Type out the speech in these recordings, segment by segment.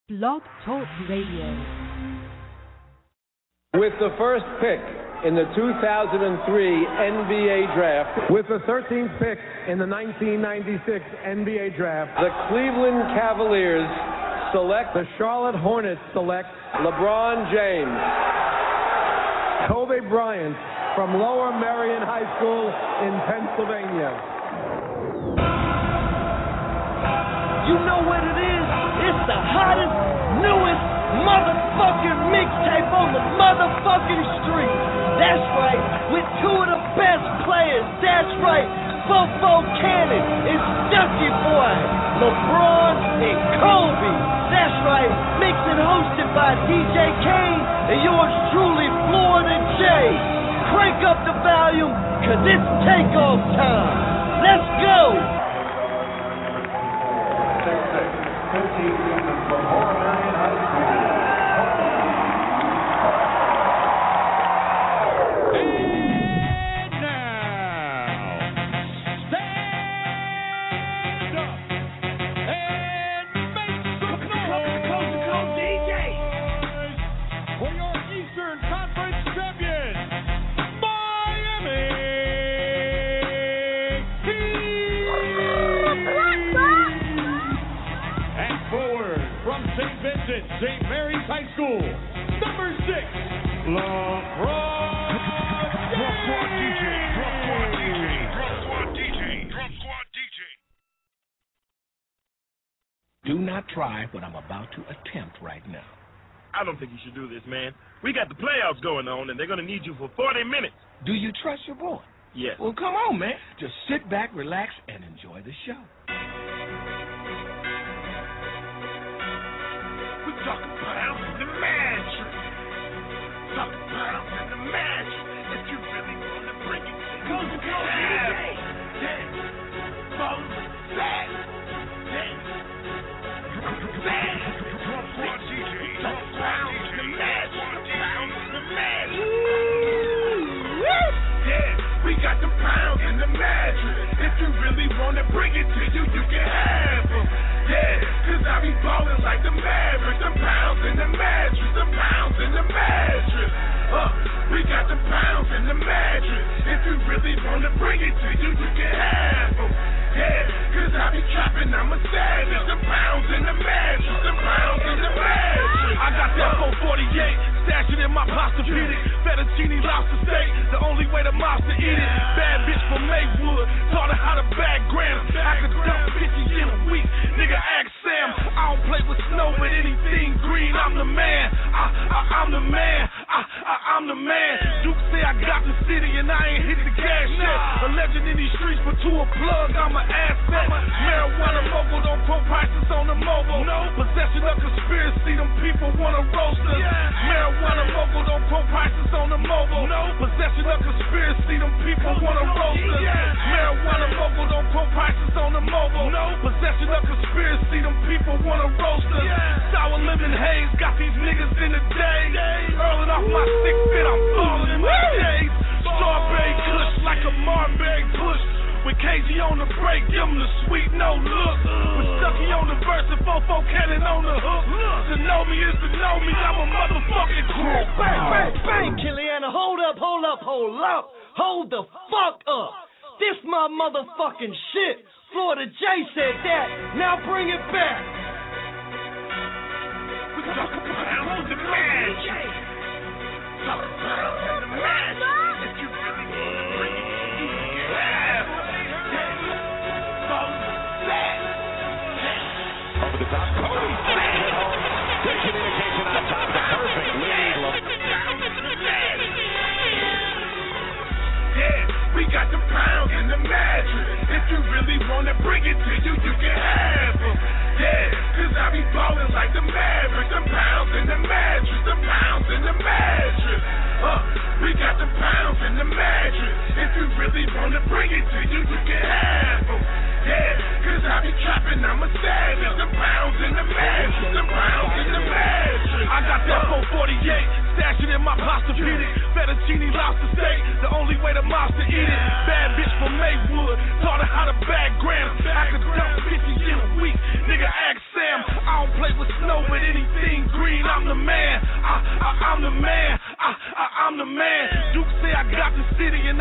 Blog Talk Radio. With the first pick in the 2003 NBA Draft, with the 13th pick in the 1996 NBA Draft, the Cleveland Cavaliers select, the Charlotte Hornets select LeBron James, Kobe Bryant from Lower Merion High School in Pennsylvania. You know what it is? It's the hottest, newest motherfucking mixtape on the motherfucking street. That's right, with two of the best players. That's right, Fofo Cannon and Stucky Boy, LeBron and Kobe. That's right, mixed and hosted by DJ Kane and yours truly, Florida J. Crank up the volume, cause it's takeoff time. Let's go. St. Mary's High School, number 6, LeBron James. Drum Squad DJ. Do not try what I'm about to attempt right now. I don't think you should do this, man. We got the playoffs going on, and they're going to need you for 40 minutes. Do you trust your boy? Yes. Well, come on, man. Just sit back, relax, and enjoy the show. Talk about the mattress. Talk about the mattress. If you really want to bring it to coast to coast, both back, Talk about the mattress. The mattress. Yeah, we got the pounds in the mattress. If you really want to bring it to you, you can have them. Yeah, cause I be ballin' like the Mavericks. The pounds in the mattress, the pounds in the mattress. We got the pounds in the mattress. If you really wanna bring it to you, you can have them. Yeah, cause I be trappin', I'm a savage. The pounds in the mattress, the pounds in the mattress. I got that 448, stash it in my pasta pedic. Fettuccine lobster steak, the only way the mobster eat it. Bad bitch from Maywood, taught her how to bag grams. I could dump 50 in a week, nigga ask Sam. I don't play with snow, but anything green, I'm the man. I'm the man. I'm the man. Duke say I got the city and I ain't hit the gas yet. A legend in these streets, but to a plug, I'm an asset. Marijuana mogul, don't quote prices on the mobile. Possession of conspiracy, them people wanna roast us. Marijuana mogul, don't quote prices on the mobile. Possession of conspiracy, them people wanna roast us. Marijuana mogul, don't quote prices on the mobile. Possession of conspiracy, them people wanna roast us. Sour lemon haze, got these niggas in the day. Earling off my stick fit, I'm falling in my days. Strawberry kush like a Marbury push. With KG on the break, give him the sweet no look. With Stucky on the verse and Fofo Cannon on the hook. To know me is to know me, I'm a motherfucking crook. Bang, bang, bang, Killiana, hold up. Hold the fuck up. This my motherfucking shit. Florida J said that, now bring it back. We talk about the match. Talk about the match. If you really want to bring it, you can have. Over the top, Kobe. Good communication on top. The perfect lead. Yeah, we got the pounds in the mattress. If you really want to bring it to you, you can have them. Yeah, cause I be ballin' like the Mavericks. The pounds in the mattress, the pounds in the mattress. We got the pounds in the mattress. If you really want to bring it to you, you can have them. Yeah, cause I be trappin', I'm a savage. The pounds in the mattress, the pounds in the mattress. I got that 448, stash it in my pasta pedic. Fettuccine lobster steak, the only way the mobster eat it. Bad bitch from Maywood, taught her how to bag grams. I could dump 50 in a week, nigga ask Sam. I don't play with snow, but any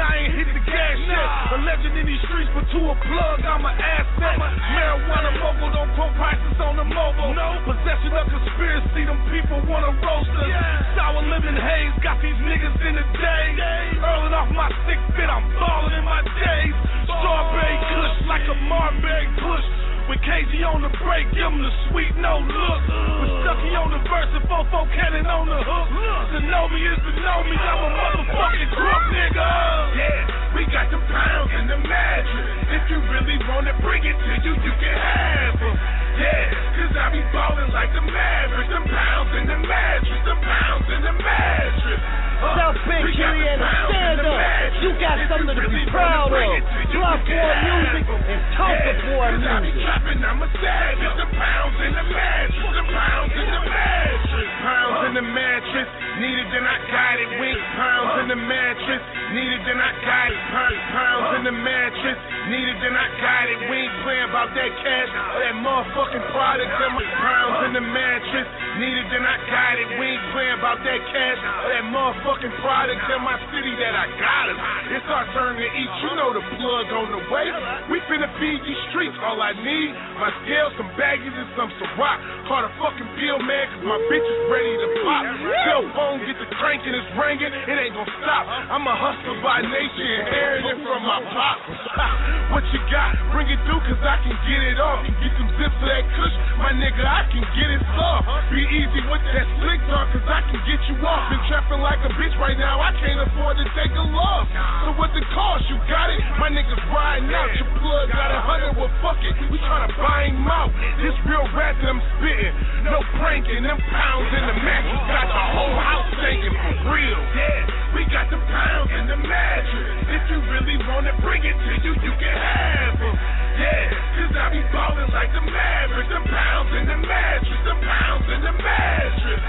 I ain't hit the gas yet. A legend in these streets, but to a plug, I'm an asset. Marijuana mogul, don't quote prices on the mobile. Possession of conspiracy, them people wanna roast us. Sour lemon haze, got these niggas in the day. Earling off my sick fit, I'm ballin' in my days. Strawberry kush like a Marbury push. With KG on the break, give him the sweet no look. With Stucky on the verse and Fofo Cannon on the hook. To know me is to know me, I'm a motherfucking crook, nigga. Yeah, we got the pounds in the mattress. If you really want it, bring it to you, you can have them. Yeah, cause I be ballin' like the Mavericks. Them pounds in the mattress, them pounds in the mattress. South Bend, Juliana, stand up. You got something to be proud of. Drop more music and talk more music. I'm a savage. The pounds in the mattress, the pounds in the mattress. Pounds in the mattress, needed then I got it. Wink, pounds in the mattress, needed then I got it. Pounds in the mattress, needed then I got it. We ain't playing about that cash or that motherfucking product. Pounds in the mattress, needed then I got it. We ain't playing about that cash or that motherfucking product in my city that I got us. It's our turn to eat, you know the plug on the way. We finna feed these streets, all I need, my scales, some baggies, and some Ciroc. Call a fucking pill, man, cause my bitch is ready to pop. Cell phone, get the cranking, it's ringing, it ain't gon' stop. I'm a hustler by nature, inherited from my pop. What you got? Bring it through, cause I can get it off. You get some zips of that kush, my nigga, I can get it soft. Be easy with that slick talk, cause I can get you off. Been trapping like a bitch right now, I can't afford to take a loss. So what the cost? You got it? My niggas riding out. Your plug got 100, well fuck it, we tryna buy him out. This real rap that I'm spitting, no pranking. Them pounds in the mattress got the whole house singing for real. Yeah, we got the pounds in the mattress. If you really want it, bring it to you, you can have them. Yeah, cause I be ballin' like the Mavericks. Them pounds in the mattress, them pounds in the mattress.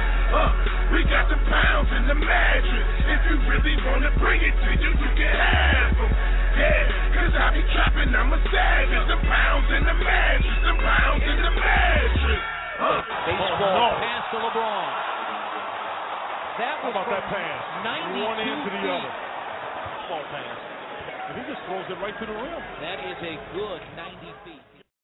We got the pounds in the mattress. If you really wanna bring it to you, you can have them. Yeah, cause I be trapping, I'm a savage. The pounds in the mattress, the pounds in the mattress. Baseball pass to LeBron. That was about that pass? 92 one end to the feet. other. Small pass. And he just throws it right to the rim. That is a good 90 feet.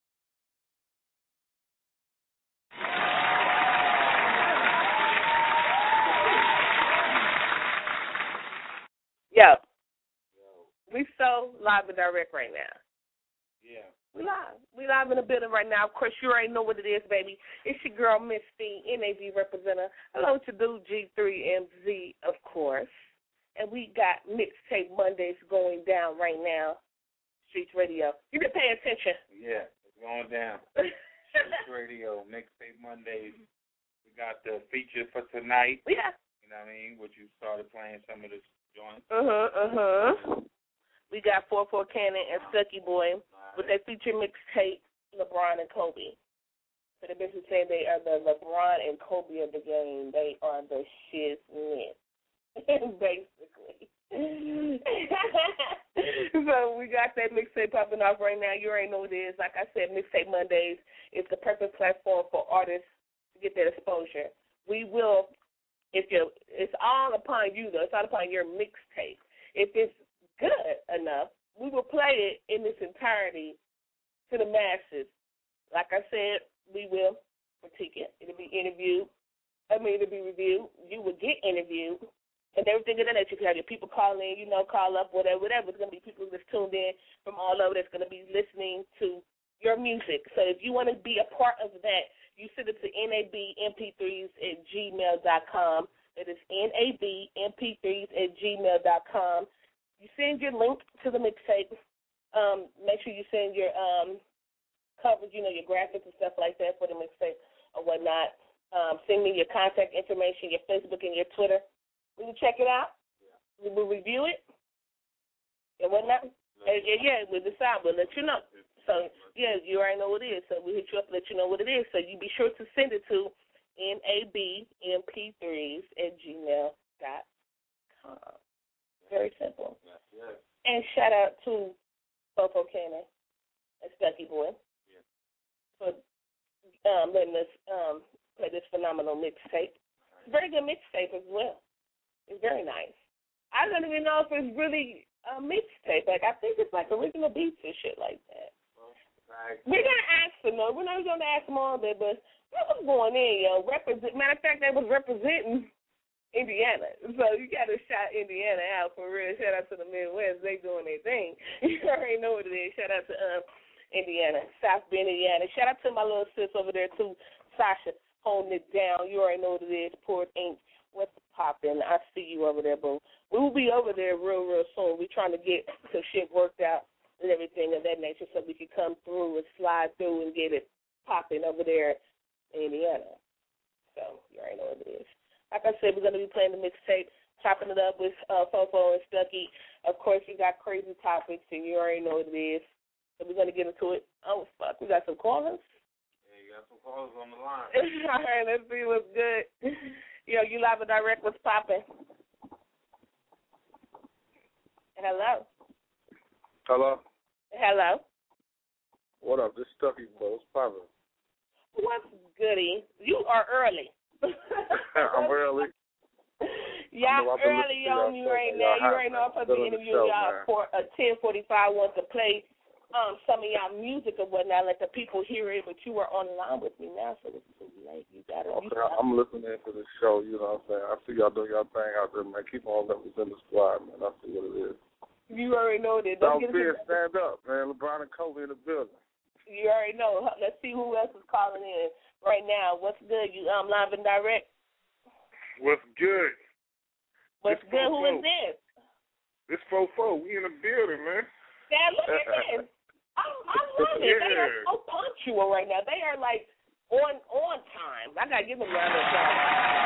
Yo, we so live and direct right now. Yeah. We live. We live in the building right now. Of course, you already know what it is, baby. It's your girl, Miss Fee, NAB representative. Hello to do G3MZ, of course. And we got Mixtape Mondays going down right now. Streets Radio. You been paying attention? Yeah, it's going down. Streets Radio, Mixtape Mondays. We got the feature for tonight. Yeah. You know what I mean? Which you started playing some of this joints. We got 4-4 Cannon and Stucky Boy with their feature mixtape, LeBron and Kobe. So the bitches say they are the LeBron and Kobe of the game. They are the shiznit, basically. So we got that mixtape popping off right now. You already know what it is. Like I said, Mixtape Mondays is the perfect platform for artists to get that exposure. We will, it's all upon you, though. It's all upon your mixtape. If it's good enough, we will play it in its entirety to the masses. Like I said, we will critique it. It'll be reviewed. You will get interviewed. And everything of that nature. You can have your people call in, call up, whatever. It's going to be people that's tuned in from all over that's going to be listening to your music. So if you want to be a part of that, you send it to nabmp3s@gmail.com. It is nabmp3s@gmail.com. You send your link to the mixtape. Make sure you send your coverage, your graphics and stuff like that for the mixtape or whatnot. Send me your contact information, your Facebook and your Twitter. We will check it out. We will review it and whatnot. We'll decide. We'll let you know. So, you already know what it is. So we'll hit you up and let you know what it is. So you be sure to send it to nabmp3s@gmail.com. Very simple. Yes. And shout out to Fofo Cannon and Stucky Boy for letting us play this phenomenal mixtape. Very good mixtape as well. It's very nice. I don't even know if it's really mixtape. Like, I think it's like original beats and shit like that. Right. We're gonna ask them though. We're not gonna ask them all that, but what was going in, yo? Matter of fact, they was representing Indiana. So you gotta shout Indiana out for real. Shout out to the Midwest. They doing their thing. You already know what it is. Shout out to Indiana, South Bend, Indiana. Shout out to my little sis over there too, Sasha, holding it down. You already know what it is. Port Inc. What's poppin'? I see you over there, boo. We will be over there real soon. We're trying to get some shit worked out and everything of that nature so we can come through and slide through and get it popping over there in Indiana. So you already know what it is. Like I said, we're going to be playing the mixtape, chopping it up with Fofo and Stucky. Of course, you got crazy topics, and you already know what it is. So we're going to get into it. Oh, fuck, we got some callers? Yeah, you got some callers on the line. All right, let's see what's good. Yo, you live and direct. What's popping? Hello. Hello. Hello. What up? This Stucky boy. What's poppin'? What's goody? You are early. I'm early. Y'all early on me right now. You already know I'm supposed to be interviewing y'all for 10:45. Want to play some of y'all music or whatnot, let the people hear it, but you are on the line with me now, so it's too late. You got it. Okay, I'm listening to the show, you know what I'm saying? I see y'all doing y'all thing out there, man. Keep on representing the squad, man. I see what it is. You already know that. Don't be stand up, man. LeBron and Kobe in the building. You already know. Let's see who else is calling in right now. What's good? You live and direct? What's good? What's this good? Fofo. Who is this? This Fofo. We in the building, man. Yeah, look at this. I love it. They are so punctual right now. They are like on time. I gotta give them a round of applause.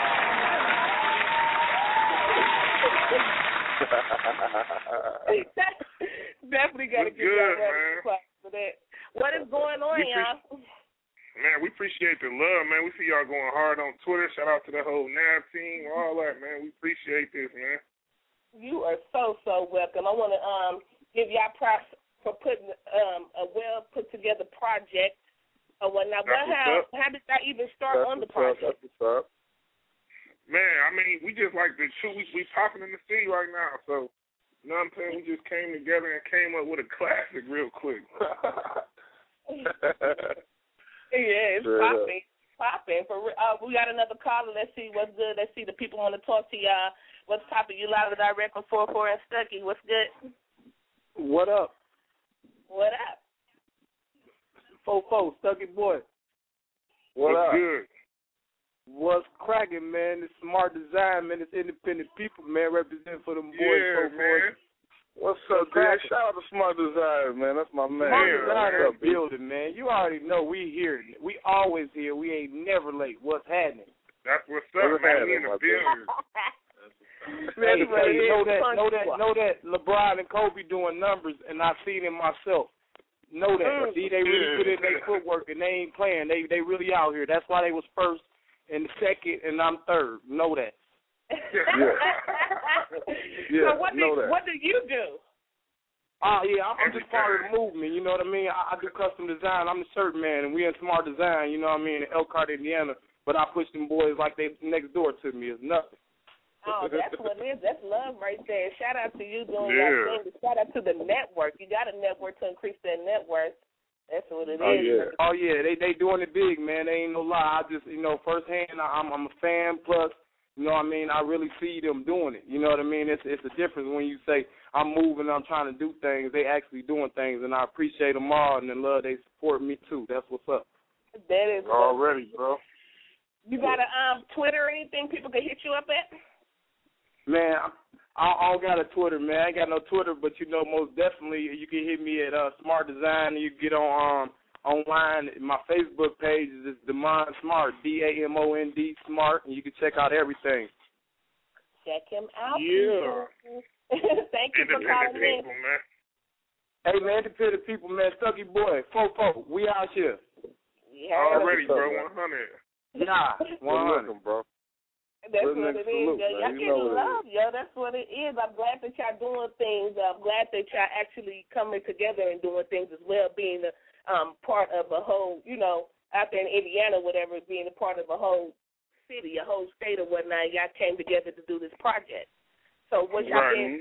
Definitely gotta give them a round of applause for that. What is going on, y'all? Man, we appreciate the love, man. We see y'all going hard on Twitter. Shout out to the whole NAB team, all that, man. We appreciate this, man. You are so welcome. I want to give y'all props for putting a well-put-together project or whatnot. How did that even start on the project? That's what's up. Man, I mean, we just like the truth. We popping in the city right now, so, you know what I'm saying? We just came together and came up with a classic real quick. Yeah, it's popping. We got another caller. Let's see what's good. Let's see the people want to talk to y'all. What's popping? You live and direct with 44 and Stucky. What's good? What up? What up? Fofo, Stucky boy. What's good? What's cracking, man? It's Smart Design, man. It's independent people, man, representing for them boys. Yeah, man. What's up, man? Shout out to Smart Design, man. That's my man. Smart Design in the building, man. You already know we here. We always here. We ain't never late. What's happening? That's what's up, man. We in the building. Hey, know that LeBron and Kobe doing numbers, and I seen it myself. Know that. See, they really put in their footwork, and they ain't playing. They really out here. That's why they was first and second, and I'm third. Know that. So what do you do? I'm just part of the movement. You know what I mean? I do custom design. I'm the shirt man, and we in Smart Design. You know what I mean? In Elkhart, Indiana. But I push them boys like they next door to me. It's nothing. Oh, that's what it is. That's love right there. Shout out to you doing that thing. Shout out to the network. You got a network to increase their net worth. That's what it is. Oh yeah, they doing it big, man. They ain't no lie. I just, firsthand, I'm a fan. Plus, you know what I mean, I really see them doing it. You know what I mean? It's a difference when you say I'm moving, I'm trying to do things. They actually doing things, and I appreciate them all, and the love they support me too. That's what's up. That is already, bro. You got a Twitter or anything people can hit you up at? Man, I don't got a Twitter, man. I ain't got no Twitter, but most definitely you can hit me at Smart Design. You can get on online. My Facebook page is Damond Smart, DAMOND Smart, and you can check out everything. Check him out. Yeah. Thank you for calling in. Man. Hey, man, independent people, man. Stucky boy, Fofo, we out here. Yeah, already, bro. 100. Nah, 100, bro. That's what it is, yo. Y'all getting love, yo. That's what it is. I'm glad that y'all doing things. I'm glad that y'all actually coming together and doing things as well, being a part of a whole, out there in Indiana, whatever, being a part of a whole city, a whole state or whatnot. Y'all came together to do this project. So what y'all been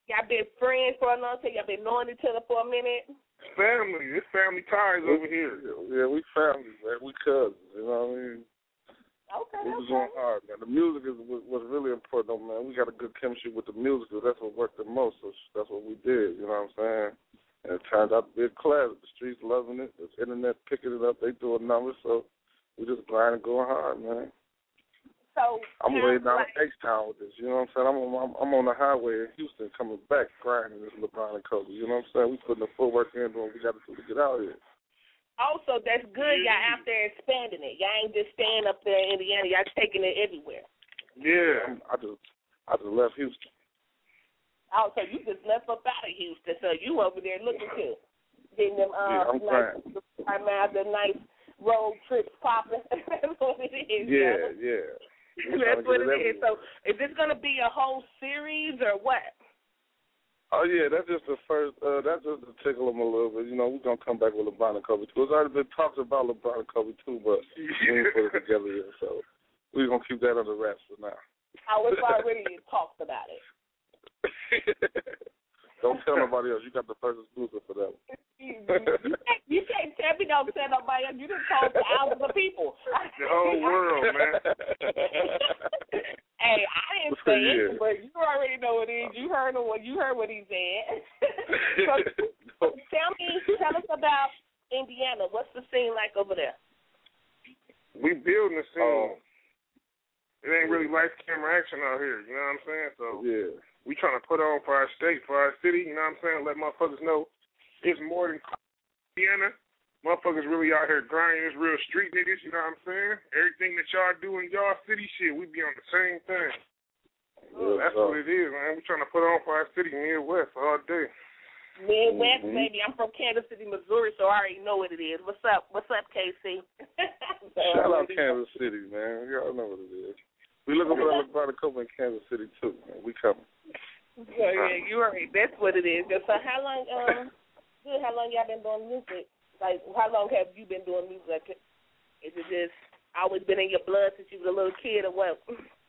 Y'all been friends for a long time? Y'all been knowing each other for a minute? Family. It's family ties over here. Yeah, we family, man. We cousins, you know what I mean? Okay, we was going hard, man. The music was really important, though, man. We got a good chemistry with the music, so that's what worked the most. So that's what we did, you know what I'm saying? And it turned out to be a classic. The streets loving it. The internet picking it up. They doing numbers, so we just grinding, going hard, man. So I'm way down in H-Town with this, you know what I'm saying? I'm on the highway in Houston coming back, grinding this LeBron and Kobe, you know what I'm saying? We putting the footwork in, doing what we got to do to get out here. Also, that's good. Y'all out there expanding it. Y'all ain't just staying up there in Indiana. Y'all taking it everywhere. Yeah. I just left Houston. Oh, so you just left up out of Houston. So you over there looking too. Getting them the nice road trips popping. That's what it is. Yeah. That's what it is. So is this going to be a whole series or what? Oh, yeah, that's just the first, that's just to tickle them a little bit. You know, we're going to come back with LeBron and Kobe 2. It's already been talked about LeBron and Kobe 2, but we ain't put it together yet, so we're going to keep that under wraps for now. I was already talked about it. Don't tell nobody else. You got the first exclusive for that one. You can't tell me don't tell nobody else. You just told thousands of people. The whole world, man. Hey, I didn't say it, but you already know what it is. You heard what he said. So tell us about Indiana. What's the scene like over there? We building the scene. It ain't really life camera action out here. You know what I'm saying? So yeah. We trying to put on for our state, for our city, you know what I'm saying? Let motherfuckers know it's more than Indiana. Motherfuckers really out here grinding. It's real street niggas, you know what I'm saying? Everything that y'all do in y'all city shit, we be on the same thing. That's what it is, man. We trying to put on for our city, Midwest, all day. Midwest, baby. I'm from Kansas City, Missouri, so I already know what it is. What's up, KC? Shout out Kansas City, man. Y'all know what it is. We looking for LeBron and Kobe in Kansas City, too, man. We coming. Yeah, you already. That's what it is. So how long y'all been doing music? Like, how long have you been doing music? Is it just always been in your blood since you was a little kid, or what?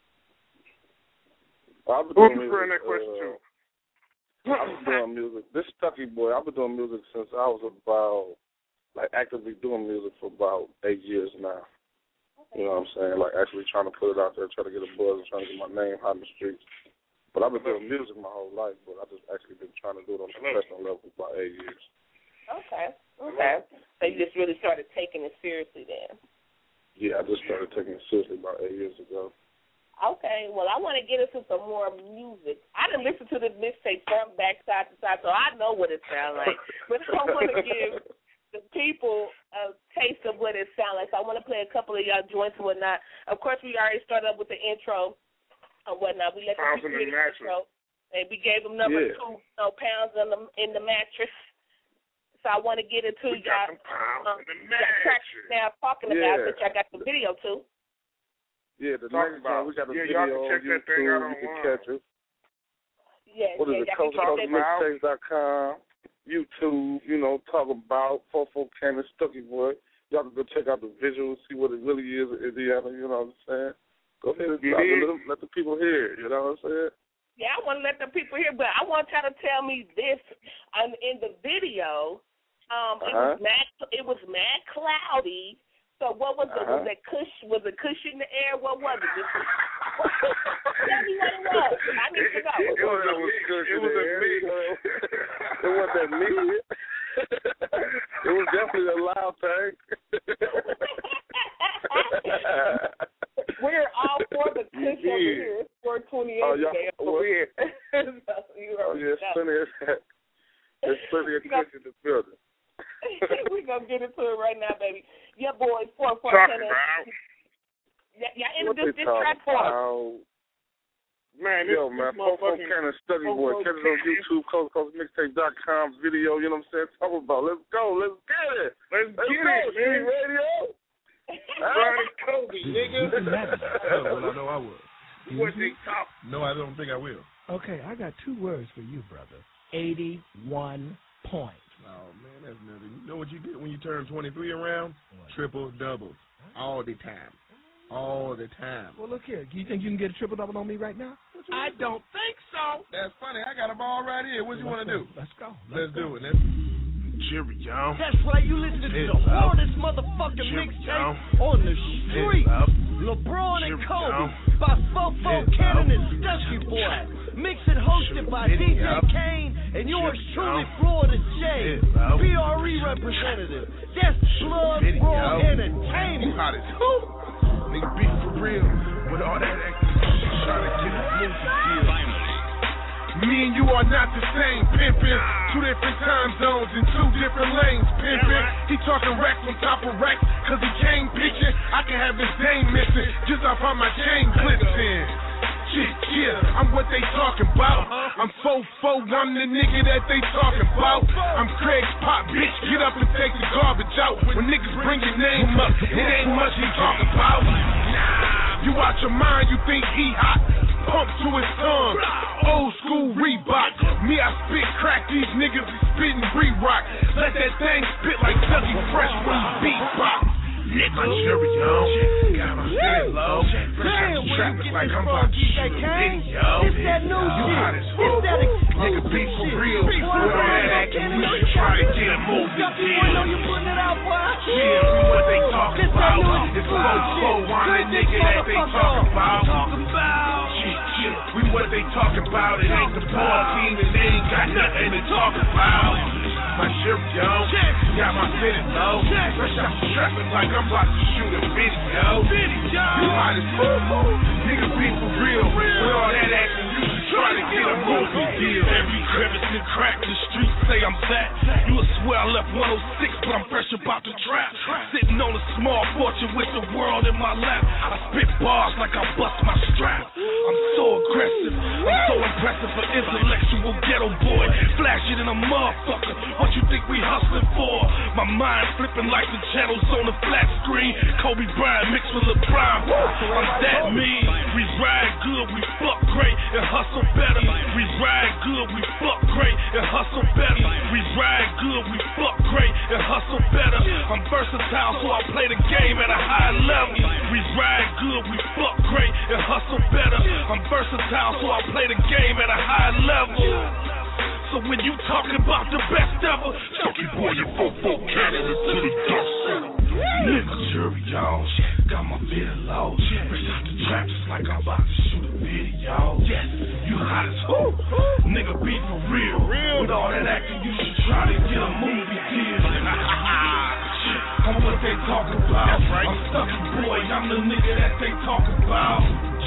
I've been doing music. That question too. I've been doing music. This Stucky boy, I've been doing music since I was actively doing music for about 8 years now. Okay. You know what I'm saying? Like, actually trying to put it out there, trying to get a buzz and trying to get my name out in the streets. But I've been doing music my whole life, but I've just actually been trying to do it on a professional level for about 8 years. Okay. So you just really started taking it seriously then? Yeah, I just started taking it seriously about 8 years ago. Okay. Well, I want to get into some more music. I didn't listen to this mixtape from backside to side, so I know what it sounds like. But I want to give the people a taste of what it sounds like. So I want to play a couple of y'all joints and whatnot. Of course, we already started up with the intro. Or whatnot. We let the people hear the intro, and we gave them number 2, pounds in the mattress. So I want to get into y'all. Now talking about it, I got the video too. Yeah, the next one we got the video on YouTube. You can catch us. Yeah, what is it? CoastToastMixtapes.com, YouTube. You know, talk about 44 Cannon Stucky Boy. Y'all can go check out the visuals, see what it really is in Indiana. You know what I'm saying? Go ahead and let the people hear it, you know what I'm saying? Yeah, I want to let the people hear, but I want y'all to tell me this. In the video, it was mad cloudy. So what was it? Was it cushion in the air? What was it? Tell me what it was. I need to know. It was a mix. It wasn't me. It was definitely a loud thing. We're all for the cushion over here. It's 428 today. There's plenty of cushion in the building. We're going to get into it right now, baby. Your boy, 44 Cannon. Y'all introduced this track for us. Man, man, 44 Cannon Stucky Boy. Catch it on YouTube, CoastToastMixtapes.com video, you know what I'm saying? Talk about Let's go. Let's get it. Let's get it, man. Radio. Ronnie Kobe, nigga. Well, I know I will. What they talk? No, I don't think I will. Okay, I got 2 words for you, brother. 81 points. Oh, man, that's nothing. You know what you get when you turn 23 around? What? Triple doubles all the time. all the time. Well, look here. Do you think you can get a triple-double on me right now? I don't think so. That's funny. I got a ball right here. What you want to do? Let's go. Let's do it. Jerry, y'all. That's right, you listening to the hardest motherfucking mixtape on the street. LeBron and Kobe by Fofo Cannon and Stucky Boy. Mixed and hosted by DJ Kane and yours truly, Florida J. PRE representative. That's Blood Raw Entertainment. Nigga, be for real. With all that acting, trying to get a movie deal. Me and you are not the same, pimpin'. 2 different time zones in 2 different lanes, pimpin'. He talking racks on top of racks, cause he came pitching. I can have his name missing, just off how my chain clips in. Yeah, I'm what they talking about. I'm 4-4, I'm the nigga that they talking about. I'm Craig's pop, bitch, get up and take the garbage out. When niggas bring your name up, it ain't much he talking about. You out your mind, you think he hot. Pump to his tongue, old school Reebok. Me, I spit crack, these niggas be spitting re-rock. Let that thing spit like Dougie Fresh when he beatbox. Nigga, Jerry, yo, got my spit low. Damn, Trap when you like get I'm this about to DJ shoot a Kane, video. it's that new shit. It's that exclusive Nigga, be for real. shit. With all that acting, you should try to get a movie deal. I know you putting it out, boy. Yeah, we what they talking about. It's 4-4, I'm the nigga that they talking about. We what they talking about. It ain't the ball team and they ain't got nothing to talk about. My shirt, yo, got my fitted low. Fresh out the traffic like I'm about to shoot a video. You hot as fuck. Nigga, be for real. With all that action, you should try to get a movie deal. Every crevice and crack, the streets say I'm fat. You would swear I left 106, but I'm fresh about the trap. Sitting on a small fortune with the world in my lap. I spit bars like I bust my strap. I'm so aggressive, I'm so impressive for intellectual ghetto boy. Flashy than a motherfucker. What you think we hustling for? My mind flipping like the channels on the flat screen. Kobe Bryant mixed with LeBron. I'm that mean. We ride good, we fuck great and hustle better. We ride good, we fuck great and hustle better. We ride good, we fuck great and hustle better. I'm versatile, so I play the game at a high level. We ride good, we fuck great and hustle better. I'm versatile, so I play the game at a high level. So when you talking about the best ever, Stucky Boy, you 4-4 cannon to the dust. Nigga, Jerry, y'all, got my video low. Fresh out the trap just like I'm about to shoot a video. Yes, you hot as who? Nigga, be for real. With all that acting, you should try to get a movie deal. I'm what they talking about. I'm Stucky Boy, I'm the nigga that they talking about.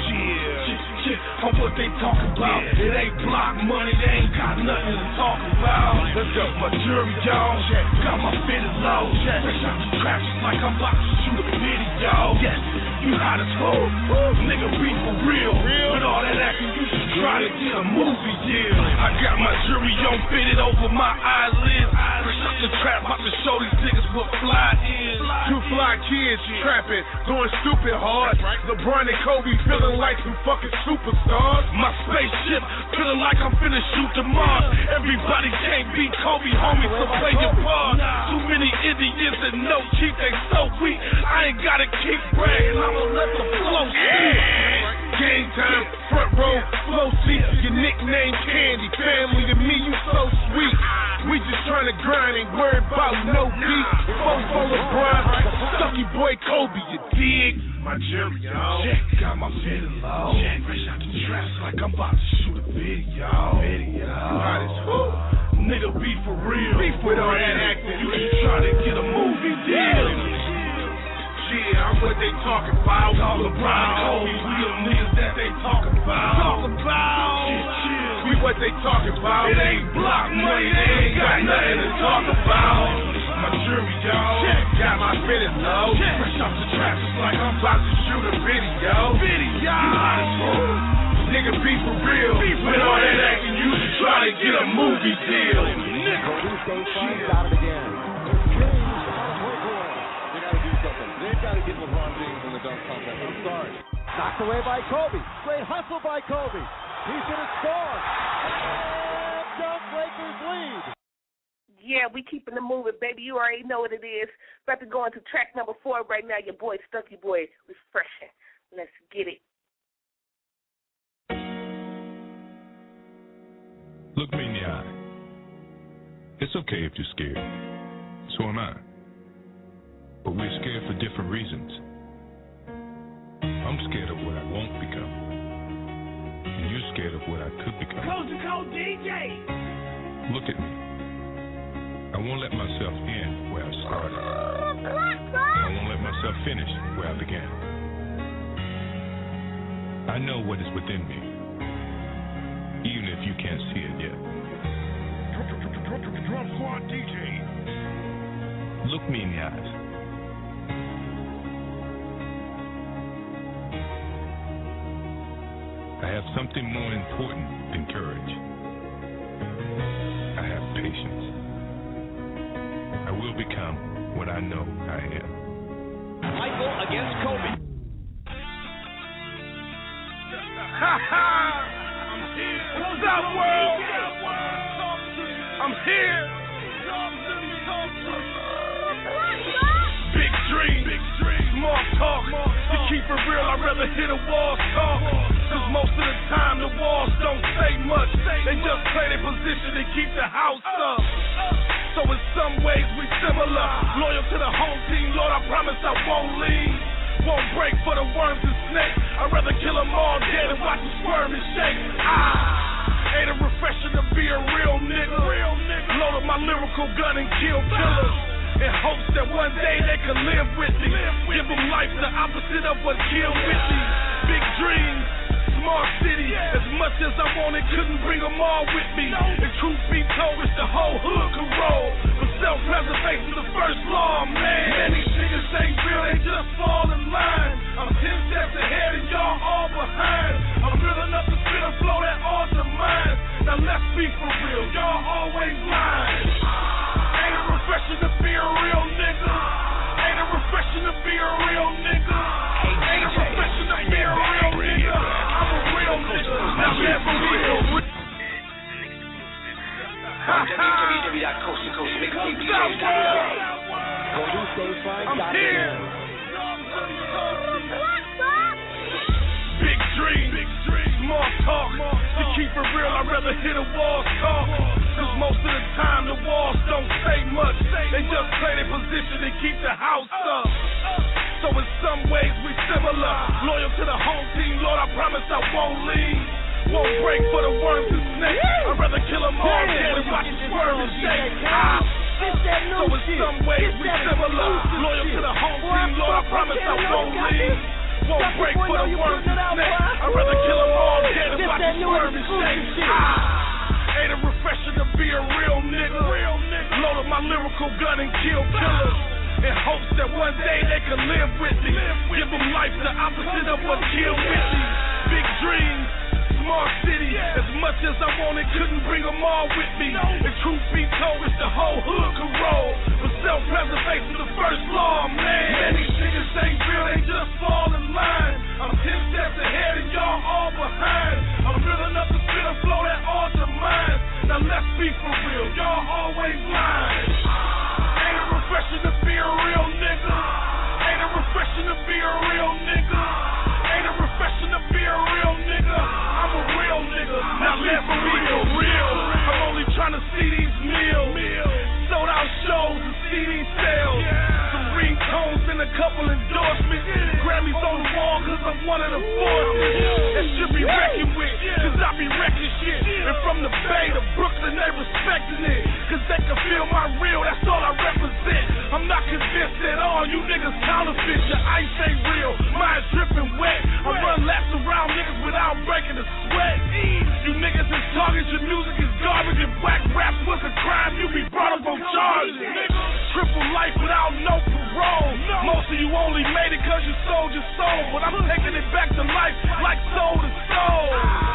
I'm what they talk about. It ain't block money, they ain't got nothing to talk about. Let's go. My jury, y'all, got my fitted low. Fresh out the trap just like I'm about to shoot a video. Yes, you hot as fuck. Nigga, be for real. With all that acting, you should try to get a movie deal. I got my jury on fitted over my eyelids. Fresh out the trap, about to show these niggas what fly is. 2 fly kids trapping, going stupid hard. LeBron and Kobe feeling like some fucking superstars. My spaceship feeling like I'm finna shoot to Mars. Everybody can't beat Kobe, homie, so play your part. Too many Indians and no chief, they so weak. I ain't gotta keep bragging, I'ma let the flow speak. Game time, front row, flow seat. Your nickname Candy, family to me, you so sweet. We just trying to grind, ain't worried about no beat. Fofo LeBron, Stucky Boy Kobe, you dig? My Jerry, y'all, got my fitted low. Fresh out the traps like I'm about to shoot a video. Hot as fuck. Nigga, be for real. With all that acting, you should try to get a movie deal. Yeah, I'm what they talking about. All LeBron, Kobe, we them niggas that they talking about. We what they talking about. It ain't block money, they ain't got nothing to talk about. My jury, y'all, got my fitted low. Fresh off the trap just like I'm about to shoot a video. You hot as fuck. Nigga, be for real. With all that acting, you should try to get a movie deal. Golden State finds out it again. They've got to get LeBron James in the dunk contest. I'm sorry. Knocked away by Kobe. Great hustle by Kobe. He's going to score. And dunk Lakers lead. Yeah, we keeping it moving, baby. You already know what it is. About to go into track number 4 right now. Your boy, Stucky Boy, refreshing. Let's get it. Look me in the eye. It's okay if you're scared. So am I. But we're scared for different reasons. I'm scared of what I won't become. And you're scared of what I could become. Coast to Coast DJ! Look at me. I won't let myself end where I started. I won't let myself finish where I began. I know what is within me, even if you can't see it yet. Drum Squad DJ. Look me in the eyes. I have something more important than courage. I have patience. I will become what I know I am. Michael against Kobe. I'm here. What's up, world? I'm here. Big dreams, small talk. To keep it real, I'd rather hear the walls talk. Cause most of the time the walls don't say much. They just play their position and keep the house up. So in some ways we similar. Loyal to the home team, Lord, I promise I won't leave. Won't break for the worms and snakes. I'd rather kill them all dead and watch them squirm and shake. Ain't it refreshing to be a real nigga. Load up my lyrical gun and kill killers. In hopes that one day they can live with me. Give them life, the opposite of what killed with me. Big dreams, small city. As much as I wanted, couldn't bring them all with me. And truth be told, it's the whole hood can roll. But self-preservation the first law, man. These niggas ain't real, they just fall in line. I'm 10 steps ahead and y'all all behind. I'm real enough to spit a flow that alter minds. Now let's be for real, y'all always lying. Ain't it refreshing to be a real nigga? Ain't it refreshing to be a real nigga? Ain't it refreshing to be a real nigga? I'm a real nigga, now let's be real. I'm here. Big dreams, small talk. To keep it real, I'd rather hear the walls talk. Cause most of the time the walls don't say much. They just play their position and keep the house up. So in some ways we similar. Loyal to the home team, Lord, I promise I won't leave. Won't break for the worms and snakes. I'd rather kill them all dead and watch them squirm and shake. So in some ways we similar. Loyal to the home team, Lord, I promise I won't leave. Won't break for the worms and snakes. I'd rather kill them all dead and watch them squirm and shake. Ain't it refreshing to be a real nigga? Load up my lyrical gun and kill killers. In hopes that one day they can live with me. Give them life, the opposite of what killed with me. Big dreams, small city. As much as I wanted, couldn't bring them all with me. And truth be told, it's the whole hood can roll. But self-preservation the first law, man. These niggas ain't real, they just fall in line. I'm 10 steps ahead and y'all all behind. I'm real enough to spit a flow that alter minds. Now let's be for real, y'all always lying. Ain't it refreshing to be a real nigga? Ain't it refreshing to be a real nigga? Ain't it refreshing to be a real nigga? I'm a real nigga, now let's be real. I'm only trying to see these meals. Sold out shows and CD sales. Some ringtones and a couple endorsements. Grammys on the wall cause I'm one of the forces. That should be reckoned with, cause I be wrecking shit. And from the Bay to Brooklyn they respecting it. Cause they can feel my real, that's all I represent. I'm not convinced at all, you niggas counterfeit. Your ice ain't real, mine's dripping wet. I run laps around niggas without breaking a sweat. You niggas is targets, your music is garbage. If whack rap was a crime, you be brought up on charges. Triple life without no parole. Most of you only made it cause you sold your soul. But I'm taking it back to life like soul to soul.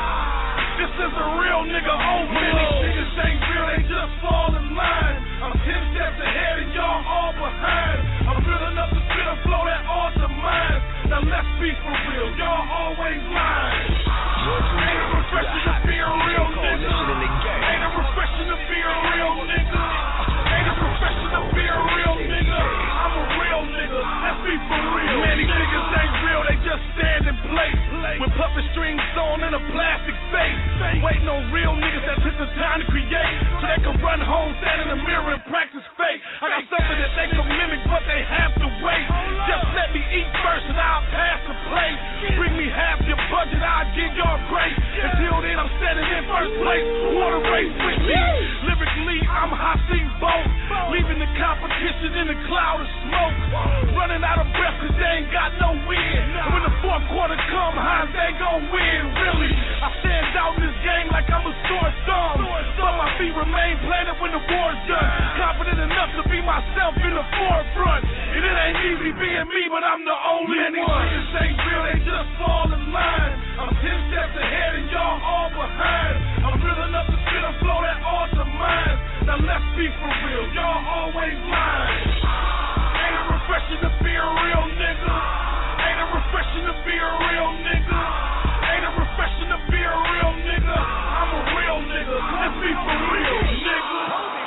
This is a real nigga overload. These niggas ain't real, they just fall in line. I'm 10 steps ahead and y'all all behind. I'm real enough to spit a flow that alter minds. Now let's be for real, y'all always lying. Ain't it refreshing to be a real nigga? Ain't it refreshing to be a real nigga? strings on in a plastic face. Waiting on real niggas that took the time to create, so they can run home, stand in the mirror and practice fake. I got something that they can mimic, but they have to wait. Just let me eat first and I'll pass the plate. Bring me half your budget, I'll give y'all grace. Until then, I'm standing in first place. Wanna race with me? Lyrically, I'm Hassim Bolt, leaving the competition in a cloud of smoke. Running out of breath cause they ain't got no wind. And when the fourth quarter come, Hines they gon' win. Really, I stand out in this game like I'm a sore thumb, but my feet remain planted when the war's done. Confident enough to be myself in the forefront. And it ain't easy being me, but I'm the only one. Niggas ain't real, they just fall in line. I'm 10 steps ahead and y'all all behind. I'm real enough to spit a flow that alter minds. Now let's be for real, y'all always lying. Ain't it refreshing to be a real nigga? Ain't it refreshing to be a real nigga? Ain't it refreshing to be a real nigga? I'm a real nigga, let's be for real, nigga.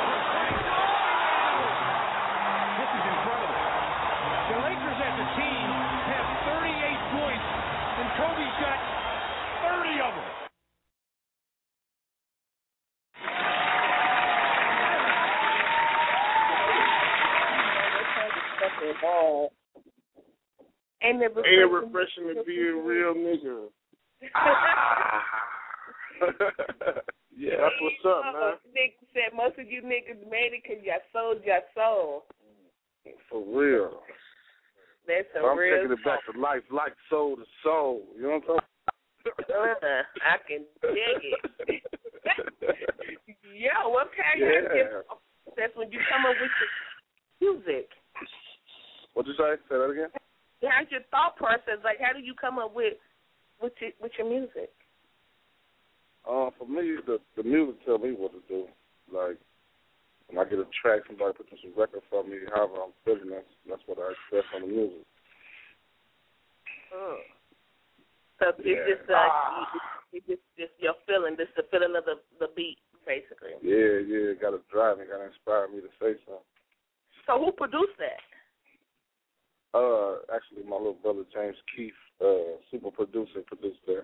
This is incredible. The Lakers as a team have 38 points, and Kobe's got 30 of them. Ain't it refreshing to be a real nigga? Yeah, that's what's up, man. Nick said most of you niggas made it because y'all sold your soul. For real. That's a I'm real taking it back to life, like soul to soul. You know what I'm talking? I can dig it. Yo, what kind of that's when you come up with your music? What'd you say? Say that again? How's your thought process? Like, how do you come up with your music? For me, the music tell me what to do. Like, when I get a track, somebody puts some record for me, however I'm feeling, that's what I express on the music. So it's just your feeling, just the feeling of the beat, basically. Yeah, gotta drive me, gotta inspire me to say something. So who produced that? Actually, my little brother James Keith, super producer, produced that.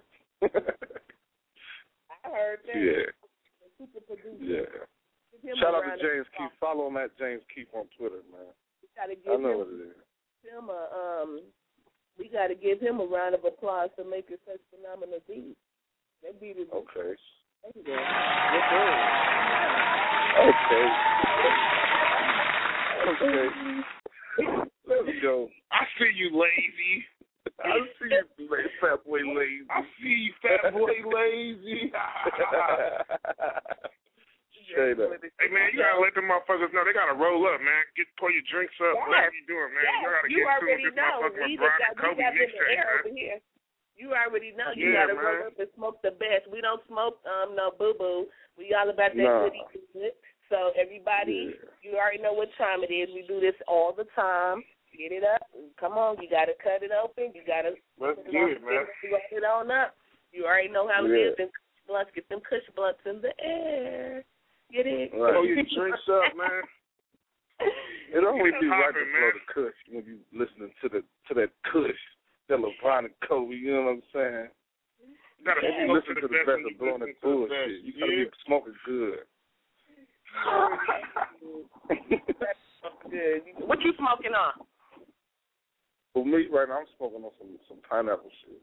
I heard that. Yeah. Super producer. Yeah. Shout out to James Keith. Follow him at James Keith on Twitter, man. I know what it is. We got to give him a round of applause for making such phenomenal beats. That beat is okay. Okay. Let's go. I see you, lazy. I see you, fat boy lazy. I see you, fat boy lazy. Straight up. Hey, man, you gotta let them motherfuckers know. They gotta roll up, man. Pour your drinks up. Yes. Whatever you doing, man. Yes. You gotta You get to already this know. motherfucker We LeBron and Kobe got in the mixtape, air man. over here. You already know. You Yeah, gotta man. roll up and smoke the best. We don't smoke no boo-boo. We all about that goody good. So everybody, you already know what time it is. We do this all the time. Get it up. Come on, you gotta cut it open. You gotta let's get it, man. Roll it on up. You already know how it is. Them blunts, get them Kush blunts in the air. Get it? Right. Throw your drinks up, man. It only be right to poppin', blow the Kush when you listening to that Kush, that LeBron and Kobe. You know what I'm saying? You gotta listen to the best of blowing that bullshit. You gotta be smoking good. Good. What you smoking on? For me, right now, I'm smoking on some pineapple shit.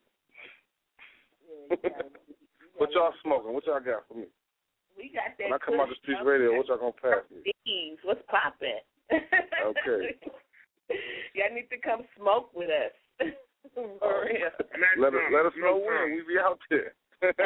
What y'all smoking? What y'all got for me? We got that. When I come out the street radio, what y'all gonna pass me? What's poppin'? Okay. Y'all need to come smoke with us. For real. Let us know when we be out there.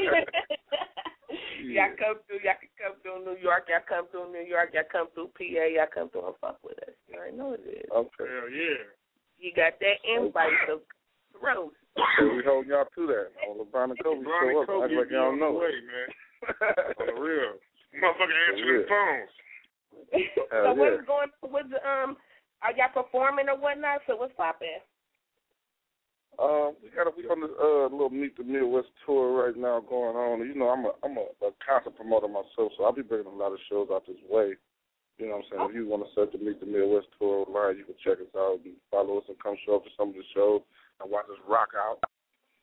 Y'all come through. Y'all can come through New York. Y'all come through New York. Y'all come through PA. Y'all come through and fuck with us. You already know what it is. Okay. Hell yeah. You got that invite to Rose. So we holding y'all to that. On LeBron and Kobe show up. Act like y'all know. Way, man. On the real. Motherfucker answering phones. So what's going on with the are y'all performing or whatnot? So what's poppin'? We on this little Meet the Midwest tour right now going on. You know, I'm a concert promoter myself, so I'll be bringing a lot of shows out this way. You know what I'm saying? If you want to search the Meet the Midwest tour online, you can check us out and follow us and come show up to some of the shows and watch us rock out.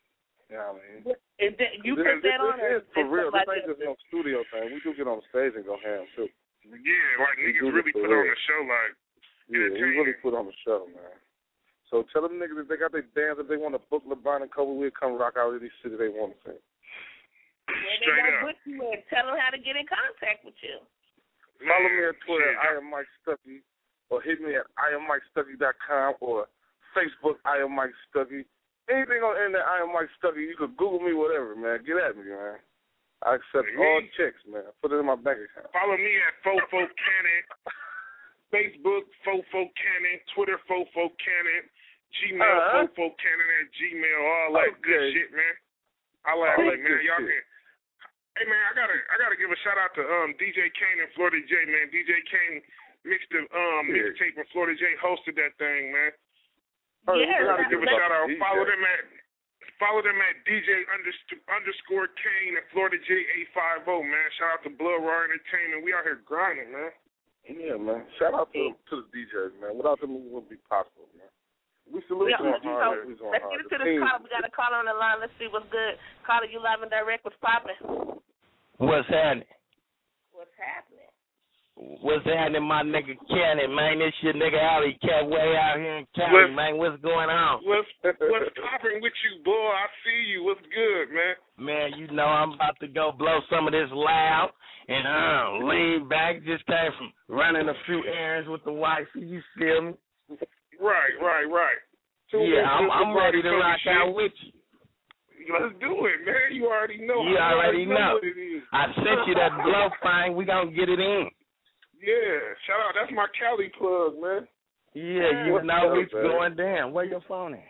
You know what I mean? You put that on This is for real. This ain't else? just no studio thing. We do get on the stage and go ham, too. Yeah, like niggas really put on the show, like, yeah, we really put on the show, man. So tell them niggas if they got their bands, if they want to book LeBron and Kobe, we'll come rock out of these cities they want to sing. Straight up. Tell them how to get in contact with you. Follow me on Twitter at I am Mike Stuckey, or hit me at IamMikeStuckey.com, or Facebook I am Mike Stuckey. Anything on the internet I am Mike Stuckey, you can Google me, whatever, man. Get at me, man. I accept all checks, man. Put it in my bank account. Follow me at Fofo Cannon, Facebook Fofo Cannon, Twitter Fofo Cannon, Gmail Fofo Cannon at Gmail, all that good shit, man. I like it, man. Y'all can. Hey man, I gotta give a shout out to DJ Kane and Florida J, man. DJ Kane mixed the mixtape and Florida J hosted that thing, man. Yeah, I gotta give a shout out. Follow them at DJ underscore Kane and Florida J 850, man. Shout out to Blood Raw Entertainment. We out here grinding, man. Yeah, man. Shout out to the DJs, man. Without them, it wouldn't be possible, man. We salute them hard. Let's get into this call. We got a caller on the line. Let's see what's good. Caller, you live and direct. What's popping? What's happening? What's happening? What's happening, my nigga Cannon, man? This your nigga Alley Cat way out here in Cali, man. What's going on? What's popping with you, boy? I see you. What's good, man? Man, you know I'm about to go blow some of this loud and lean back. Just came from running a few errands with the wife. You feel me? Right. Yeah, I'm ready to rock out with you. Let's do it, man. You already know. You already know. What it is. I sent you that blow thing. We gonna get it in. Yeah, shout out. That's my Cali plug, man. Yeah, you know it's going down. Where your phone at?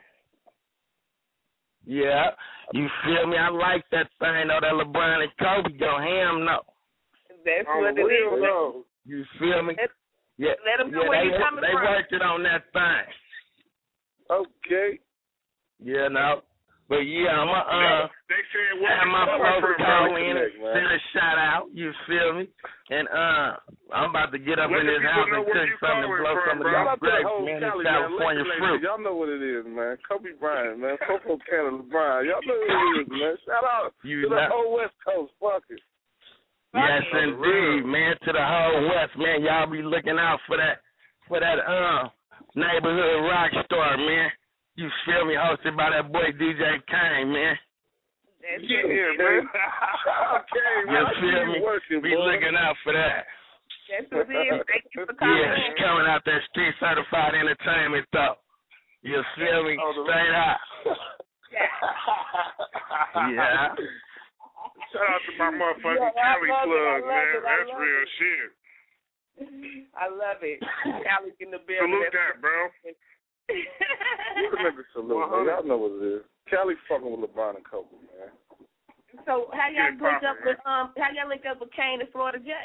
Yeah, you feel me? I like that thing, though, that LeBron and Kobe go ham, no. That's what it is. No. You feel me? Let them know where you're coming from. They worked it on that thing. Okay. Yeah, no. But yeah, I'm they said have my folks call in and send a shout out. You feel me? And I'm about to get up in this house and cook something and blow some of these grapes, man, in California fruit. Y'all know what it is, man. Kobe Bryant, man. Fofo Cannon, LeBron. Y'all know what it is, man. Shout out to the whole West Coast. Fuck it. Yes, indeed, man. To the whole West, man. Y'all be looking out for that neighborhood rock star, man. You feel me? Hosted by that boy DJ Kane, man. Yeah, man. Okay, you feel me? Be looking out for that. That's what it is. Thank you for calling. Yeah, coming out that street certified entertainment, though. You feel me? Straight out. Yeah. Shout out to my motherfucking Cali plug, man. That's real shit. I love it. Cali in the building. Salute that, bro. Salute, man. Y'all know what it is. Cali fucking with LeBron and Kobe, man. So how y'all link up with Kane and Florida J?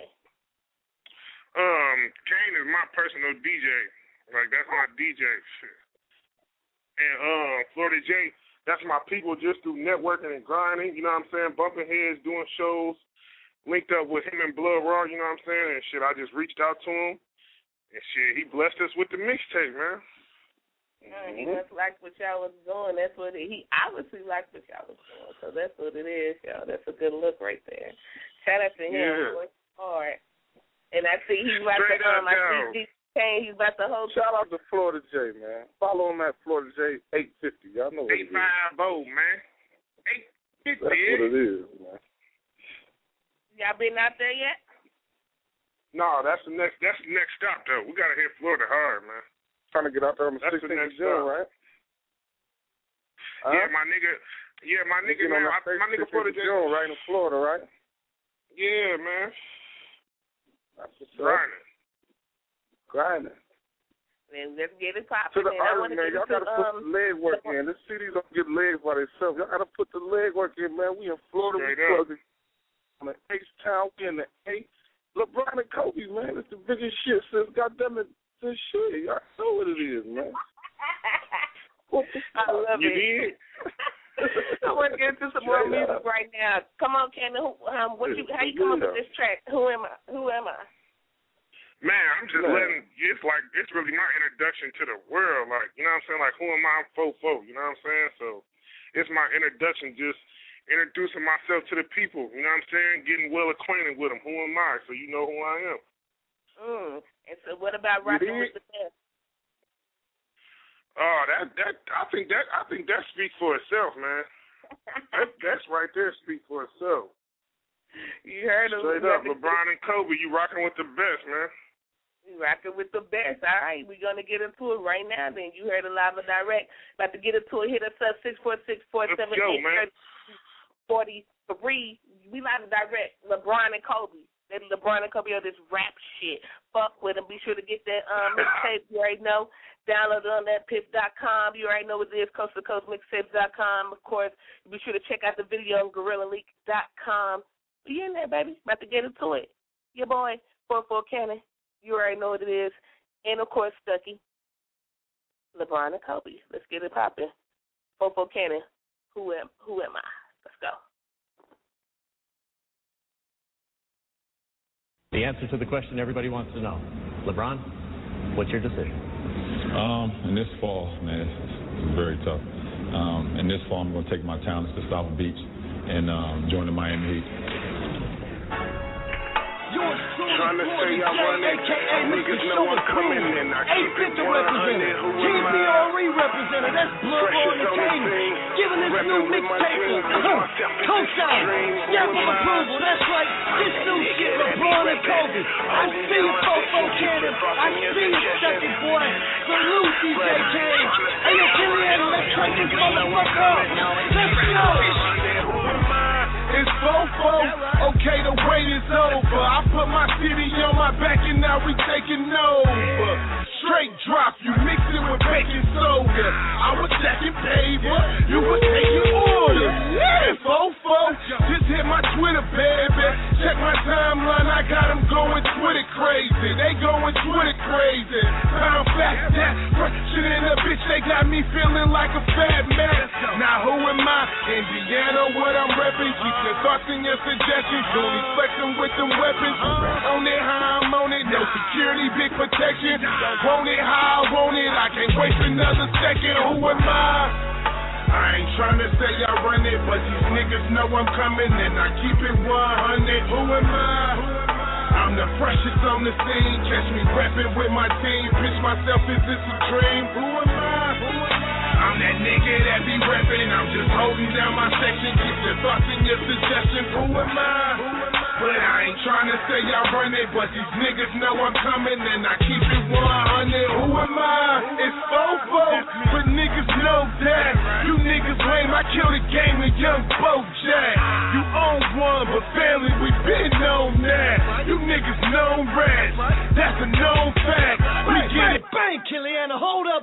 Kane is my personal DJ. Like that's my DJ shit. And Florida J, that's my people just through networking and grinding, you know what I'm saying? Bumping heads, doing shows, linked up with him and Blood Raw, you know what I'm saying? And shit, I just reached out to him. And shit, he blessed us with the mixtape, man. He just liked what y'all was doing. That's what he obviously liked what y'all was doing. So that's what it is, y'all. That's a good look right there. Shout out to him. Yeah. Hard. And I see he's about to he's about to hold. Shout out to Florida J, man. Follow him at Florida J 850. Y'all know what it is. 850, man. 850. That's what it is, man. Y'all been out there yet? No, that's the next stop though. We gotta hit Florida hard, man. Trying to get out there on the 16th of June, right? Yeah, my nigga, man. My nigga Florida J. June, right in Florida, right? Yeah, man. That's what's Grinding. And let's get it popping. To the artists, man, y'all gotta put the leg work in. This city's don't get legs by themselves. Y'all gotta put the leg work in, man. We in Florida, we plugging on the H-Town, we in the A. LeBron and Kobe, man, it's the biggest shit since goddamn it. This shit, y'all know what it is, man. I love it. I want to get into some more music right now. Come on, Cannon. How you come up with this track? Who am I? Man, I'm just letting. It's really my introduction to the world. Like, you know what I'm saying? Like, who am I? I'm Fofo. You know what I'm saying? So, it's my introduction, just introducing myself to the people. You know what I'm saying? Getting well acquainted with them. Who am I? So you know who I am. And so what about rocking with the best? Oh, I think that speaks for itself, man. that's right there speaks for itself. You heard him. Straight up, LeBron and Kobe, you rocking with the best, man. You rocking with the best. All right, we're going to get into it right now then. You heard it live and direct. About to get into it. Hit us up, 646-478-3043. We live and direct. LeBron and Kobe. LeBron and Kobe on this rap shit. Fuck with them. Be sure to get that mixtape. You already know. Download it on that pip.com. You already know what it is. Coast to Coast Mixtapes.com. Of course, be sure to check out the video on GorillaLeak.com. Be in there, baby. About to get into it. Your boy, 44 Cannon. You already know what it is. And, of course, Stucky. LeBron and Kobe. Let's get it popping. 44 Cannon. Who am I? Let's go. The answer to the question everybody wants to know. LeBron, what's your decision? In this fall, man, it's very tough. In this fall, I'm going to take my talents to South Beach and join the Miami Heat. Trying to say I run it, niggas know I'm coming in. I keep it 100. Who am I? GPRE representative, that's Blood Entertainment. Giving this new mixtape co-sign, stamp of approval. That's right, this new shit, LeBron and Kobe. I see you, Fofo Cannon. I see you, Stucky boy. Salute, DJ Kane. Hey, yo, Killian, let's turn this motherfucker up. Let's go. It's Fofo, okay, the wait is over. I put my city on my back and now we taking over. Straight drop, you mix it with baking soda. I was stacking paper, you were taking orders. And Fofo, just hit my Twitter, baby. Check my timeline, I got them going Twitter crazy. They going Twitter crazy. Pound fat, that fresher than a bitch, they got me feeling like a fat man. Now who am I? Indiana, what I'm repping. Keep your thoughts and your suggestions. Only flexing with them weapons. On it, how I'm on it. No security, big protection. Want it, how I want it. I can't wait for another second. Who am I? I ain't tryna say I run it, but these niggas know I'm coming and I keep it 100. Who am I? I'm the freshest on the scene. Catch me rapping with my team. Pitch myself, is this a dream? Who am I? I'm that nigga that be rapping. I'm just holding down my section. Keep your thoughts and your suggestions. Who am I? But I ain't tryna say I run it, but these niggas know I'm coming and I keep it 100. Who am I? It's Fofo, but niggas know that. You niggas lame, I kill the game with young Bojack. You own one, but family, we been on that. You niggas known rats, that's a known fact. We get it. Bang, Killiana, hold up.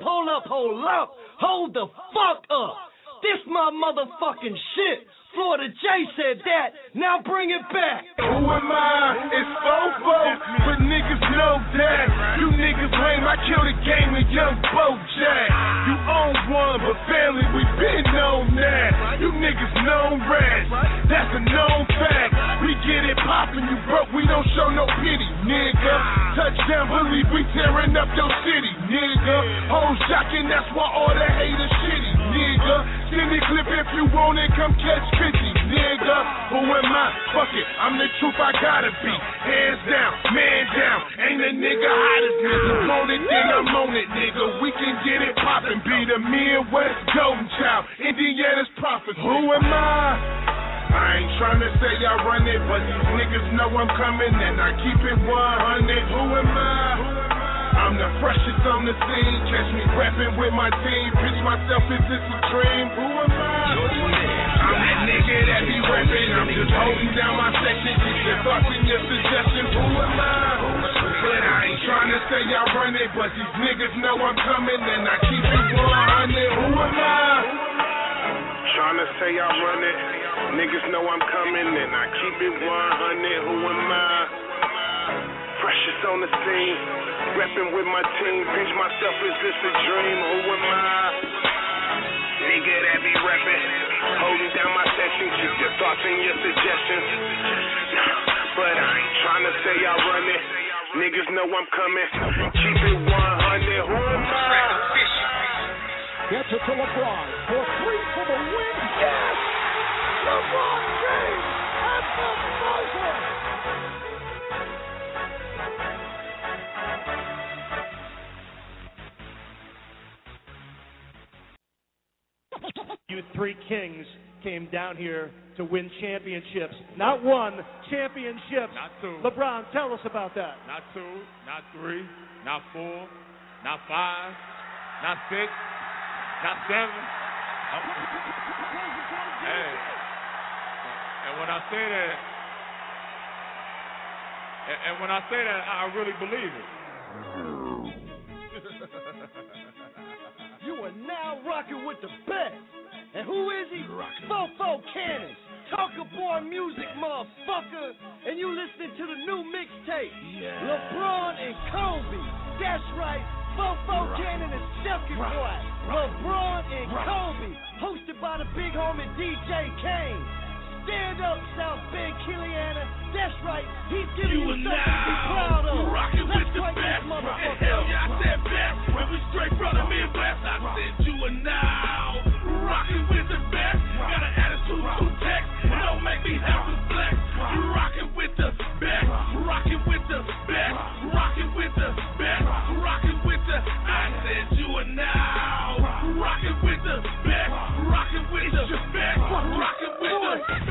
Hold the fuck up. This my motherfucking shit. Florida J said that, now bring it back. Who am I? It's Fofo, but niggas know that. You niggas lame, I kill the game with young Bojack. You own one, but family, we been on that. You niggas known rats, that's a known fact. We get it poppin', you broke, we don't show no pity, nigga. Touchdown, believe we tearing up your city, nigga. Hoes jockin', that's why all the haters shitty, nigga. Send me clip if you want it, come catch 50, nigga. Who am I? Fuck it, I'm the truth, I gotta be. Hands down, man down, ain't a nigga hot as nigga. On it, then I'm on it, nigga. We can get it poppin', be the Midwest golden child, Indiana's prophet. Who am I ain't tryna say I run it, but these niggas know I'm coming and I keep it 100. Who am I? I'm the freshest on the scene. Catch me rapping with my team. Pitch myself, is this a dream? Who am I? I'm that nigga that be rapping. I'm just holding down my section. Keep your thoughts and your suggestions. Who am I? But I ain't tryna say I run it, but these niggas know I'm coming and I keep it 100. Who am I? Tryna say I run it. Niggas know I'm coming and I keep it 100. Who am I? Freshest on the scene, reppin' with my team. Pinch myself, is this a dream? Who am I? Nigga that be reppin', holding down my section. Keep your thoughts and your suggestions. But I ain't tryna say I run it. Niggas know I'm coming. Keep it 100. Who am I? Gets it to LeBron for three for the win. Yes! LeBron James at the buzzer! You three kings came down here to win championships. Not one, championships. Not two. LeBron, tell us about that. Not two, not three, not four, not five, not six, not seven. Hey, and when I say that, I really believe it. You are now rocking with the best. And who is he? Fofo Cannon. Talker Boy Music, motherfucker. And you listening to the new mixtape. Yeah. LeBron and Kobe. That's right. Fofo Cannon and Silky Boy. LeBron and Kobe. Hosted by the big homie DJ Kane. Stand up, South Bend, Killiana. That's right. He's giving you something to be proud of. Rocking with the best. And hell yeah, I said best. When we straight from the Midwest, I said you are now rocking with the best. Got an attitude to text. Don't make me have to flex. You rocking with the best. Rocking with the best. Rocking with the best. Rocking with the. I said you are now rocking with the best. Rocking with the best. Rocking with the best.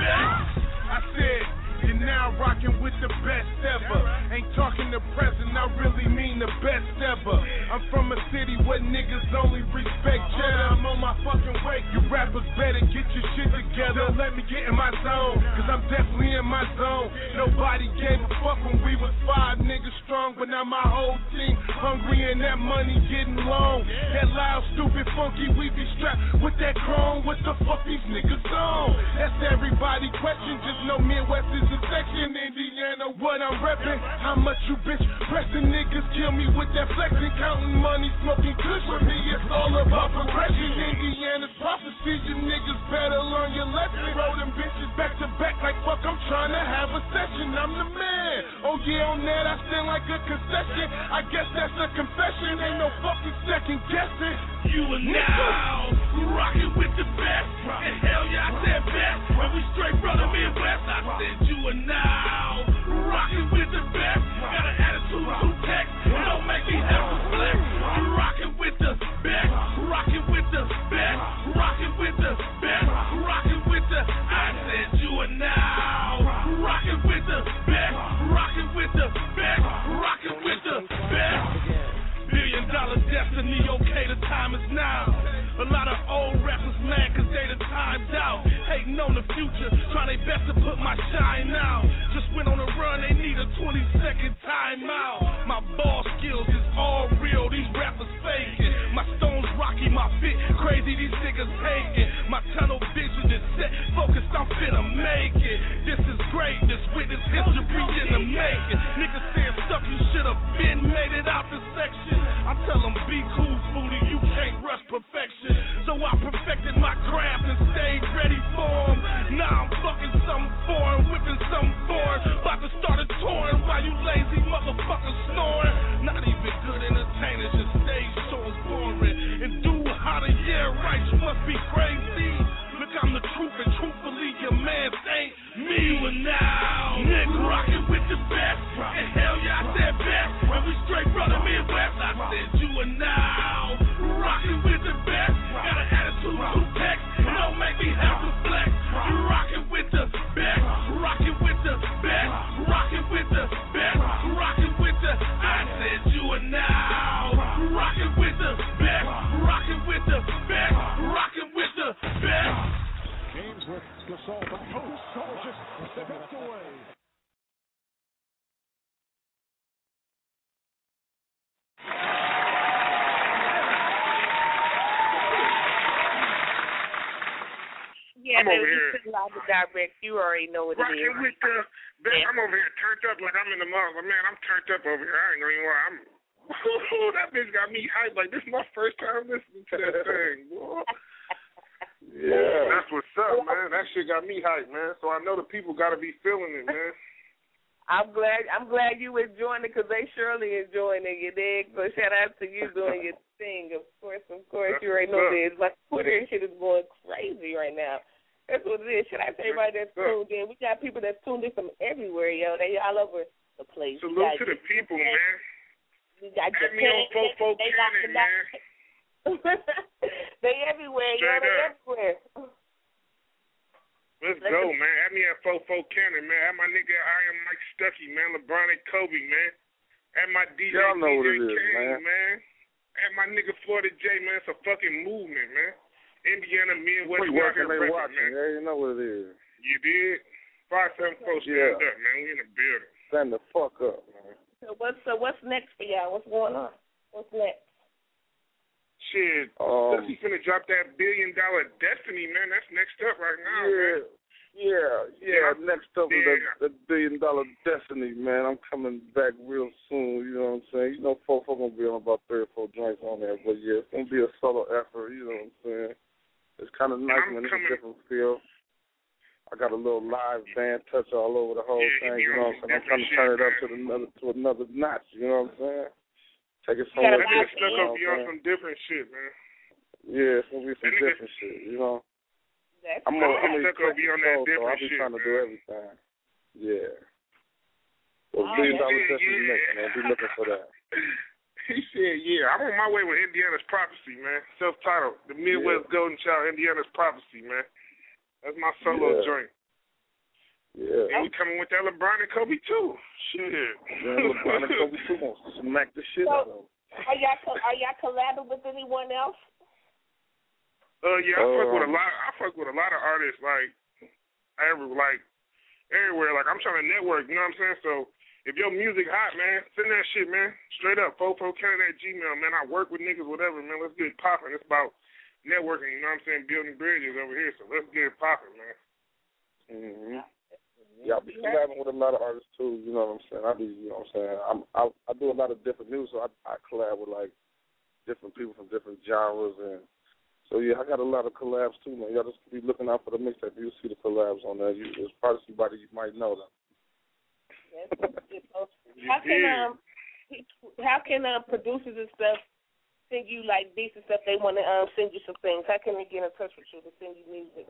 I said, you're now rocking with the best ever. Ain't talking the present, I really mean the best ever. I'm from a city where niggas only respect cheddar. I'm on my fucking way. You rappers better get your shit together. Don't let me get in my zone, cause I'm definitely in my zone. Nobody gave a fuck when we was 5 niggas strong, but now my whole team hungry and that money getting long. That loud, stupid, funky, we be strapped with that chrome. What the fuck these niggas on? That's everybody question, just know Midwest is a section. Indiana, what I'm reppin'. How much you bitch pressing niggas kill me with that flexing, counting money, smoking kush. For me, it's all about progression. Indiana's prophecy, you niggas better learn your lesson. Throw them bitches back to back like fuck, I'm trying to have a session. I'm the man. Oh yeah, on that I stand like a concession. I guess that's a confession. Ain't no fucking second guessing. You are now rocking with the best. And hell yeah, I said best. When we straight from the Midwest, I said you are now rocking with the best. Got an attitude to text. Don't make me have to flex. I'm rocking with the best. Rocking with the best. Rocking with the best. Rocking with the. I said you are now rocking with the best. Rocking with the best. Rocking with the best. $1 billion destiny, okay, the time is now. A lot of old rappers mad cause they the time's out. Hating on the future, trying their best to put my shine out. Just went on a run, they need a 20-second timeout. My ball skills is all real, these rappers faking. My stones rocky, my fit crazy, these niggas hating. My tunnel vision is set, focused, I'm finna make it. This is greatness, witness history in the making. Niggas saying stuff you should've been made it out the section. I tell them be cool, foodie, you can't rush perfection. So I perfected my craft and stayed ready for them. Now I'm fucking something foreign, whipping something foreign. About to start a touring while you lazy motherfuckers snoring. Not even good entertainers, just stage shows boring. And do how the year right, you must be crazy. Look, I'm the truth, and truthfully, your man ain't me. You are now nigga rocking with the best. And hell yeah, I said best. When we straight from the Midwest, I said you are now rocking with the best. Got an attitude to text. Don't make me have to flex. You rocking with the best. Rocking with the best. Rocking with the best. Rocking with the. I said you are now rocking with the best. Rocking with the best. Rocking with the best. James with Gasol back home. Gasol just stepped away. Yeah, I'm over baby, here. you live and direct. You already know what it is. Rocking with the best. I'm over here turned up like I'm in the mall. But man, I'm turned up over here. I ain't gonna even lie. That bitch got me hyped. Like, this is my first time listening to that thing, boy. Yeah. That's what's up, man. That shit got me hyped, man. So I know the people got to be feeling it, man. I'm glad you enjoying it because they surely enjoying it. You dig? So shout out to you doing your thing. Of course, you already know this. My Twitter and shit is going crazy right now. That's what it is. Shout out to everybody that's tuned in. We got people that's tuned in from everywhere, yo. They all over the place. Salute to the people, man. We got me on Fofo Cannon, man. They everywhere, yo. They everywhere. Let's go, man. Have me at Fofo Cannon, man. Have my nigga I Am Mike Stuckey, man. LeBron and Kobe, man. Have my DJ Y'all know what it is, Kane, man. Have my nigga Florida J, man. It's a fucking movement, man. Indiana, Midwest, we watching, they watching, man. Yeah, you know what it is. You did? 574 stand up, man. We in the building. Stand the fuck up, man. So what's next for y'all? What's going on? What's next? Shit, he's gonna drop that $1 billion Destiny, man. That's next up right now, man. Yeah. Next up is the $1 billion Destiny, man. I'm coming back real soon. You know what I'm saying? You know, folks are gonna be on about 3 or 4 joints on there, but yeah, it's gonna be a solo effort. You know what I'm saying? It's kind of nice when it's a different feel. I got a little live band touch all over the whole thing. You know what I'm saying? I'm trying to turn it up to another notch. You know what I'm saying? Take it somewhere different. Stuck up you on some different shit, man. Yeah, it's gonna be some different shit. You know. I'm stuck up you on that different so I'll be shit, trying to man. do everything. Yeah. So $1 billion Destiny next, man. Be looking for that. He said, yeah, I'm on my way with Indiana's Prophecy, man. Self-titled. The Midwest Golden Child, Indiana's Prophecy, man. That's my solo joint. Yeah. And we coming with that LeBron and Kobe, too. Shit. Yeah, LeBron and Kobe, too, gonna smack the shit out of them. Are y'all collabing with anyone else? Yeah, I fuck with a lot of artists, like, everywhere. Like, I'm trying to network, you know what I'm saying? So, if your music hot, man, send that shit, man. Straight up, FoFoCannon@gmail, man. I work with niggas, whatever, man. Let's get it popping. It's about networking, you know what I'm saying? Building bridges over here, so let's get it popping, man. Mm-hmm. Yeah, I be collabing with a lot of artists, too, you know what I'm saying? You know what I'm saying? I do a lot of different music, so I collab with, like, different people from different genres, and so, yeah, I got a lot of collabs, too, man. Y'all just be looking out for the mixtape. You'll see the collabs on there. It's part of somebody you might know, though. How can producers and stuff send you like beats and stuff? They want to send you some things. How can they get in touch with you to send you music?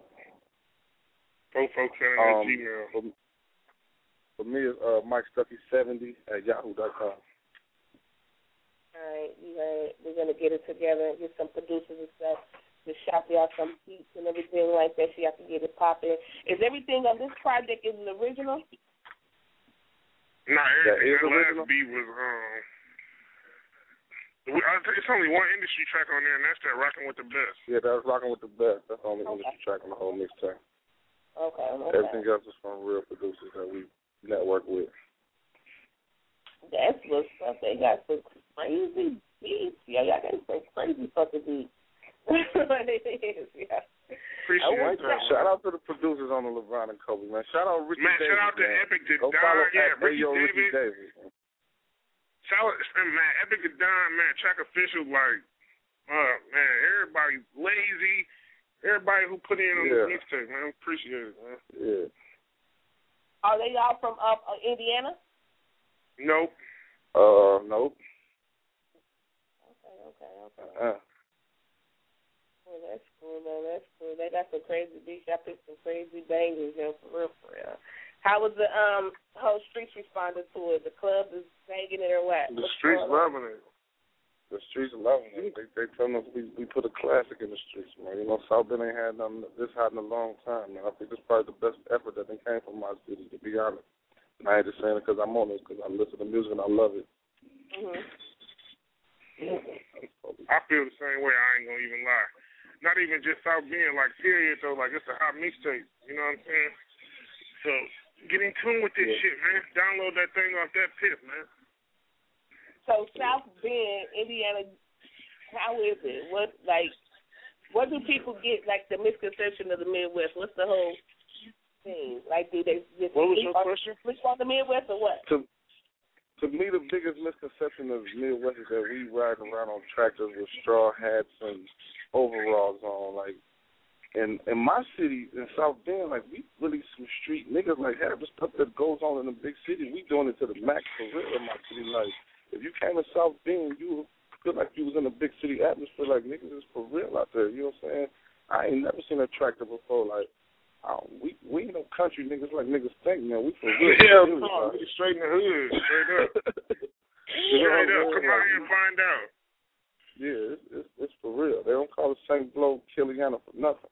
FoFoCannon@gmail. For me, it's MikeStuckey70@yahoo.com. All right, we're gonna get it together and get some producers and stuff to shop y'all some beats and everything like that, so y'all can get it popping. Is everything on this project is an original? Nah, everything. That last beat was it's only one industry track on there, and that's that Rockin' with the Best. Yeah, that's Rockin' with the Best. That's the only industry track on the whole mixtape. Okay. Everything else is from real producers that we network with. That's what's up. They got some crazy beats. Yeah, y'all got some crazy fucking beats. It is, yeah. Appreciate that. Shout out to the producers on the LeBron and Kobe, man. Shout out Ricky Davis. Shout out to Epic the Don, Ricky Davis. Shout out, man, Epic the Don, man, track official, like, man, everybody lazy, everybody who put in on the mixtape, man, appreciate it, man. Yeah. Are they all from Indiana? Nope. Nope. Okay. Well, that's cool, man. That's cool. They got some crazy beats. I picked some crazy bangers, for real. How was the whole streets responding to it? The club is banging it or what? The streets loving it. The streets loving it. They telling us we put a classic in the streets, man. You know, South Bend ain't had nothing this hot in a long time, man. I think this is probably the best effort that came from my city, to be honest. And I ain't just saying it because I'm on it, because I listen to music and I love it. Mm-hmm. I feel the same way. I ain't gonna even lie. Not even just South Bend, like, period, though. Like, it's a hot mixtape. You know what I'm saying? So, get in tune with this shit, man. Download that thing off that pit, man. So, South Bend, Indiana, how is it? What do people get, like, the misconception of the Midwest? What's the whole thing? Like, do they just what was your question? Sleep on the Midwest or what? To me, the biggest misconception of the Midwest is that we ride around on tractors with straw hats and overalls on. Like, in my city, in South Bend, like, we really some street niggas niggas like half the stuff that goes on in the big city, we doing it to the max for real in my city. Like, if you came to South Bend, you feel like you was in a big city atmosphere. Like, niggas is for real out there. You know what I'm saying? I ain't never seen a tractor before. Like, we ain't no country niggas like niggas think, man. We for real. Yeah, we straight in the hood, straight up. Straight up. Come out here and find out. Yeah, it's for real. They don't call it St. Blo, Killiana for nothing.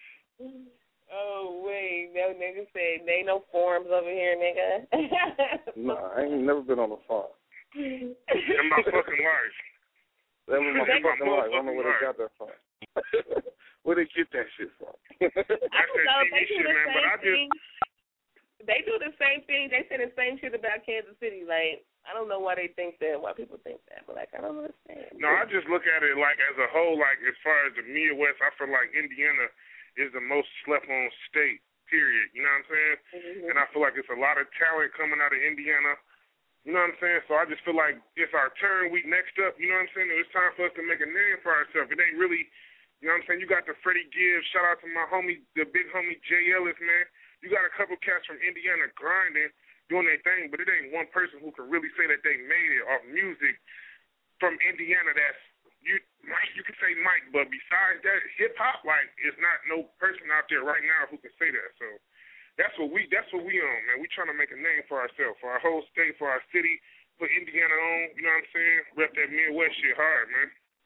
Oh, wait. No nigga said there ain't no farms over here, nigga. Nah, I ain't never been on a farm. In my fucking life. That was my fucking life. I don't know where they got that from. Where they get that shit from? That's that TV shit, man. But I just... They do the same thing. They say the same shit about Kansas City. Like, I don't know why they think that, why people think that, but, like, I don't understand. No, I just look at it, like, as a whole, like, as far as the Midwest, I feel like Indiana is the most slept-on state, period. You know what I'm saying? Mm-hmm. And I feel like it's a lot of talent coming out of Indiana. You know what I'm saying? So I just feel like it's our turn. We next up. You know what I'm saying? It's time for us to make a name for ourselves. It ain't really, you know what I'm saying? You got the Freddie Gibbs. Shout out to my homie, the big homie Jay Ellis, man. You got a couple cats from Indiana grinding, doing their thing, but it ain't one person who can really say that they made it off music from Indiana. That's you can say Mike, but besides that, hip hop, like, it's not no person out there right now who can say that. So that's what we on, man. We trying to make a name for ourselves, for our whole state, for our city, put Indiana on. You know what I'm saying? Rep that Midwest shit hard, man.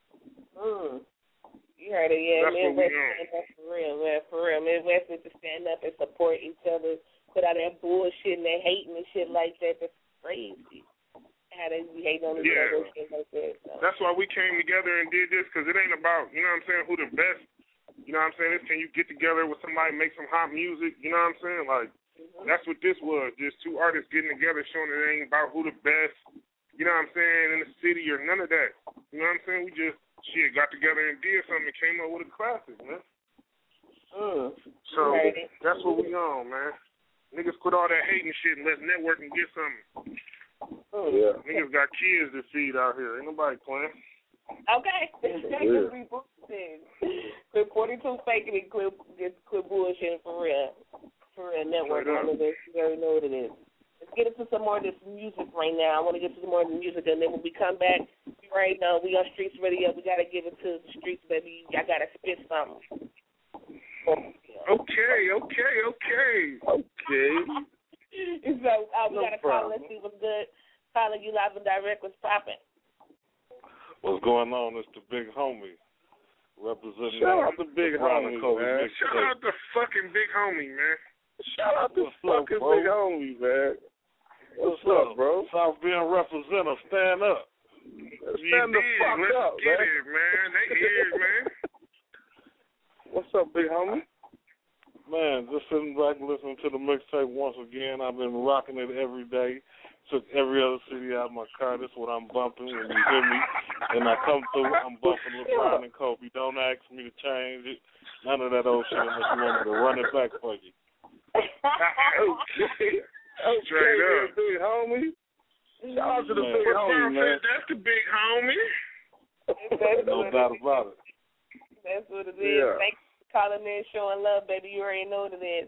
You heard it, yeah. That's Midwest, that's for real, man. For real, Midwest needs to stand up and support each other. Put out that bullshit and that hating and shit like that. That's crazy. How they be hating on each other and shit like that. So. That's why we came together and did this, because it ain't about, you know what I'm saying, who the best. You know what I'm saying? It's can you get together with somebody, make some hot music. You know what I'm saying? Like, that's what this was. Just two artists getting together, showing it ain't about who the best, you know what I'm saying, in the city or none of that. You know what I'm saying? We just, got together and did something and came up with a classic, man. So, that's what we on, man. Niggas quit all that hating shit and let's network and get something. Yeah. Niggas got kids to feed out here. Ain't nobody playing. Okay. Niggas be bullshitting. Quit 42 faking and quit bullshitting for real. For real, network on this. You already know what it is. Let's get into some more of this music right now. I want to get to some more of the music, and then when we come back, you already know we on Streets Radio. We got to give it to the streets, baby. I got to spit something. Okay. So we got to call and see what's good. Calling you live and direct. What's popping? What's going on? It's the big homie representing. Shout out to big homie, man. Shout out to fucking big homie, man. Shout out to fucking big homie, man. What's up, bro? South Bend representative, stand up. Stand the fuck Let's up, get it, man. They here, man. What's up, big homie? Man, just sitting back listening to the mixtape once again. I've been rocking it every day. Took every other city out of my car. This is what I'm bumping when you hear me. And I come through, I'm bumping LeBron and Kobe. Don't ask me to change it. None of that old shit unless you want me to run it back for you. Okay. Straight up. Big homie. Shout out to the big homie, man. That's the big homie. No doubt about it. That's what it is. Yeah. Thanks for calling in, showing love, baby. You already know what it is.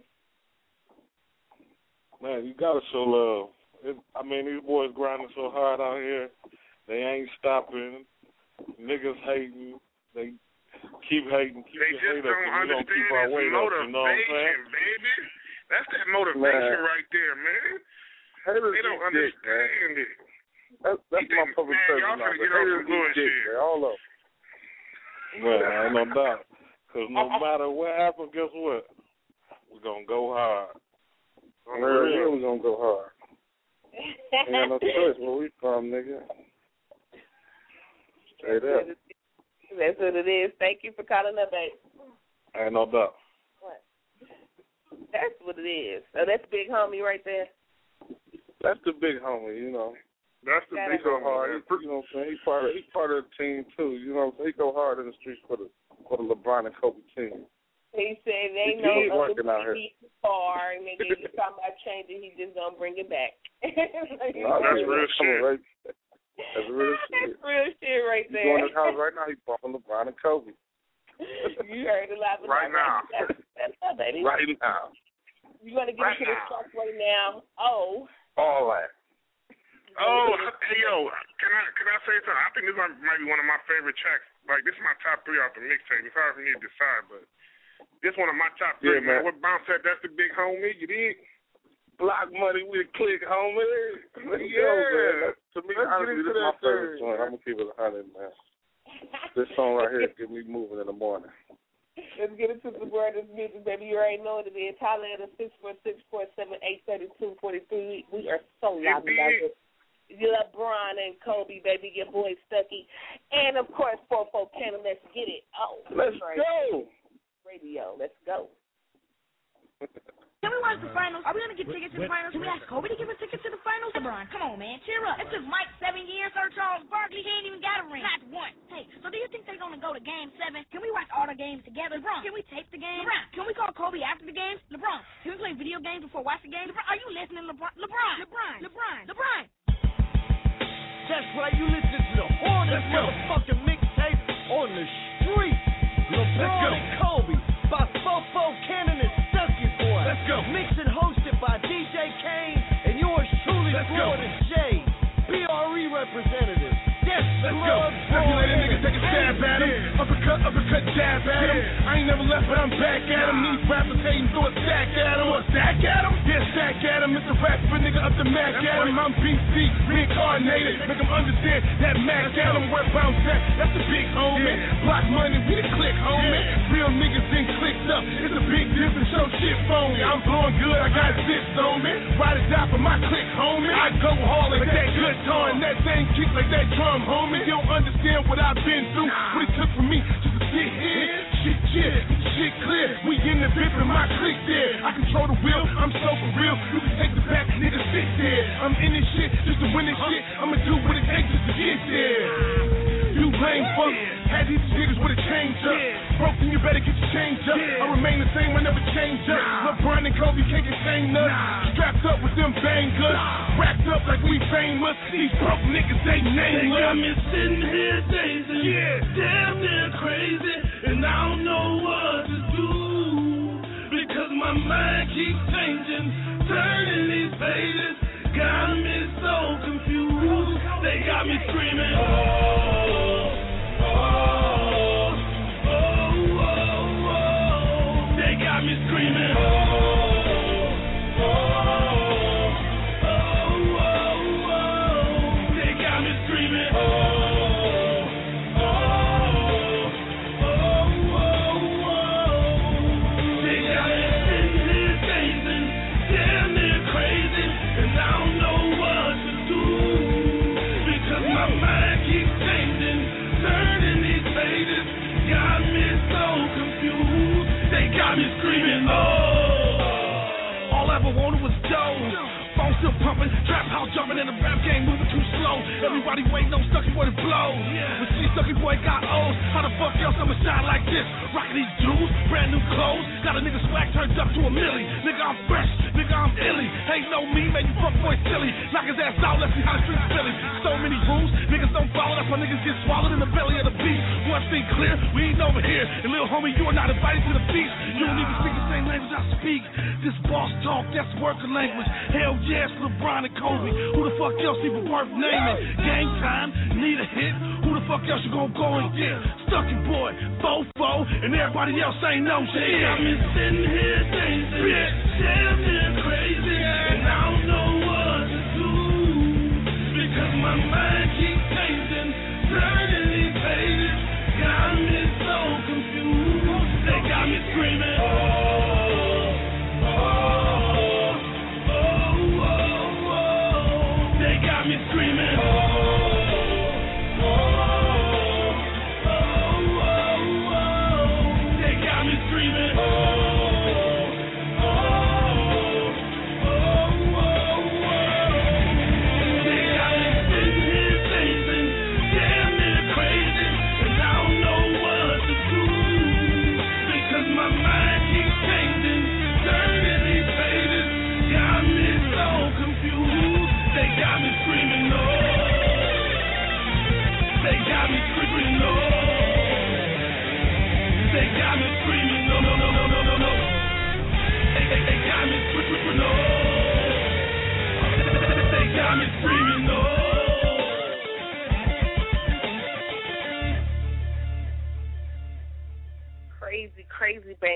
Man, you gotta show love. These boys grinding so hard out here. They ain't stopping. Niggas hating. They keep hating. They just don't understand his motivation, baby. That's that motivation right there, man. They don't understand it. That's my public service. Y'all finna get off some bullshit. All of them. Man, ain't no doubt. Because no matter what happens, guess what? We're going to go hard. We're going to go hard. Ain't got no choice where we from, nigga. Straight up. That's what it is. Thank you for calling up, babe. Ain't no doubt. What? That's what it is. So that's big homie right there. That's the big homie, you know. That's the big homie. Hard. You know what I'm saying? He's part of the team too. You know what I'm saying? He go hard in the streets for the LeBron and Kobe team. He said they know he's far, and nigga, he's talking about changing. He just gonna bring it back. That's real shit. Right. That's real shit. That's real shit right there. He's going to his house right now. He's bumping LeBron and Kobe. You heard a lot of right now. That's baby. Right now. You want to get into the stuff right now? Oh. All that. Oh, hey, yo, can I say something? I think this might be one of my favorite tracks. Like, this is my top 3 off the mixtape. It's hard for me to decide, but this one of my top 3. Yeah, man. What Bounce said, that's the big homie, you dig? Block Money with a click, homie. Yeah. To me, honestly, this is my favorite joint. I'm going to keep it 100, man. This song right here get me moving in the morning. Let's get into the word of music, baby. You already know it is. Holler at us 646-478-3243. We are so loud about this. LeBron and Kobe, baby, your boy Stucky. And, of course, 4-4 Cannon. Let's get it. Oh, let's go. Radio, let's go. Can we watch the finals? Are we going to get tickets to the finals? Can we ask Kobe to give us tickets to the finals? LeBron, come on, man. Cheer up. It took Mike 7 years. Sir Charles Barkley, he ain't even got a ring. Not one. Hey, so do you think they're going to go to Game 7? Can we watch all the games together? LeBron, can we tape the game? LeBron, can we call Kobe after the games? LeBron, can we play video games before watching the game? LeBron, are you listening, LeBron? LeBron. That's right, you listen to the hardest motherfucking mixtape on the street. LeBron and Kobe by Fofo Cannon and Stucky Boy. Let's go. Mixed and hosted by DJ Kane and yours truly, Florida J. BRE representative. Let's go. Calculated niggas take a stab at him. Uppercut, jab at him. I ain't never left, but I'm back at him. These rappers hating, throw a stack at him. Yeah, stack at him. It's a rap for nigga up the Mac at him. I'm BC, reincarnated. Make them understand that Mac at him. Where Bounce at, that's the big homie. Block Money, we the click, homie. Real niggas ain't clicked up. It's a big difference, show shit phony. I'm blowing good, I got zips on me. Ride or die for my click, homie. I go hard like that guitar and that same kick like that drum, homie. You don't understand what I've been through. What it took for me just to sit here. Shit clear. We in the bit with my click there. I control the wheel, I'm so for real. You can take the back, nigga, sit there. I'm in this shit just to win this shit. I'ma do what it takes just to get there. You lame fuck. Had these niggas with a change up. Broke, then you better get your change up. I remain the same, I never change up. LeBron and Kobe can't get chained up. Strapped up with them bangers. Wrapped up like we famous. These broke niggas, they nameless. They got me sitting here dazing. Damn near crazy. And I don't know what to do. Because my mind keeps changing. Turning these pages. Got me so confused. They got me screaming. They got me screaming. They got me screaming. They got me sitting here gazing, damn near crazy, and I don't know what to do because my mind keeps changing, turning these pages, got me so confused. They got me screaming, oh. All I ever wanted was dough. Phone still pumping, trap house jumping, and the rap game moving too slow. Everybody waiting on Stucky Boy to blow. But see, Stucky Boy got O's. How the fuck else I'ma shine like this? Rocking these jewels, brand new clothes. Got a nigga swag turned up to a milli. Nigga, I'm fresh. Nigga, I'm illy. Ain't no me, man, you fuck boy silly. Knock his ass out, let's see how the streets feeling. So many rules, niggas don't follow. That's why niggas get swallowed in the belly of the beast. One thing clear, we ain't over here. And little homie, you are not invited to the feast. You don't even speak the same language I speak. This boss talk, that's working language. Hell yes, LeBron and Kobe. Who the fuck else even worth naming? Game time, need a hit. Who the fuck else you gonna go and get? Stucky Boy, Fofo, and everybody else ain't no shit. They got me sitting here dazing, damn near crazy, and I don't know what to do because my mind keeps changing, turning these pages, got me so confused. They got me screaming, They got me screaming, They got me screaming,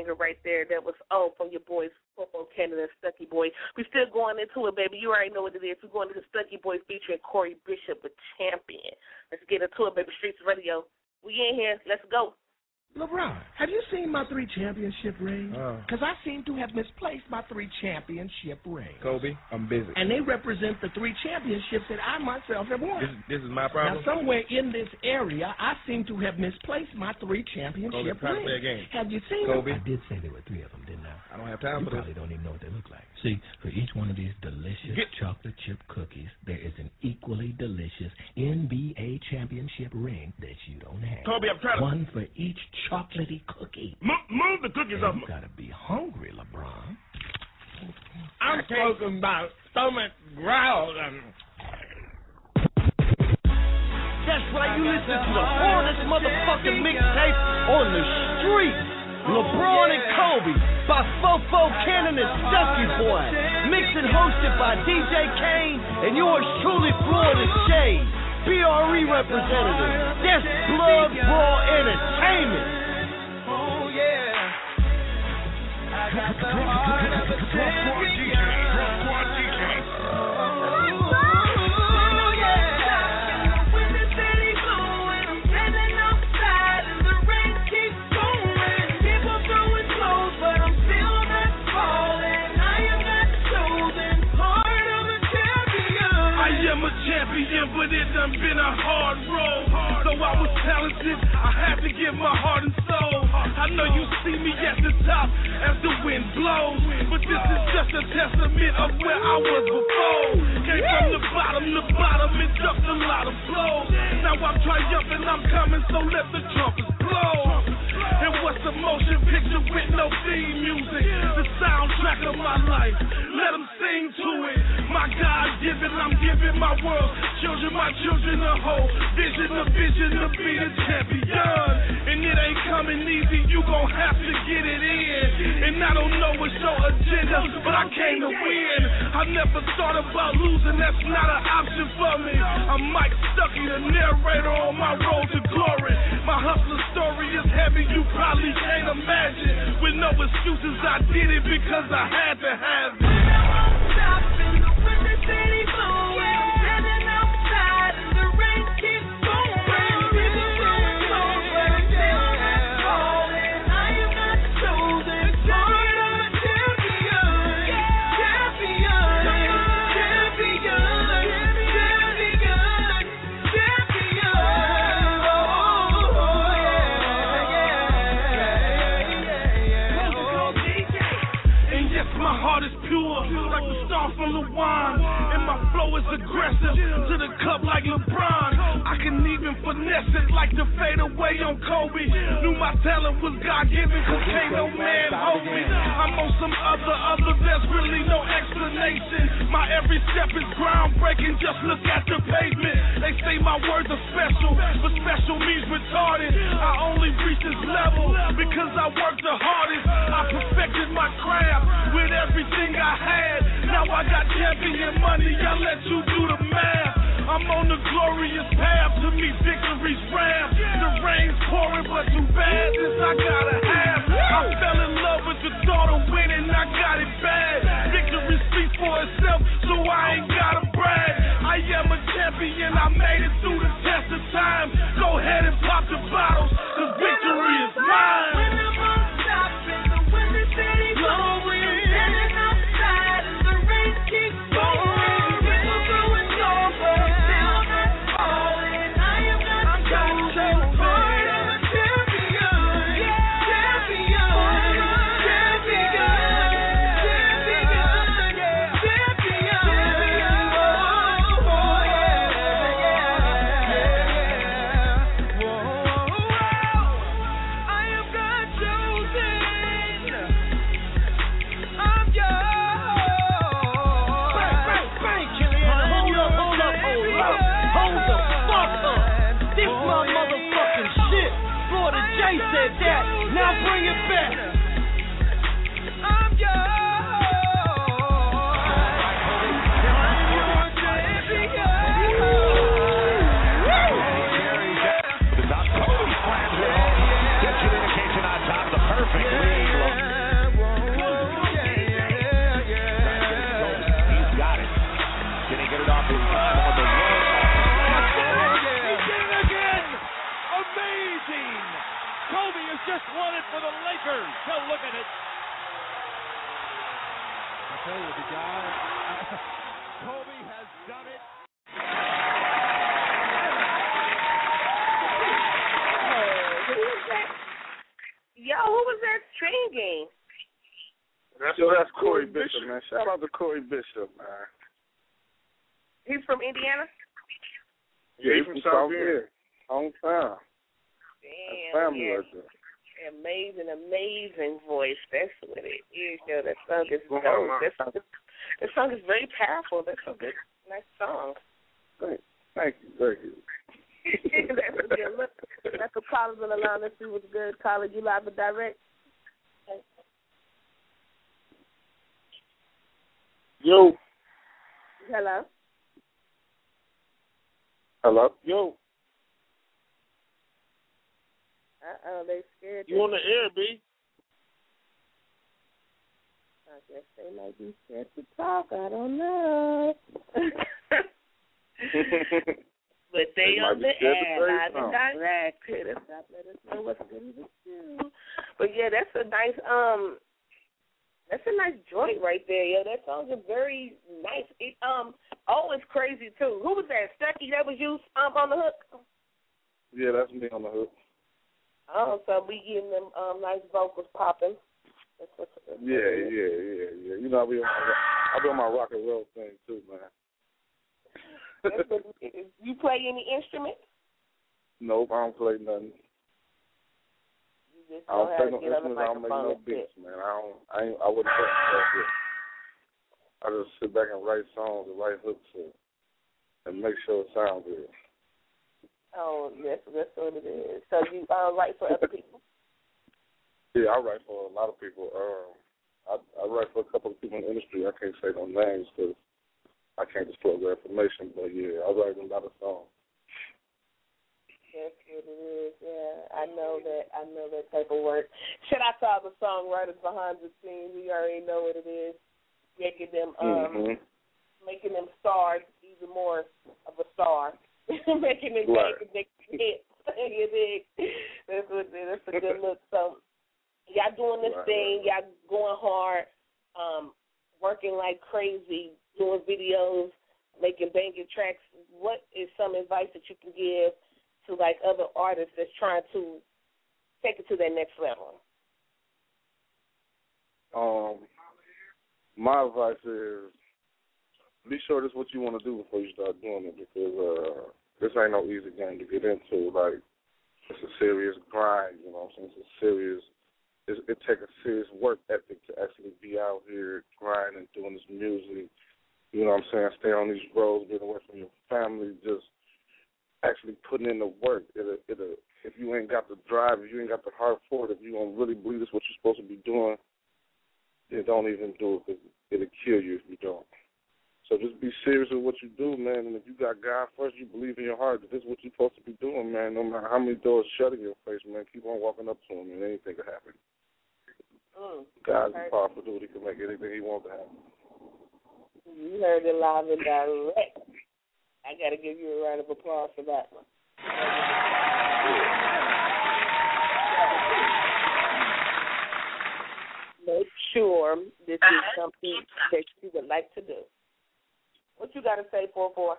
banger right there. That was from your boys, Popo Cannon and Stucky Boy. We still going into it, baby. You already know what it is. We're going to the Stucky Boy featuring Corey Bishop with Champion. Let's get into it, baby. Streets Radio. We in here. Let's go. LeBron, have you seen my 3 championship rings? Because I seem to have misplaced my 3 championship rings. Kobe, I'm busy. And they represent the 3 championships that I myself have won. This is my problem? Now, somewhere in this area, I seem to have misplaced my 3 championship Kobe, rings. again. Have you seen Kobe. them? I did say there were 3 of them, didn't I? I don't have time for this. You probably don't even know what they look like. See, for each one of these delicious chocolate chip cookies, there is an equally delicious NBA championship ring that you don't have. Kobe, I'm trying to... One for each chocolatey cookie. Move the cookies up. You gotta be hungry, LeBron. I'm talking about stomach growl. That's right, you listen to the hardest motherfucking mixtape on the street. LeBron and Kobe by Fofo Cannon and Stucky Boy. Mixed and hosted by DJ Kane and yours truly, Florida Shade. BRE representative. That's Blood Brawl Entertainment. Oh yeah, I got the heart of a champion. Oh yeah, when the city blowing, I'm standing outside and the rain keeps going. People throwing clothes, but I'm still not falling. I am not chosen, heart of a champion. I am a champion, but it done been a hard road. Though I was talented, I had to give my heart and soul. I know you see me at the top as the wind blows, but this is just a testament of where I was before. Came from the bottom, and ducked a lot of blows. Now I'm triumphant, I'm coming, so let the trumpets blow. And what's a motion picture with no theme music? The soundtrack of my life, let them sing to it. My God given, I'm giving my world. Children, my children a whole vision to be a champion. And it ain't coming easy, you gon' have to get it in. And I don't know what's your agenda, but I came to win. I never thought about losing, that's not an option for me. I'm Mike Stucky, the narrator on my road to glory. My hustler story is heavy, you probably can't imagine. With no excuses, I did it because I had to have it. When the city blowing, I'm standing outside and the rain keeps going. People throwing clothes, but I'm still not falling. I am not chosen, heart of a champion. And yes, my heart is pure, like the star from Luan. And my flow is aggressive to the cup like LeBron. I can even finesse it like the fadeaway on Kobe. Knew my talent was God-given, cause can't no man hold me. I'm on some other, there's really no explanation. My every step is groundbreaking, just look at the pavement. They say my words are special, but special means retarded. I only reached this level because I worked the hardest. I perfected my craft with everything I had. Now I got champion money, I let you do the math. I'm on the glorious path to meet victory's wrath. The rain's pouring, but too bad this I gotta have. I fell in love with the thought of winning, I got it bad. Victory speaks for itself, so I ain't gotta brag. I am a champion, I made it through the test of time. Go ahead and pop the bottles, cause victory is mine. When the bus stops and when the city blowing, I'm standing outside and the rain keeps going. People throwing clothes, but I'm still not falling. I am not chosen, heart of a champion. Champion. 2-time on the run. He did it again! Amazing! Kobe has just won it for the Lakers. So look at it. I tell you, the guy, Kobe has done it. Who was that string game? That's Corey Bishop, man. Shout out to Corey Bishop, man. He's from Indiana? Yeah, he's from South Bend. Hometown. Damn, family yeah. right there. Amazing voice. That's what it is, yo. That song is dope. That song is very powerful. That's a good, nice song. Thank you. That's a good look. That's what Collins and allowing us to do was good. College, you live and direct. Yo. Hello. Hello. Yo. They scared. You on the air, B? I guess they might be scared to talk. I don't know. But they on the air, live and direct. Let us know what's good to do. But yeah, that's a nice joint right there, yo. That song is very nice. It it's crazy too. Who was that? Stucky? That was you on the hook? Yeah, that's me on the hook. Oh, so we getting them nice vocals popping. Yeah. You know, I'll be on my rock and roll thing too, man. You play any instruments? Nope, I don't play nothing. I don't play no instruments. I don't make no beats, man. I wouldn't play stuff yet. I just sit back and write songs and write hooks and make sure it sounds good. Oh, that's what it is. So you write for other people? Yeah, I write for a lot of people. I write for a couple of people in the industry. I can't say no names because I can't disclose their information, but yeah, I write a lot of songs. That's what it is, yeah. I know that type of work. Shout out to all the songwriters behind the scenes. We already know what it is. Making them stars even more of a star. making them hits. You dig? That's a good look. So y'all doing this thing, y'all going hard, working like crazy, doing videos, making banging tracks. What is some advice that you can give to like other artists that's trying to take it to that next level? My advice is be sure this is what you want to do before you start doing it, because this ain't no easy game to get into. Like, it's a serious grind, you know what I'm saying? It takes a serious work ethic to actually be out here grinding, doing this music, you know what I'm saying? Stay on these roads, get away from your family, just actually putting in the work. If you ain't got the drive, if you ain't got the heart for it, if you don't really believe it's what you're supposed to be doing, then don't even do it, because it'll kill you if you don't. So just be serious with what you do, man, and if you got God first, you believe in your heart that this is what you're supposed to be doing, man. No matter how many doors shut in your face, man, keep on walking up to him, and anything can happen. God's powerful dude. He can make anything he wants to happen. You heard it live and direct. I got to give you a round of applause for that one. Make sure this is something that you would like to do. What you got to say, 4-4?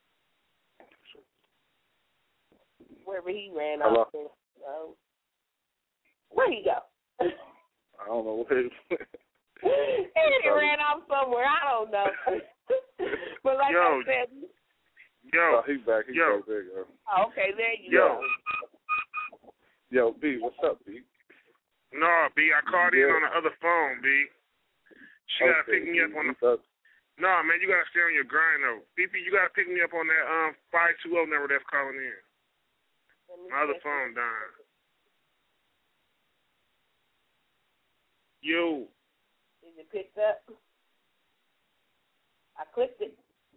Wherever he ran off to. Where'd he go? I don't know where he went. He ran off somewhere. I don't know. But like I said. He's back. He's back. There you go. Oh, okay, there you go. Yo, B, what's up, B? No, B, I called in on the other phone, B. She got to pick me up on the... No, man, you got to stay on your grind, though. BP, you got to pick me up on that 520 number that's calling in. My other phone dying. Yo. Is it picked up? I clicked it.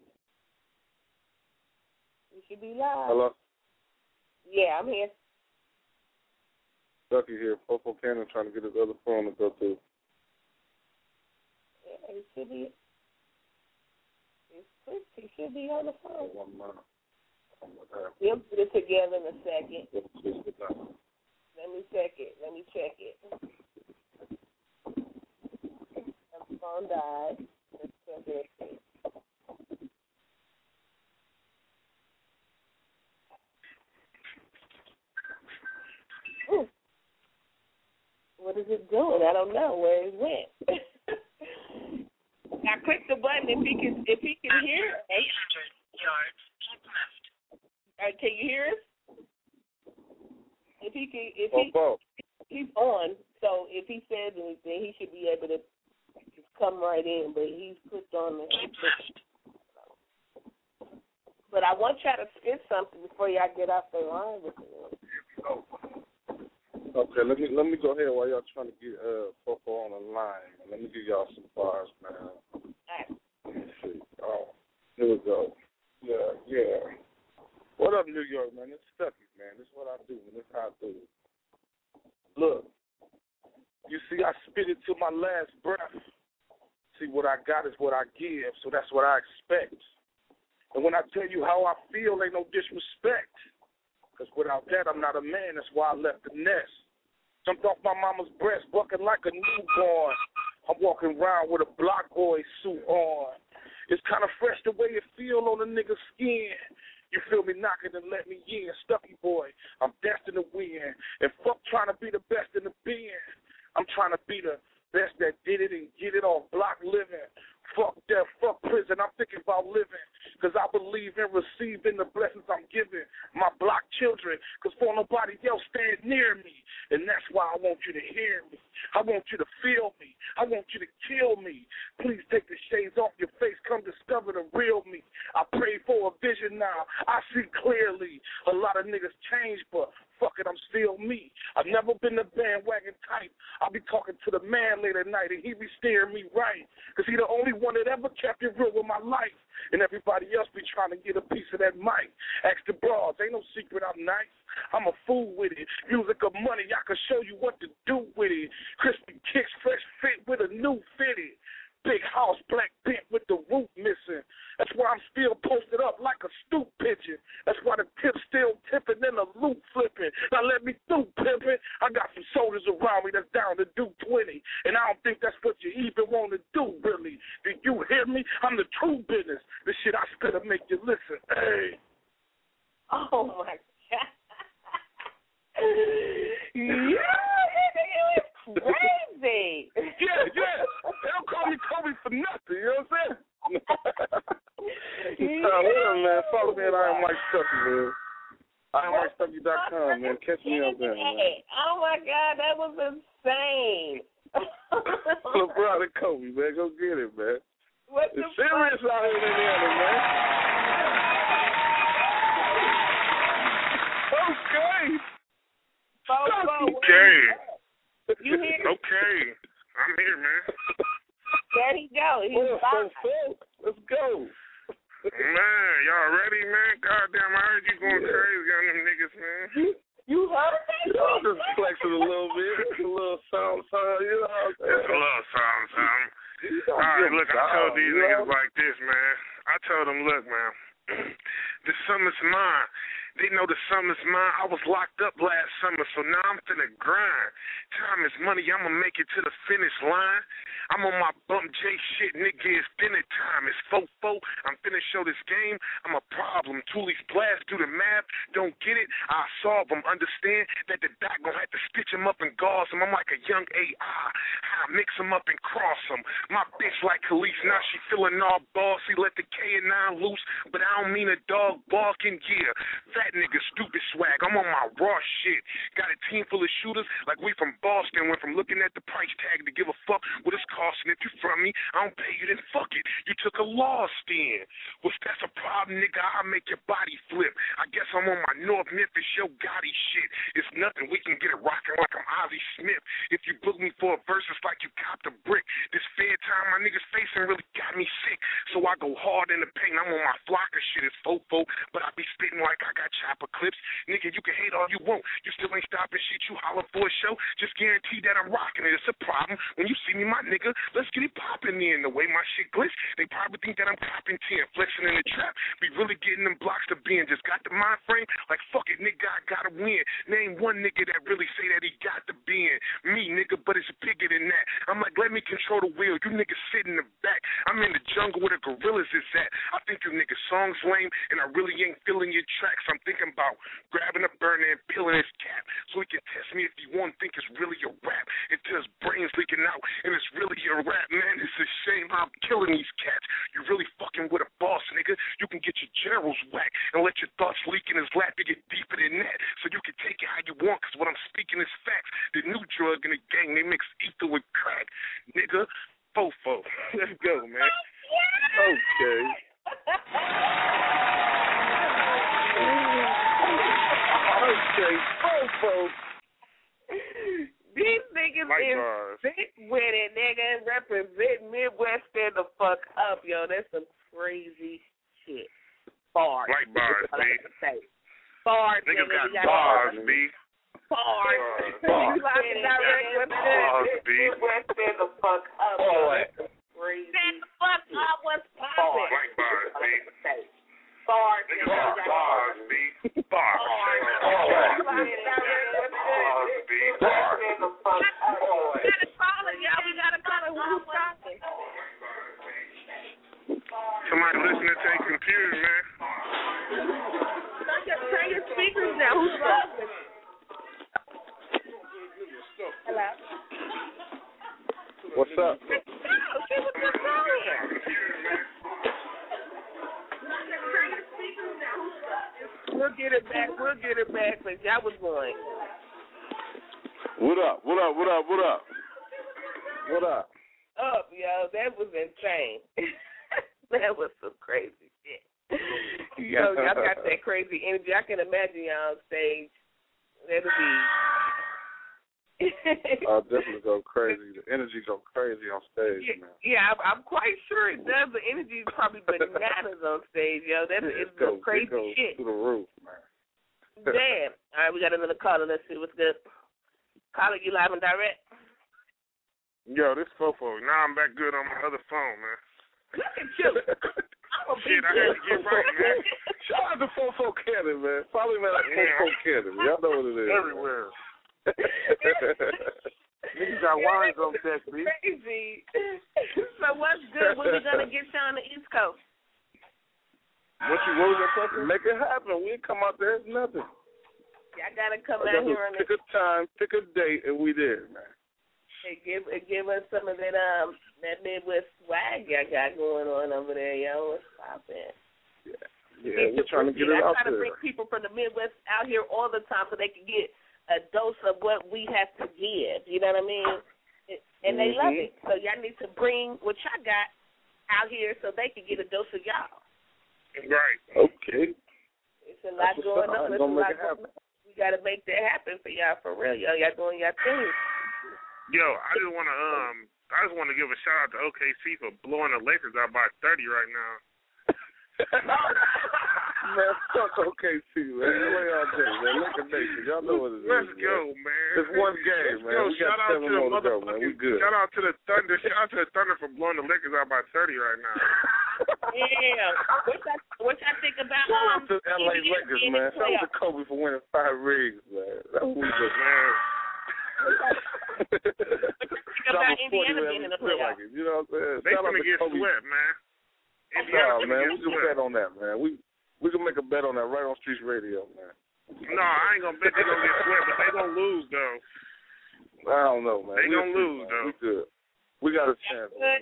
You should be live. Hello? Yeah, I'm here. Ducky here, Popo Cannon trying to get his other phone to go through. Yeah, it should be. It's He should be on the phone. We'll put it together in a second. Let me check it. The phone died. Let's check it. Ooh. What is it doing? I don't know where it went. I clicked the button if he can hear. 800 yards, keep left. Can you hear us? He's on. So if he says anything, he should be able to come right in. But he's clicked on the. But I want y'all to spit something before y'all get off the line with him. Okay, let me go ahead while y'all trying to get Popo on the line. Let me give y'all some bars, man. Let me see. Oh, here we go. Yeah. What up, New York, man? It's Stucky, man. This is what I do, and this is how I do it. Look, you see, I spit it to my last breath. See, what I got is what I give, so that's what I expect. And when I tell you how I feel, ain't no disrespect. Because without that, I'm not a man. That's why I left the nest. Jumped off my mama's breast, bucking like a newborn. I'm walking around with a block boy suit on. It's kind of fresh the way it feel on a nigga's skin. You feel me knocking and let me in. Stucky boy, I'm destined to win. And fuck trying to be the best in the bin. I'm trying to be the best that did it and get it off block living. Fuck death, fuck prison, I'm thinking about living. Because I believe in receiving the blessings I'm giving my block children. Because for nobody else stand near me. And that's why I want you to hear me. I want you to feel me. I want you to kill me. Please take the shades off your face. Come discover the real me. I pray for a vision now. I see clearly. A lot of niggas change, but fuck it, I'm still me. I've never been the bandwagon type. I'll be talking to the man late at night, and he be steering me right. Because he the only one that ever kept it real with my life. And everybody else be trying to get a piece of that mic. Ask the bras, ain't no secret I'm nice. I'm a fool with it. Music or money, I can show you what to do with it. Crispy kicks, fresh fit with a new fitted. Big house, black bent with the roof missing. That's why I'm still posted up like a stoop pigeon. That's why the tip's still tipping and the loop flipping. Now let me through pimping. I got some soldiers around me that's down to do 20. And I don't think that's what you even want to do, really. Did you hear me? I'm the true business. The shit I spit to make you listen. Hey. Oh, my God. Yeah, crazy. Yeah. They don't call me Kobe for nothing, you know what I'm saying? Man, follow me at I Am Mike Stucky, man. IamMikeStucky.com, man. Catch me up there, man. Oh, my God, that was insane. LeBron and Kobe, man. Go get it, man. What it's serious out here in Indiana, man. Okay. You hear? Okay. I'm here, man. There he go. He's fine. Let's go. Man, y'all ready, man? Goddamn, I heard you going crazy on them niggas, man. You heard that? I'm just flexing a little bit. It's a little something, you know what I'm saying? It's a little something. All right, look, I told these niggas like this, man. I told them, look, man, the summer's mine. They know the summer's mine. I was locked up last summer, so now I'm finna grind. Time is money. I'ma make it to the finish line. I'm on my bump J shit, nigga. It's dinner time. It's 4-4. I'm finna show this game. I'm a problem. Tooley's blast. Do the math. Don't get it. I solve them. Understand that the doc gonna have to stitch them up and gauze them. I'm like a young AI. I mix them up and cross them. My bitch like Khalees. Now she feeling all bossy. Let the K&9 loose, but I don't mean a dog barking. Yeah. Fat nigga, stupid swag. I'm on my raw shit. Got a team full of shooters like we from Boston. Went from looking at the price tag to give a fuck what it's costing. If you from me, I don't pay you, then fuck it. You took a loss then. Well, if that's a problem, nigga, I'll make your body flip. I guess I'm on my North Memphis Yo Gotti shit. It's nothing. We can get it rocking like I'm Ozzie Smith. If you book me for a verse, it's like you copped a brick. This bedtime, my niggas facing really got me sick. So I go hard in the paint. I'm on my flocker shit. It's fofo, but I be spitting like I got chopper clips. Nigga, you can hate all you want. You still ain't stopping shit. You holler for a show. Just guarantee that I'm rocking it. It's a problem when you see me, my nigga. Let's get it popping in. The way my shit glitch, they probably think that I'm copping 10, flexing in the trap. Be really getting them blocks to bend. Just got the mind frame like fuck it, nigga. I gotta win. Name one nigga that really say that he got the bend. Me, nigga, but it's bigger than that. I'm like, let me control the wheel. You niggas sit in the back. I'm in the jungle where the gorillas is at. I think you niggas songs lame, and I really ain't feeling your tracks. I'm thinking about grabbing a burner and peeling his cap so he can test me if he won't think it's really a rap until his brain's leaking out and it's really a rap. Man, it's a shame how I'm killing these cats. You really fucking with a boss, nigga. You can get your generals whacked and let your thoughts leak in his lap to get deeper than that so you can take it how you want, because what I'm speaking is facts. The new drug in the gang, they mix ether with crack. Nigga, fofo. Let's go, man. Okay. Okay, fofo. These niggas is big with it, nigga. Represent Midwest stand the fuck up, yo. That's some crazy shit. Bars. Like bars, B. Bars, nigga. Got bars, B. Bars. Bars, B. Midwest stand the fuck up, yo. Crazy. Stand the fuck up. What's poppin'? Like bars, B. Bars, nigga. Bars, B. Bars. Somebody listening to their computer, man. Turn your speakers down. Who's talking? Hello? What's up? We'll get it back, but y'all was going. What up? Up, yo. That was insane. That was some crazy shit. Yo, y'all got that crazy energy. I can imagine y'all on stage. That'll be... I'll definitely go crazy. The energy go crazy on stage, man. Yeah, I'm quite sure it does. The energy is probably bananas on stage, yo. It's some crazy shit. Through the roof, man. Damn. All right, we got another caller. Let's see what's good. Caller, you live and direct? Yo, this fofo. Now I'm back good on my other phone, man. Look at you. Shit, I had to get right, man. Shout out to Fofo Cannon, man. Follow me at Fofo Cannon. Y'all know what it is. Everywhere. Niggas got wines on deck, B. Crazy. So what's good? When we gonna get you on the East Coast? What was that question? Make it happen. We come out there, it's nothing. Y'all gotta come out here and pick a time, pick a date, and we there, man. Hey, give us some of that Midwest swag y'all got going on over there, yo. What's poppin'? Yeah, we're trying to get it out there. I try to bring people from the Midwest out here all the time so they can get a dose of what we have to give. You know what I mean? And they love it. So y'all need to bring what y'all got out here so they can get a dose of y'all. Right. Okay. It's a lot going on. We got to make that happen for y'all, for real. Y'all doing your thing. Yo, I just want to give a shout out to OKC for blowing the Lakers out by 30 right now. Man, fuck OKC, man. Way out there, man. Laker Nation, y'all know what it is. Let's go, man. It's one game, man. We got 7 more to go, man. We good. Shout out to the Thunder. Shout out to the Thunder for blowing the Lakers out by 30 right now. Yeah. What y'all think about shout out to LA Lakers, man. Shout out to Kobe for winning 5 rings, man. That's what we do, man. About Indiana being in the playoffs. You know what I'm saying? They gonna get swept, man. Man, we can bet on that, man. We can make a bet on that right on Streets Radio, man. No, I ain't gonna bet they're gonna get swept, but they gonna lose though. I don't know, man. They gonna lose though. We good. We got a chance. Hey,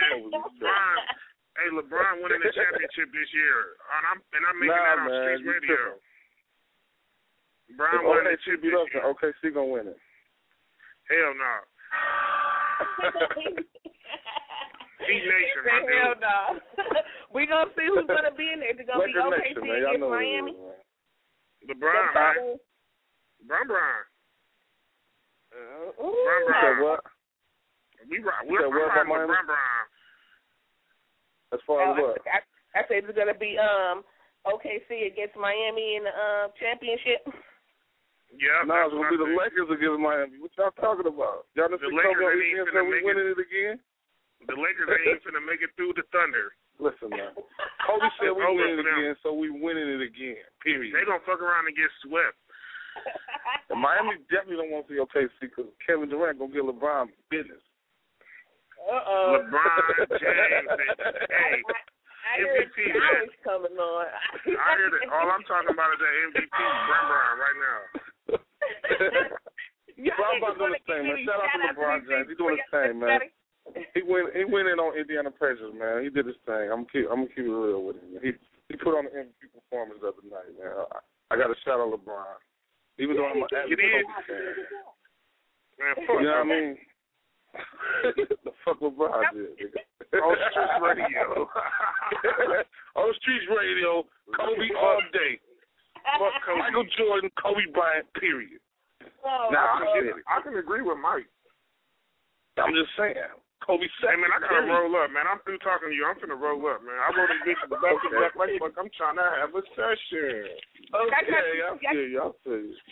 LeBron winning the championship this year, and I'm making that on Streets Radio. LeBron winning the championship. OKC gonna win it. Hell no. Nation, hell no. We gonna see who's gonna be in there. It's gonna be OKC against Miami. LeBron, man. LeBron. What? We're riding with Brown. As far as what? I said it's gonna be OKC against Miami in the championship. Yeah, no, it's gonna be the Lakers against Miami. What y'all talking about? Y'all just the Lakers ain't finna make winning it again. The Lakers ain't finna make it through the Thunder. Listen, man. Kobe said we winning it again, so we winning it again. Period. They gonna fuck around and get swept. And Miami definitely don't want to see OKC because Kevin Durant gonna get LeBron business. LeBron James. Hey. I heard challenge coming on. I heard it. All I'm talking about is that MVP Brown right now. LeBron doing the same, man. Shout out to LeBron James. He's doing his thing, man. He went in on Indiana Pacers, man. He did his thing. I'm gonna keep it real with him. He put on the MVP performance the other night, man. I got to shout out LeBron, even though I'm an avid Kobe fan. Man, you know what I mean? The fuck LeBron did. On Streets Radio. On Streets Radio, Kobe all day. Fuck Kobe. Michael Jordan, Kobe Bryant, period. I can agree with Mike. I'm just saying. Kobe Hey, man, I gotta roll up, man. I'm through talking to you. I'm finna roll up, man. I wrote them bitches back to back like fuck. I'm trying to have a session. Okay, I'll see you.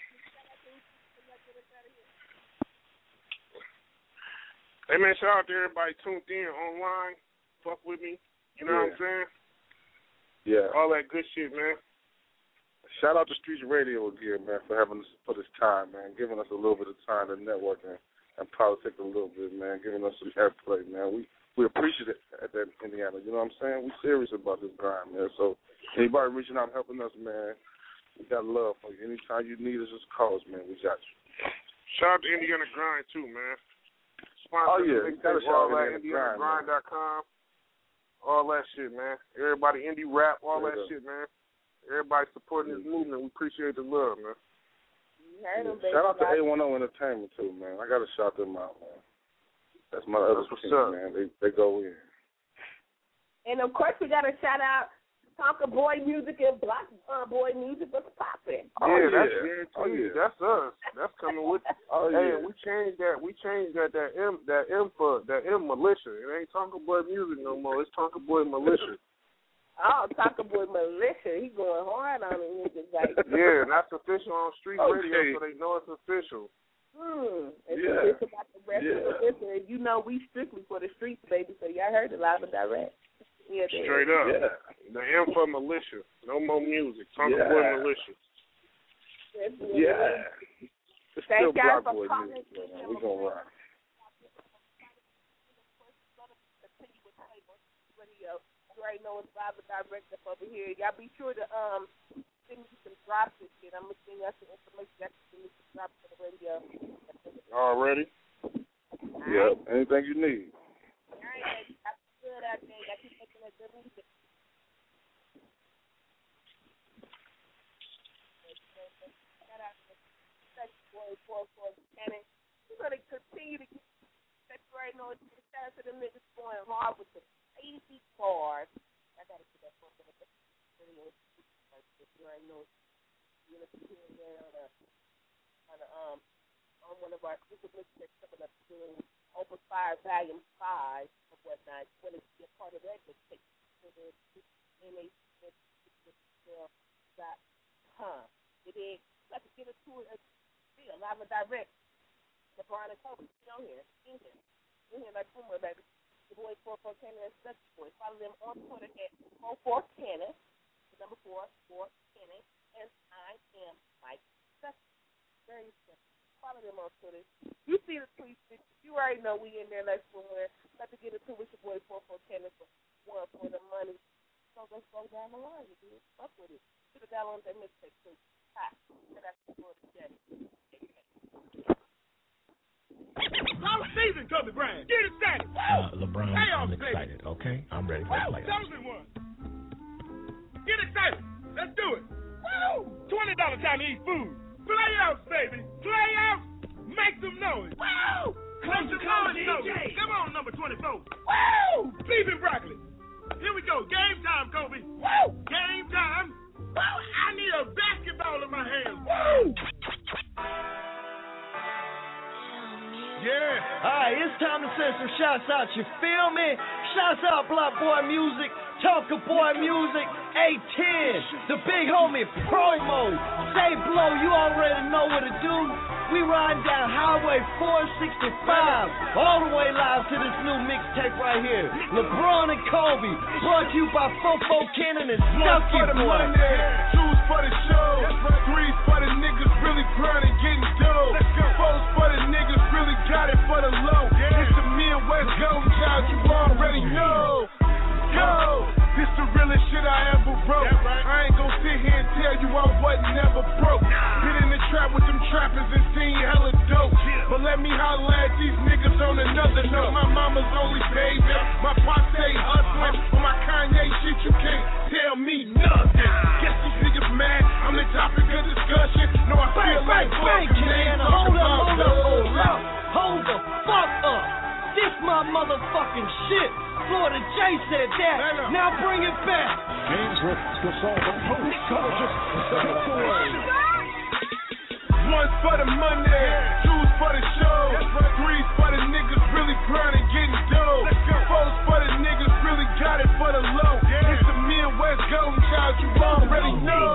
Hey, man, shout out to everybody tuned in online. Fuck with me. You know what I'm saying? Yeah. All that good shit, man. Shout out to Streets Radio again, man, for having us for this time, man, giving us a little bit of time to network and politic a little bit, man, giving us some airplay, man. We appreciate it at that Indiana. You know what I'm saying? We serious about this grind, man. So anybody reaching out and helping us, man, we got love for you. Anytime you need us, just call us, man. We got you. Shout out to Indiana Grind too, man. Oh yeah, got to shout out to IndianaGrind.com. All that shit, man. Everybody indie rap, all that shit, man. Everybody supporting this movement. We appreciate the love, man. Shout out to A10 Entertainment too, man. I gotta shout them out, man. That's my other team, man. They go in. And of course, we gotta shout out Tonka Boy Music and Black Boy Music. What's poppin'? That's us. That's coming with. Hey, we changed that. That M Militia. It ain't Tonka Boy Music no more. It's Tonka Boy Militia. Oh, Tonka Boy Militia. He going hard on it. Yeah, that's official on Street Radio, so they know it's official. It's official about the rest of the you know we strictly for the streets, baby, so y'all heard it live and direct. Yeah, straight up. Yeah. The M for Militia. No more music. Tonka Boy Militia. Yeah. It's still Black Boy music, man. We're going to rock. You already know it's live and direct up over here. Y'all be sure to send me some drops and shit. I'm going to send y'all some information. Y'all can send me some drops on the radio. Already? Yeah. Anything you need. All right, baby. That's good out there. Y'all keep making that good music. Shout out to Cannon. We're going to continue to get that right now. Shout out to the niggas going hard with the easy cars. I gotta get that one. You already know you're gonna be there on one of our super mixtapes coming up soon. Open Fire Volume 5 or whatnot. You want to be a part of that mixtape? NACS.com. It is. Let's get it to it. Live and direct. LeBron and Kobe. You know here. In here like Boomer, baby. The boy 44 Cannon and Such Boy. Follow them on Twitter at 44 Cannon, the number 4 Cannon, and I am Mike Such. Very simple. Follow them on Twitter. You see the tweets, you already know we in there like somewhere. Got to get it to with your boy 44 Cannon for the money. So let's go down the line, dude. Fuck with it. Should have got on that mixtape too. Hi. That's the word of the day. Long season, Kobe Bryant. Get it started. LeBron, I'm excited, okay? I'm ready for the playoffs. Chosen one. Get excited. Let's do it. Woo! $20 Chinese food. Playoffs, baby. Playoffs. Make some noise. Woo! Make some noise. Come on, number 24. Woo! Beef and broccoli. Here we go. Game time, Kobe. Woo! Game time. Woo! I need a basketball in my hands. Woo! Yeah. Hi, it's time to send some shouts out, you feel me? Shouts out Block Boy Music, Talker Boy Music, A10, the big homie Promo, Say Blow, you already know what to do. We riding down Highway 465, all the way live to this new mixtape right here. LeBron and Kobe, brought to you by Fofo Cannon and Stucky Boy. Choose for the show, threes for the niggas really grinding, getting dough. Fours for the niggas really got it for the low. It's the Midwest Golden Child, you already know. Go! This the realest shit I ever wrote. I ain't gon' sit here and tell you I wasn't never broke. Been in the trap with them trappers and seen hella dope. But let me holler at these niggas on another note. My mama's only baby, my pop stay hustling. On my Kanye shit, you can't tell me nothing. Guess these niggas mad, I'm the topic of discussion. No, I feel like fucking man. Hold the fuck up. This my motherfucking shit. Florida J said that. Now bring it back. James with Gasol. One's for the money, two's for the show, three's for the niggas really grinding, getting dough. Four's for the niggas really got it for the low. It's the Midwest Golden Child, you already know.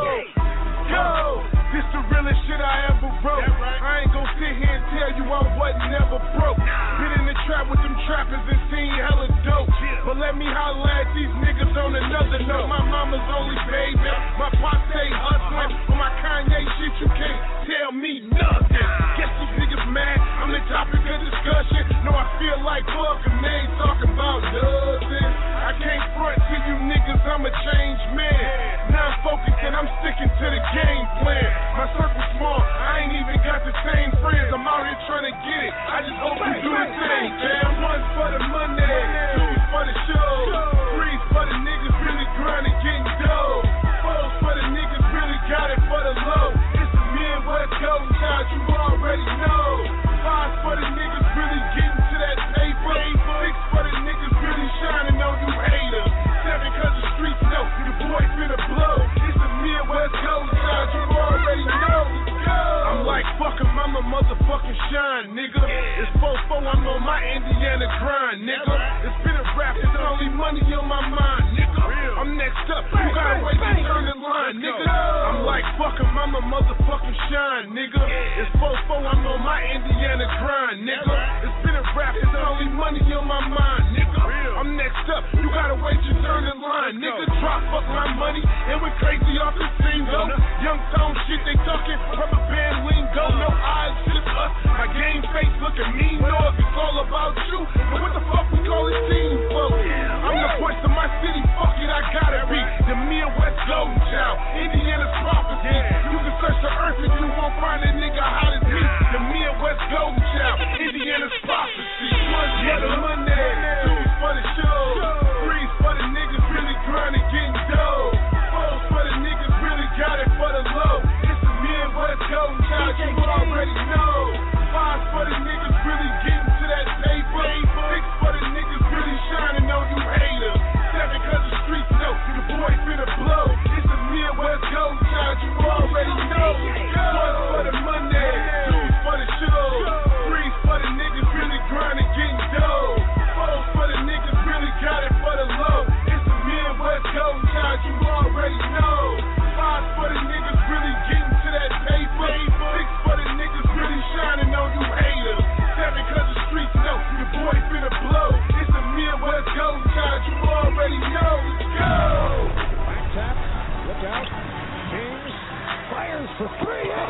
Go! This the realest shit I ever wrote. I ain't gon' sit here and tell you I wasn't never broke. Been in the trap with them trappers and seen hella dope. But let me holler at these niggas on another note. My mama's only baby, my pop stay hustling. On my Kanye shit, you can't tell me nothing. Guess these niggas mad, I'm the topic of discussion. No, I feel like fucking they ain't talking about nothing. I can't front to you niggas, I'm a changed man. Now I'm focused and I'm sticking to the game plan. My circle's small, I ain't even got the same friends. I'm out here trying to get it, I just hope you do the same. Damn, one's for the money, two's for the show, three's for the niggas really grinding, getting dough. Four's for the niggas really got it for the low. It's the Midwest Golden Child, you already know. Five's for the niggas really getting to that paper. Six for the niggas really shining on you haters. Seven cause the streets know the boy finna blow. It's the Midwest Golden Child, you already know. I'm like, fuck 'em, I'm a motherfucking shine, nigga. It's 4-4, I'm on my Indiana grind, nigga. It's been a rap, there's only money on my mind, nigga. I'm next up, you gotta wait to turn in line, nigga. I'm like, fuck 'em, I'm a motherfucking shine, nigga. It's 4-4, I'm on my Indiana grind, nigga. It's been a rap, there's only money on my mind, nigga. I'm next up, you gotta wait your turn in line, nigga. Drop fuck my money, and we're crazy off the scene, though. Young tone shit, they talking, rubber band lingo, no eyes, just us. My game face looking mean, no, if it's all about you. But what the fuck we call this team for? I'm the voice of my city, fuck it, I gotta be the Midwest Golden Child, Indiana's prophecy. You can search the earth if you won't find a nigga hot as me. The Midwest Golden Child, Indiana's prophecy. One's for the money, two's for the show, three's for the niggas really grinding, getting dough. Four's for the niggas really got it for the low. It's the Midwest Golden Child, you already know. Five's for the niggas really getting to that paper. Six for the niggas really shining on you haters. Seven cause the streets know the boy finna blow. It's the Midwest Golden Child, you already know. One's for the money, two's for the show, three's for the niggas really grinding, getting dough. Four's for the niggas really got it for the low. It's the Midwest Golden Child, you already know. Five's for the niggas really getting to that paper. Six for the niggas really shining on you haters. Seven cause the streets know the boy finna blow. It's the Midwest Golden Child, you already know. Let's go! Back tap, look out. James fires for three. And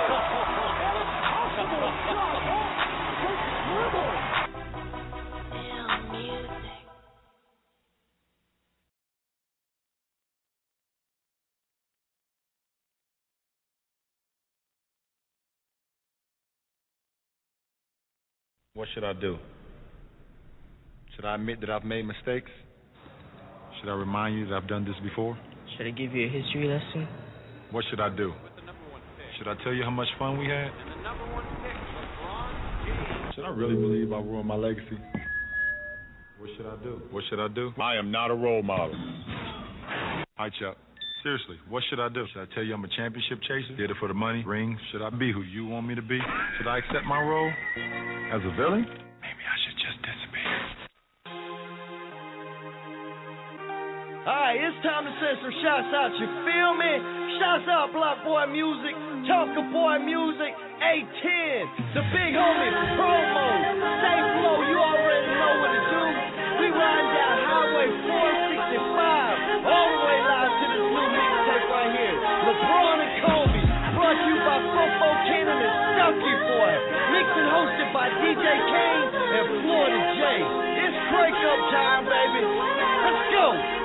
it's possible. Dribble. What should I do? Should I admit that I've made mistakes? Should I remind you that I've done this before? Should I give you a history lesson? What should I do? Should I tell you how much fun we had? Should I really believe I ruined my legacy? What should I do? What should I do? I am not a role model. Hi, Chuck. Seriously, what should I do? Should I tell you I'm a championship chaser? Did it for the money, rings? Should I be who you want me to be? Should I accept my role as a villain? Maybe I should just Alright, it's time to send some shouts out, you feel me? Shouts out Block Boy Music, Talker Boy Music, A10, the big homie, Promo, Safe Flow, you already know what to do. We riding down Highway 465, all the way live to this new mixtape right here. LeBron and Kobe, brought to you by Fofo Cannon and Stucky Boy. Mixed and hosted by DJ Kane and Florida J. It's break up time, baby. Let's go.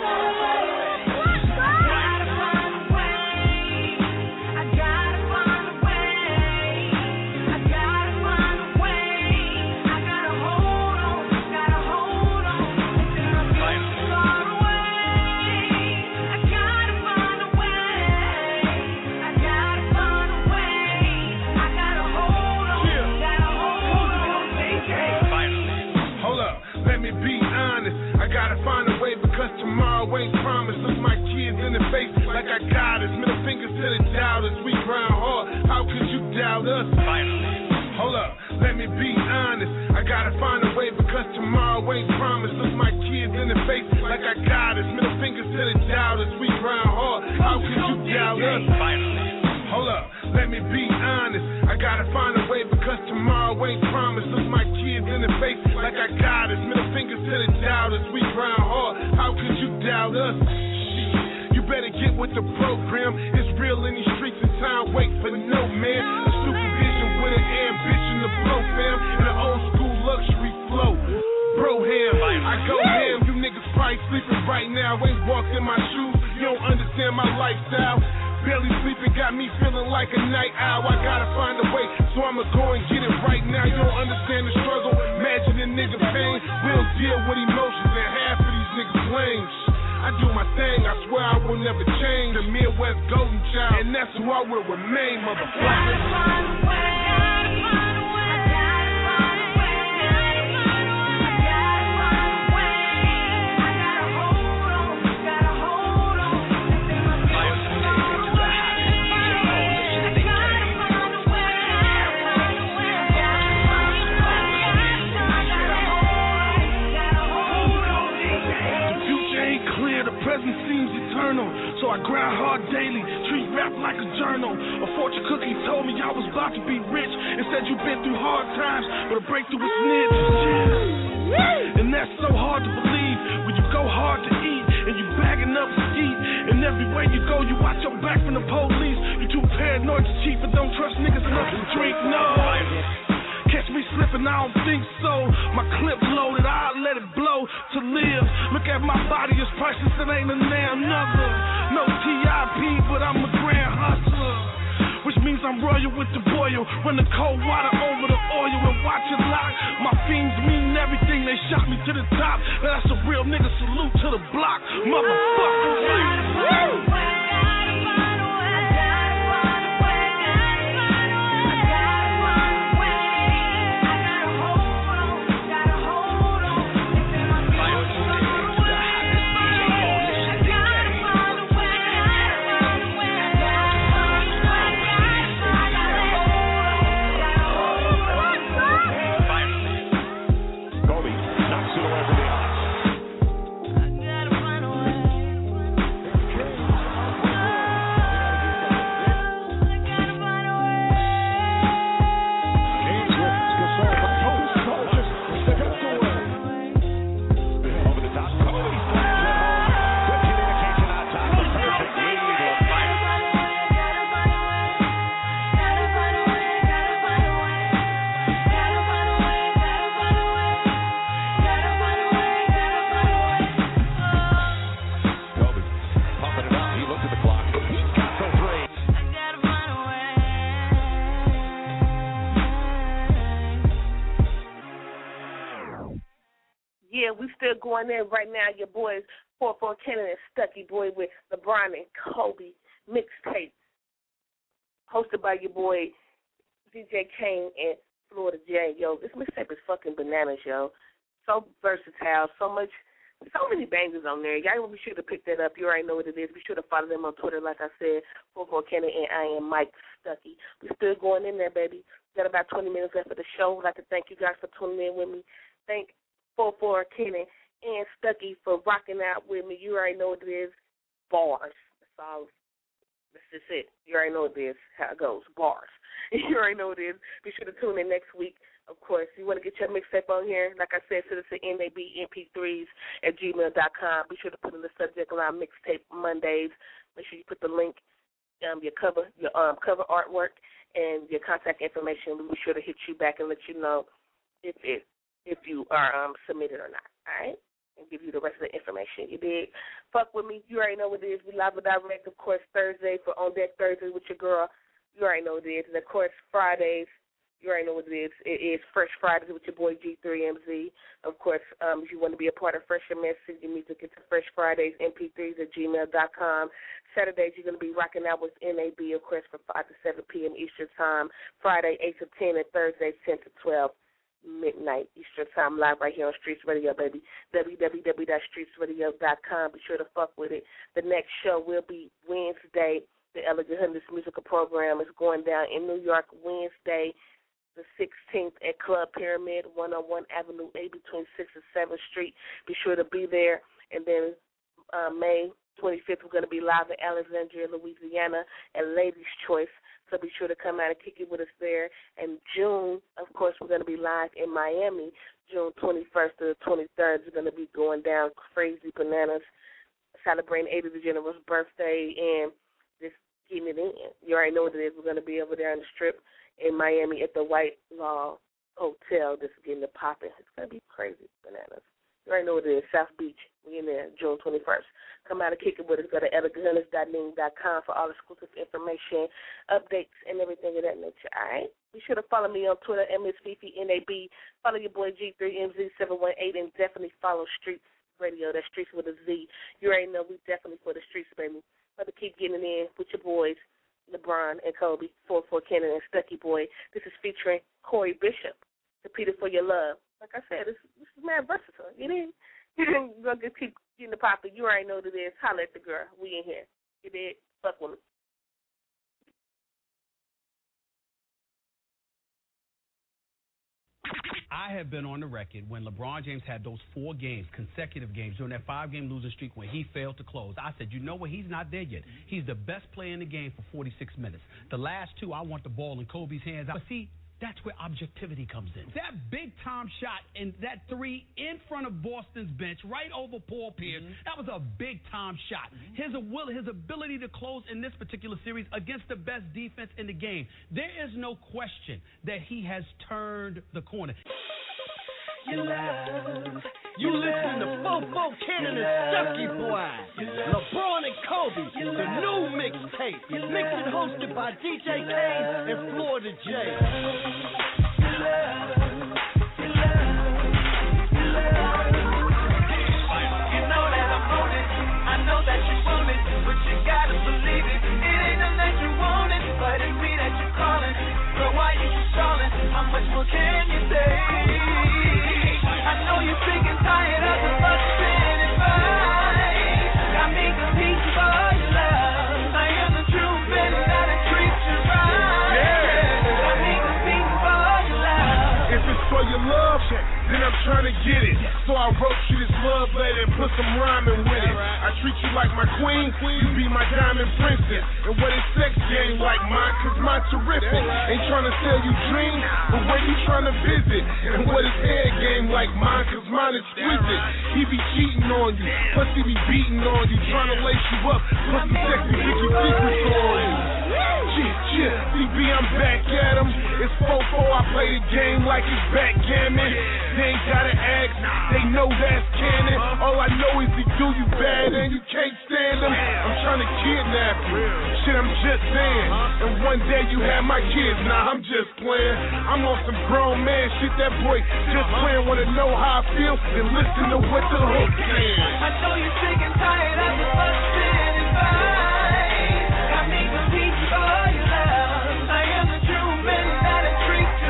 Tomorrow ain't promised. Look my kids in the face like I got us. Middle fingers to the doubters. We grind hard. How could you doubt us? Hold up, let me be honest. I gotta find a way because tomorrow ain't promised. Look my kids in the face like I got us. Middle fingers to the doubters. We grind hard. How could you doubt us? Hold up, let me be honest. I gotta find a way because tomorrow ain't promised. Look my kids in the face like I got us. Middle fingers to the doubters. We grind hard. How could you doubt us? You better get with the program. It's real in these streets and time. Wait for no man. A supervision with an ambition to blow, fam. And an old school luxury flow. Bro ham, I go ham. You niggas probably sleeping right now. Ain't walked in my shoes. You don't understand my lifestyle. Barely sleeping got me feeling like a night owl. I gotta find a way, so I'ma go and get it right now. You don't understand the struggle. Imagine a nigga pain. We'll deal with emotions and half of these niggas lame. I do my thing, I swear I will never change. The Midwest golden child, and that's who I will remain, motherfucker. Seems eternal, so I grind hard daily, treat rap like a journal. A fortune cookie told me I was about to be rich. It said you've been through hard times, but a breakthrough is near. And that's so hard to believe when you go hard to eat and you bagging up skeet. And everywhere you go, you watch your back from the police. You too paranoid to cheat, but don't trust niggas enough to drink. No. Catch me slipping, I don't think so. My clip loaded, I'll let it blow to live. Look at my body, it's priceless, it ain't a damn number. No TIP, but I'm a grand hustler. Which means I'm royal with the boil. Run the cold water over the oil and watch it lock. My fiends mean everything, they shot me to the top. That's a real nigga, salute to the block. Motherfucker. We still going in right now. Your boys, 4-4 Cannon and Stucky Boy with LeBron and Kobe mixtape, hosted by your boy DJ Kane and Florida J. Yo, this mixtape is fucking bananas, yo. So versatile, so many bangers on there. Y'all be sure to pick that up. You already know what it is. Be sure to follow them on Twitter, like I said, 4-4 Cannon, and I am Mike Stucky. We still going in there, baby. We got about 20 minutes left of the show. I'd like to thank you guys for tuning in with me. Thank 4-4 Cannon and Stucky for rocking out with me. You already know what it is. Bars. That's all. That's just it. You already know what it is, how it goes. Bars. You already know what it is. Be sure to tune in next week. Of course, you want to get your mixtape on here. Like I said, send it to nabmp3s@gmail.com. Be sure to put in the subject line Mixtape Mondays. Make sure you put the link, your cover artwork, and your contact information. We'll be sure to hit you back and let you know if you are submitted or not. All right? And give you the rest of the information. You dig? Fuck with me. You already know what it is. We live and direct, of course, Thursday for On Deck Thursday with your girl. You already know what it is. And, of course, Fridays. You already know what it is. It is Fresh Fridays with your boy G3MZ. Of course, if you want to be a part of Fresh Mess, send your music into freshfridaysmp3s@gmail.com. Saturdays, you're going to be rocking out with NAB, of course, from 5 to 7 p.m. Eastern Time. Friday, 8 to 10, and Thursday, 10 to 12 midnight Eastern Time, live right here on Streets Radio, baby. www.streetsradio.com. Be sure to fuck with it. The next show will be Wednesday. The Elegant Hunters musical program is going down in New York Wednesday, the 16th at Club Pyramid, 101 Avenue A between 6th and 7th Street. Be sure to be there. And then May 25th, we're going to be live in Alexandria, Louisiana at Ladies' Choice. So be sure to come out and kick it with us there. And June, of course, we're going to be live in Miami, June 21st to the 23rd. We're going to be going down crazy bananas, celebrating Ada DeGeneres' birthday and just getting it in. You already know what it is. We're going to be over there on the Strip in Miami at the White Law Hotel, just getting it popping. It's going to be crazy bananas. You already know what it is, South Beach. We in there June 21st. Come out and kick it with us. Go to eleganthunters.ning.com for all exclusive information, updates, and everything of that nature, all right? Be sure to follow me on Twitter, MSFifiNAB. Follow your boy G3MZ718, and definitely follow Streets Radio. That's Streets with a Z. You already know we definitely for the streets, baby. But to keep getting in with your boys, LeBron and Kobe, 44 Cannon and Stucky Boy. This is featuring Corey Bishop, The Peter for Your Love. Like I said, this is mad versatile. You know? You're going to keep getting the poppy. You already know what it is. Holla at the girl. We in here. You did? Fuck with me. I have been on the record when LeBron James had those 4 games, consecutive games, during that 5-game losing streak when he failed to close. I said, you know what? He's not there yet. He's the best player in the game for 46 minutes. The last 2, I want the ball in Kobe's hands. But see, that's where objectivity comes in. That big-time shot and that 3 in front of Boston's bench, right over Paul Pierce, that was a big-time shot. His ability to close in this particular series against the best defense in the game, there is no question that he has turned the corner. You listen to Fofo Cannon and Stucky Boy, LeBron and Kobe, the new mixtape, mixed and hosted by DJ Kane and Florida J. How much more can you say? I know you're sick and tired of the busting advice. Got me competing for your love. I am the truth and gotta treat you right. Got me competing for your love. If it's for your love, then I'm trying to get it. So I wrote you this love letter and put some rhyming with it. I treat you like my queen, you be my diamond princess. And what is sex game like mine, cause mine terrific. Ain't trying to sell you dreams, but where you trying to visit? And what is hair game like mine, cause mine is exquisite. He be cheating on you, plus he be beating on you, trying to lace you up, plus some sexy Vicky secrets on you. CB, I'm back at him. It's 4-4, I play the game like it's backgammon. They ain't gotta ask, they know that's canon. All I know is he do you bad and you can't stand him. I'm trying to kidnap you, shit I'm just saying. And one day you have my kids, nah I'm just playing. I'm on some grown man shit, that boy just playing. Wanna know how I feel, then listen to what the hook saying. I know you're sick and tired of the busting advice. Got me competing for your love. I am the truth and gotta treat you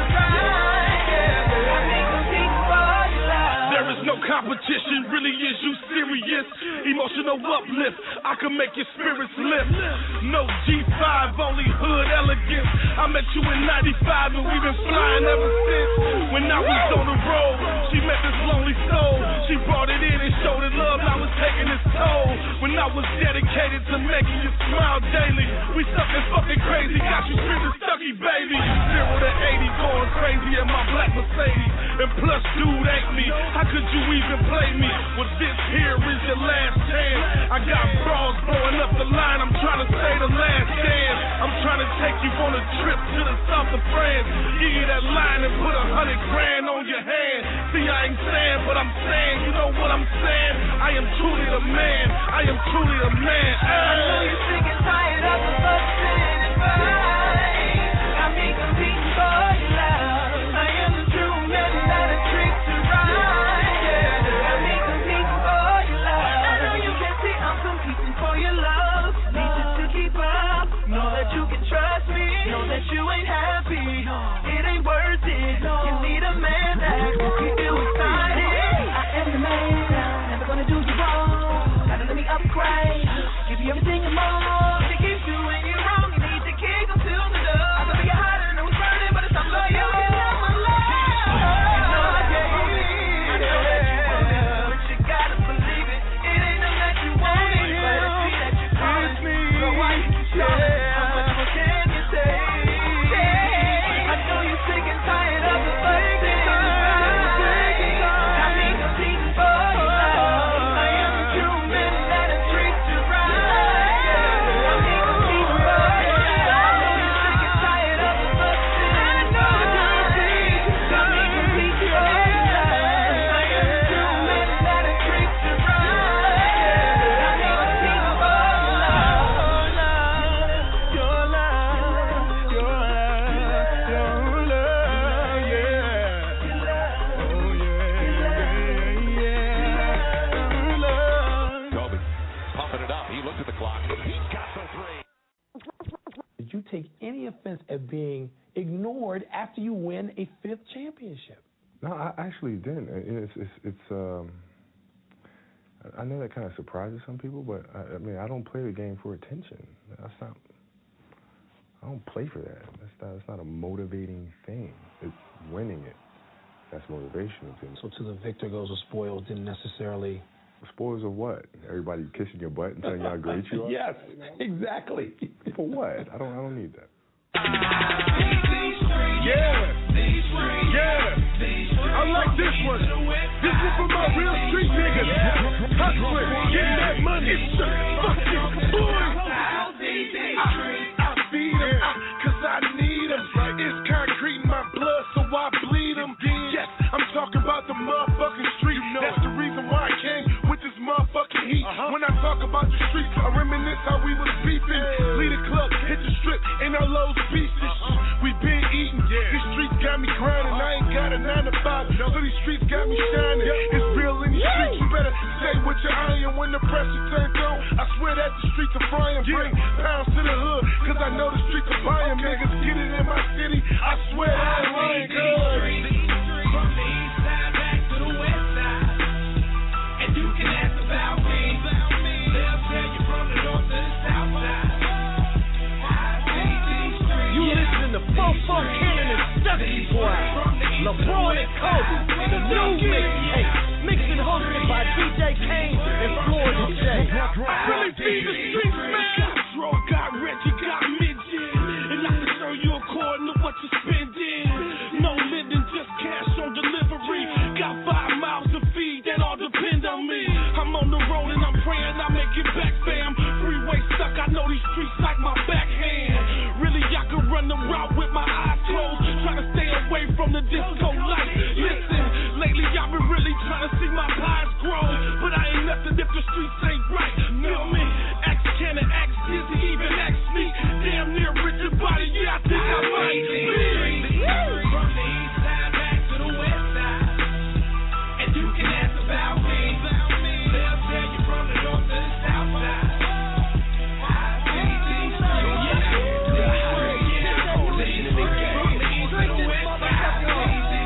right. Got me competing for your love. There is no competition, really is you serious? kiss, emotional uplift. I can make your spirits lift. No G5, only hood elegance. I met you in 95 and we've been flying ever since. When I was on the road, she met this lonely soul. She brought it in and showed it love, I was taking its toll. When I was dedicated to making you smile daily, we suckin' fucking crazy, got you screaming Stucky, baby. 0 to 80 going crazy in my black Mercedes. And plus, dude ain't me, how could you even play me? Well, this here is your last chance. I got bras blowing up the line, I'm trying to say the last dance. I'm trying to take you on a trip to the south of France. Give you that line and put $100 grand on your hand. See, I ain't saying, but I'm saying, you know what I'm saying? I am truly the man, I am truly the man. I know you're sick and tired of the fussing and fighting. Got me competing for your love. I am the true man, not a trick to ride. Yeah, got me competing for your love. I know you can see I'm competing for your love. Need you to keep up. Know that you can trust me. Know that you ain't happy. It ain't worth it. You need a man that will keep you excited. I am the man. Never gonna do you wrong. Gotta let me upgrade. Give you everything and more. They keep doing you wrong. You need to kick them to the door. I know you're hot and it was burning, but it's time for you. Take any offense at being ignored after you win a 5th championship? No, I actually didn't. I know that kind of surprises some people, but I mean, I don't play the game for attention. That's not. I don't play for that. That's not a motivating thing. It's winning it. That's motivational to me. So to the victor goes the spoils didn't necessarily. Spoils of what? Everybody kissing your butt and telling you how great you are? Yes, exactly. For what? I don't need that. I like this one. This is for my real street niggas. Hustling, getting that money. Fucking boy. I feed them, cause I need them. It's concrete in my blood, so I bleed them. Yes, I'm talking about the motherfucking street. That's the reason why I came with this motherfucking heat. When I talk about the streets, I reminisce how we was beefing. Lead a club, hit the strip, in our lows beastin'. We been eating. These streets got me grinding. I ain't got a 9 to 5, so these streets got me shining. It's real in these streets. You better stay with your iron when the pressure turns on. I swear that the streets are frying. Bring pounds to the hood, cause I know the streets are buying. Niggas get it in my city. I swear I ain't lying, cuz. From the east side back to the west side, and you can ask about me. They'll tell you from the north to the south side. You listen to Fofo Cannon and Stucky Boy, LeBron and Kobe, the new mixtape, mixed and hosted by DJ Kane and Floyd J. I really feed the streets, man. Got Draw, got Reggie, got Midget, and I can show you according to what you're spending. No living, just cash on delivery. Got 5 miles to feed, that all depend on me. I'm on the road and I'm praying I make it back, fam. Freeway stuck, I know these streets like my backhand. Really, I could run the route with my eyes closed, trying to stay away from the disco light. Listen, lately I've been really trying to see my pies grow, but I ain't nothing if the streets ain't right. Feel me? Ask Cannon, ask Dizzy, even ask me. Damn near Richard Body, yeah, I think I might be. From the east side back to the west side, and you can ask about me. They'll tell you from the north to the south side. I see these streets.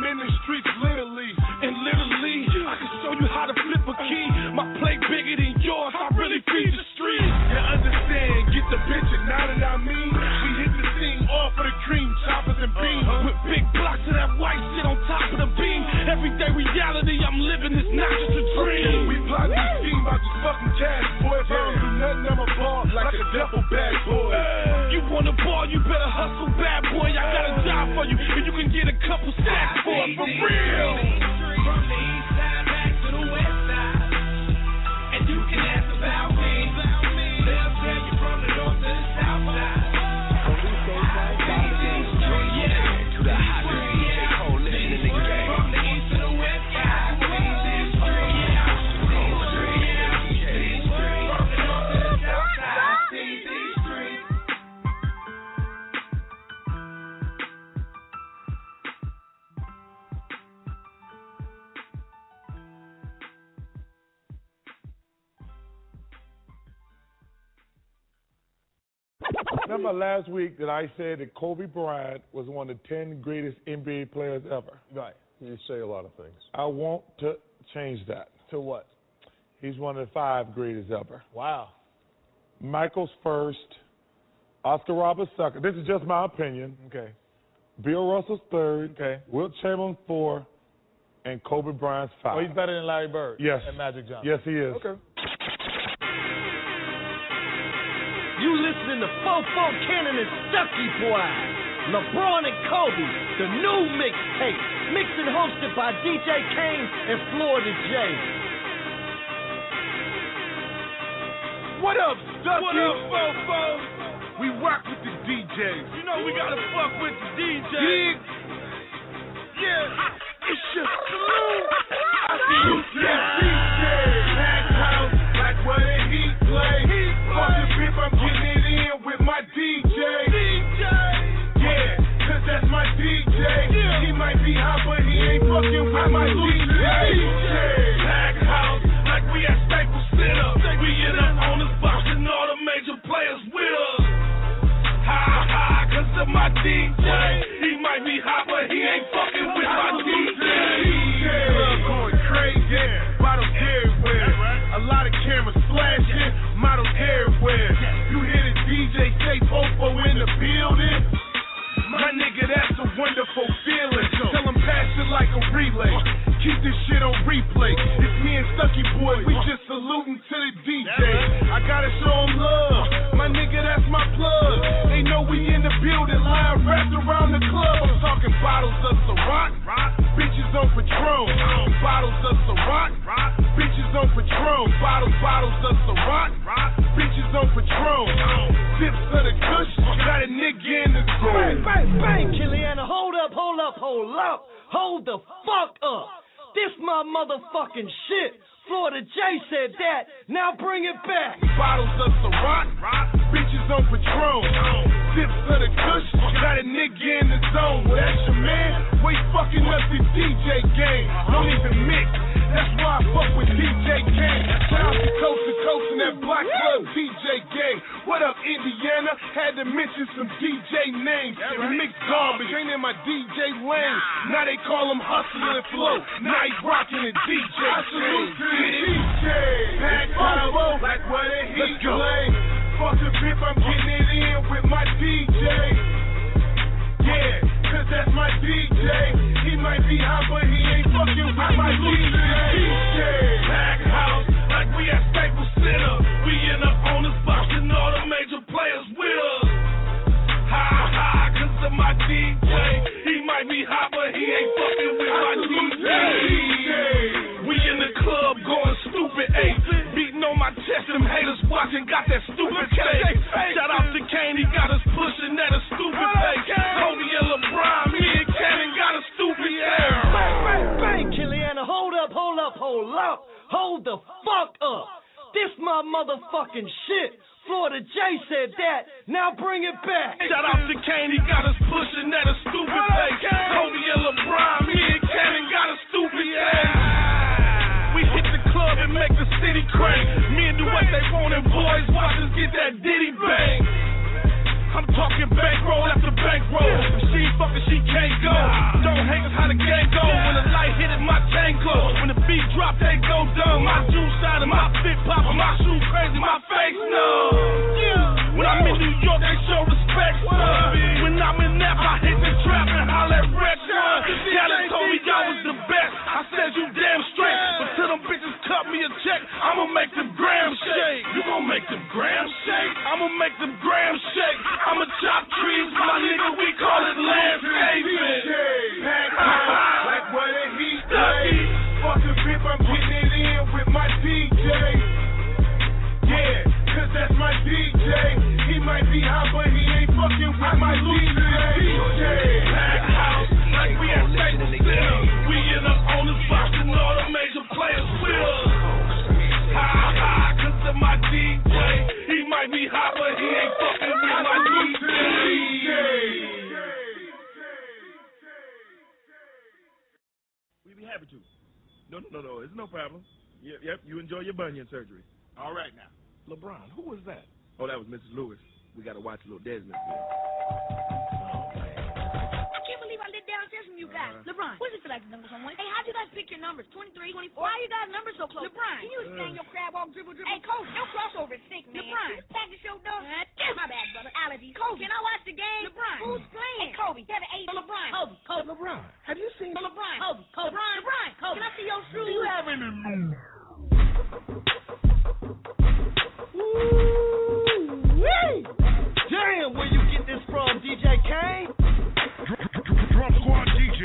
in the streets literally. And literally, I can show you how to flip a key. My plate bigger than yours, I really feed the streets. You understand, get the picture, now that I mean. We hit the scene off of the cream, choppers and beans. With big blocks of that white shit on top of the beam. Everyday reality, I'm living, it's not just a dream. We plot this scheme about this fucking cash, boy. If I don't do nothing, I'm a ball like a duffel bag, boy. You want a ball, you better hustle, bad boy. I got a job for you, and you can get a couple stacks for it, for real. From the east side back to the west side, and you can ask about me. They'll tell you from the north to the south side. To the hottest DJ coalition in the game. From the east to the west side, from the north to the south side, see these streets. Remember last week that I said that Kobe Bryant was one of the 10 greatest NBA players ever? Right. You say a lot of things. I want to change that. To what? He's one of the 5 greatest ever. Wow. Michael's first, Oscar Roberts second. This is just my opinion. Okay. Bill Russell's third. Okay. Wilt Chamberlain 4, and Kobe Bryant's 5. Oh, he's better than Larry Bird. Yes. And Magic Johnson. Yes, he is. Okay. You listening to Fofo Cannon and Stucky Boy, LeBron and Kobe, the new mixtape, mixed and hosted by DJ Kane and Florida J. What up, Stucky? What up, Fofo? We rock with the DJs. You know we gotta fuck with the DJ. Yeah. It's your salute. I see you, DJ. Packed house, like where the heat play. Fucking beef, I'm getting it in with my DJ. Yeah, cause that's my DJ. He might be hot, but he ain't fucking with my DJ. Packed house, like we at Staples Center. We in the owners box and all the major players with us. Ha, cause of my DJ. He might be hot, but he ain't fucking with my DJ. Club going crazy, bottles everywhere. A lot of cameras flashing, models everywhere. You hear the DJ say Fofo in the building? My nigga, that's a wonderful feeling. Tell him pass it like a relay. Keep this shit on replay. It's me and Stucky Boy, we just saluting to the DJ. I gotta show him love. My nigga, that's my plug. They know we in the building, line wrapped around the club. I'm talking bottles of Ciroc, bitches on Patron. Bottles of Ciroc, bitches on Patron. Bottles of Ciroc, bitches on Patron. Sips of the Kush, got a nigga in the zone. Bang, Killiana, hold up. Hold the fuck up. This my motherfucking shit. Florida J said that, now bring it back. Bottles of Ciroc, bitches on Patron. Sips of the Kush, got a nigga in the zone. Well, that's your man, we fucking up the DJ game. Don't even mix, that's why I fuck with DJ Kane. Shout out to Coast and that Block Club DJ gang. What up, Indiana? Had to mention some DJ names. And mixed garbage, ain't in my DJ lane. Now they call him Hustler and Flow. Now he rocking the DJ. I salute to the DJ. Packed house, like where the heat play. Fuck the pimp, I'm getting it in with my DJ. Yeah, cause that's my DJ. He might be hot, but he ain't fucking with my DJ. Packed house, like we at Staples Center. We in the owners box and all the major players with us. Ha, cause of my DJ. He might be hot, but he ain't fucking with my DJ. We in the club going stupid, ayy. Beating on my chest, them haters watching, got that stupid face. Shout out to Kane, he got us pushing at a stupid pace. Kobe and LeBron, me and Cannon got a stupid air. Bang, Killiana, hold up. Hold the fuck up. This my motherfucking shit. Florida J said that, now bring it back. Shout out to Kane, he got us pushing at a stupid pace. Kobe and LeBron, me and Cannon got a stupid ass. We hit the club and make the city crank. Me and do what they want and boys watch us get that Diddy bang. I'm talking bankroll after bankroll. If she ain't fucking, she can't go. Don't hang us how the game go. drop, they go dumb. My juice out and my fit pop, my shoe crazy, my face numb. When I'm in New York, they show respect, son. When I'm in Napa, I hit the trap and holler at Rex, son. Dallas told me y'all was the best. I said you damn straight. But till them bitches cut me a check, I'ma make them grams shake. You gon' make them grams shake? I'ma make them grams shake. I'ma chop trees, my nigga, we call it landscaping. Like what a heat day. Fuck a grip, I'm getting it in with my DJ. Yeah, cause that's my DJ. He might be hot, but he ain't fucking with my DJ. Pack house, like we at Staples Center. We in the owner's box and all the major players with us. Ha, cause of my DJ. He might be hot, but he ain't fucking with my DJ. We be happy to. No, it's no problem. Yep, you enjoy your bunion surgery. All right now. LeBron, who was that? Oh, that was Mrs. Lewis. We got to watch a little Desmond film. I can't believe I lit downstairs from you guys. LeBron, what does it feel like to number someone? Hey, how'd you guys pick your numbers? 23, 24? Why you guys numbers so close? LeBron, can you explain your crab walk, dribble? Hey, Coach, your crossover is sick, man. LeBron, package your dog. My bad, brother. Allergies. Kobe, can I watch the game? LeBron, who's playing? Hey, Kobe, 7-8. LeBron. Kobe. LeBron, have you seen LeBron? Kobe. LeBron, Kobe. Can I see your shoes? Do you have any? Damn, where you get this from, DJ Kane? Drum Squad DJ.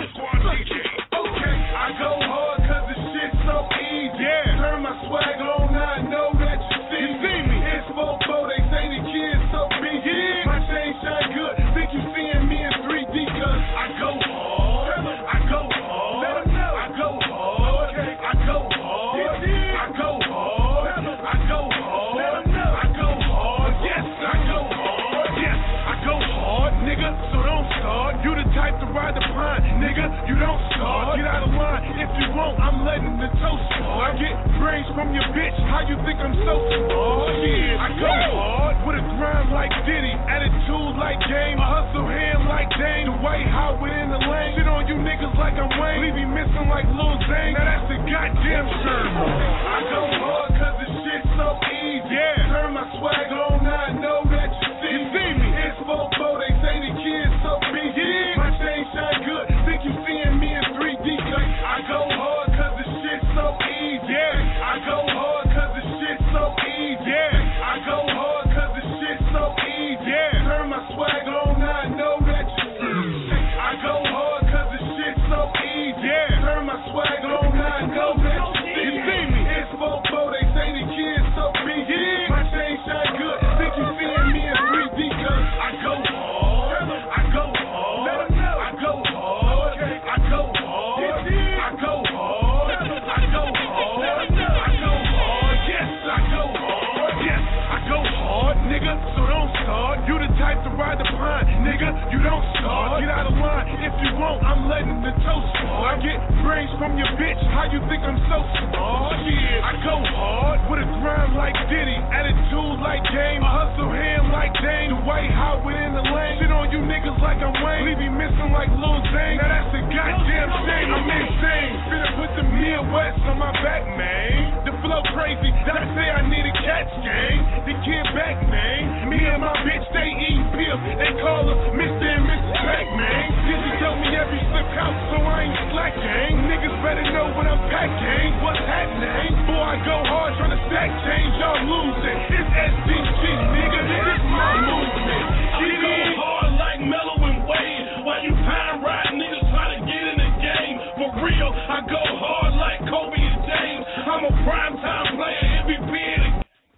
Okay, I go hard cause the shit's so easy. Yeah. Turn my swag on, I know that you see me. It's Fofo, they say the kid's so busy. Yeah. My chain shine good, think you seeing me in 3D cause I go hard. I go hard. Let 'em know. I go hard. Okay. I go hard. I go hard. I go hard. Let 'em know. I go hard. Yes, I go hard. Yes, I go hard, nigga. So don't start. You the type to ride the pine, nigga. You don't start. Get out of line if you won't. I'm letting the toast start. I get brains from your bitch. How you think I'm so smart? Shit, I go hard with a grind like Diddy, attitude like Game, a hustle hand like Dame. The White House within the lane. Shit on you niggas like I'm Wayne. Leave me missing like Lil Zane. Now that's the goddamn shirt. I go hard cause the shit's so easy. Yeah. Turn my swag on, I know that you see me. It's Fofo, they say the kid's so busy. Yeah. My chain shine good, think you seeing me in 3D. I go hard cause the shit's so easy. Yeah. I go hard cause the shit's so easy. Yeah. I go hard cause the shit's so easy. Yeah. Turn my swag on, I know that you see. I go hard cause the shit's so easy. Yeah. Turn my swag on, I know that you see me. It's Fofo, they say the kid's so busy. Yeah. My chain shine good, think you seeing me in 3D cause I go hard. I go hard. Let 'em know. I go hard. Okay. I go hard. I go hard. I go hard. I go hard. Yes, I go hard. Yes, I go hard, nigga. So don't start. You the type to ride the pine, nigga. You don't start. Get out of line if you won't. I'm letting the toast start. I get brains from your bitch. How you think I'm so smart? Shit, I go hard with a grind like Diddy, attitude like Game, a hustle hand like Dame. The White House within the lane. Shit on you niggas like I'm Wayne. Leave me missing like Lil Zane. Now that's the goddamn shame. I'm insane. Finna put the Midwest on my back, man. The flow crazy. That I say I need a catch game. The kid back, man. Me and my bitch, they eat pills. They call her Mr. and Mrs. Pac, man. Dizzy told me every slip out, so I ain't slack, gang. Niggas better know when I'm packed, gang. What's happening? Boy, I go hard trying to stack change. Y'all losing. It's SDG, nigga. This is my movement. She go hard like Mellow and Wade. While you pine ride, niggas try to get in the game. For real, I go hard like Kobe and James. I'm a primetime player, MVP in the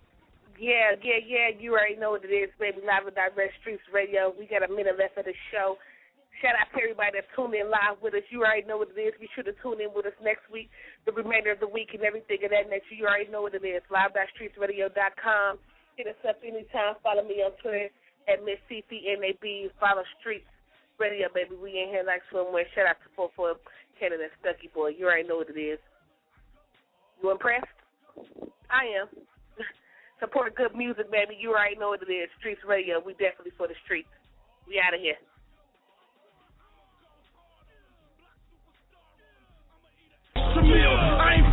Yeah. You already know what it is, baby. Live and Direct Streets Radio. We got a minute left of the show. Shout out to everybody that's tuned in live with us. You already know what it is. Be sure to tune in with us next week, the remainder of the week, and everything of that nature. You already know what it is. Live.streetsradio.com. Hit us up anytime. Follow me on Twitter at Miss CCNAB. Follow Streets Radio, baby. We in here like swimwear. Shout out to Fofo, Canada, Stucky Boy. You already know what it is. You impressed? I am. Support good music, baby. You already know what it is. Streets Radio. We definitely for the streets. We out of here. I ain't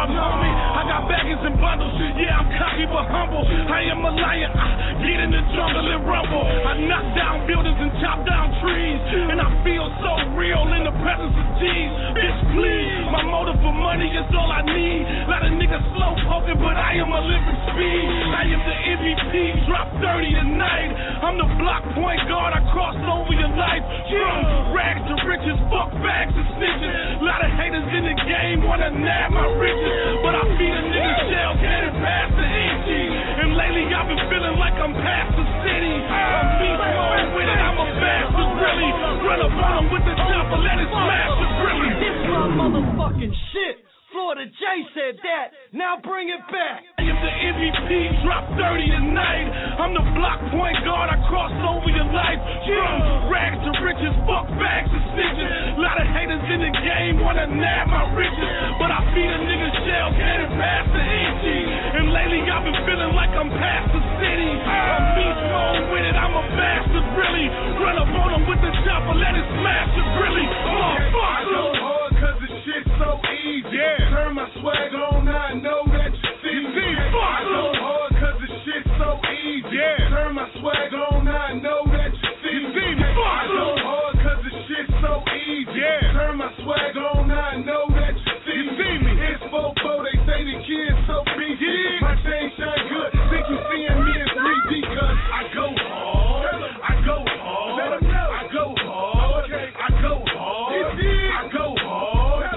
I'm homie. I got baggage and bundles. Yeah, I'm cocky but humble. I am a lion. Get in the jungle and rumble. I knock down buildings and chop down trees. And I feel so real in the presence of G's. Bitch, please. My motive for money is all I need. Lot of niggas slow poking, but I am a living speed. I am the MVP. Drop 30 tonight. I'm the block point guard. I crossed over your life. From rags to riches. Fuck bags and snitches. Lot of haters in the game wanna nab my riches. But I feed a nigga shell, cannon past the EG. And lately I've been feeling like I'm past the city. I'm beast mode with it, I'm a bastard, really. Run up on him with the chopper, let it smash the really. This my motherfucking shit. Florida J said that, now bring it back. I am the MVP, drop 30 tonight. I'm the block point guard, I crossed over your life. From rags to riches, fuck bags and snitches. Lot of haters in the game wanna nab my riches. But I feed a nigga shell, cannon past the EG. And lately I've been feeling like I'm past the city. I'm beast mode with it, I'm a bastard, really. Run up on him with the chopper, let it smash it, really. Motherfucker. Cause the shit's so easy. Yeah. Turn my swag on, I know that you see me. I go hard cause the shit's so easy. Yeah. Turn my swag on, I know that you see me. I go hard cause the shit's so easy. Yeah. Turn my swag on, I know that you see me. It's 4-4, they say the kid's so beefy. Yeah. My chain shine good, think you seeing me in 3D cause I go hard. I go hard. Let 'em know. I go hard. Okay. I go hard. I go hard.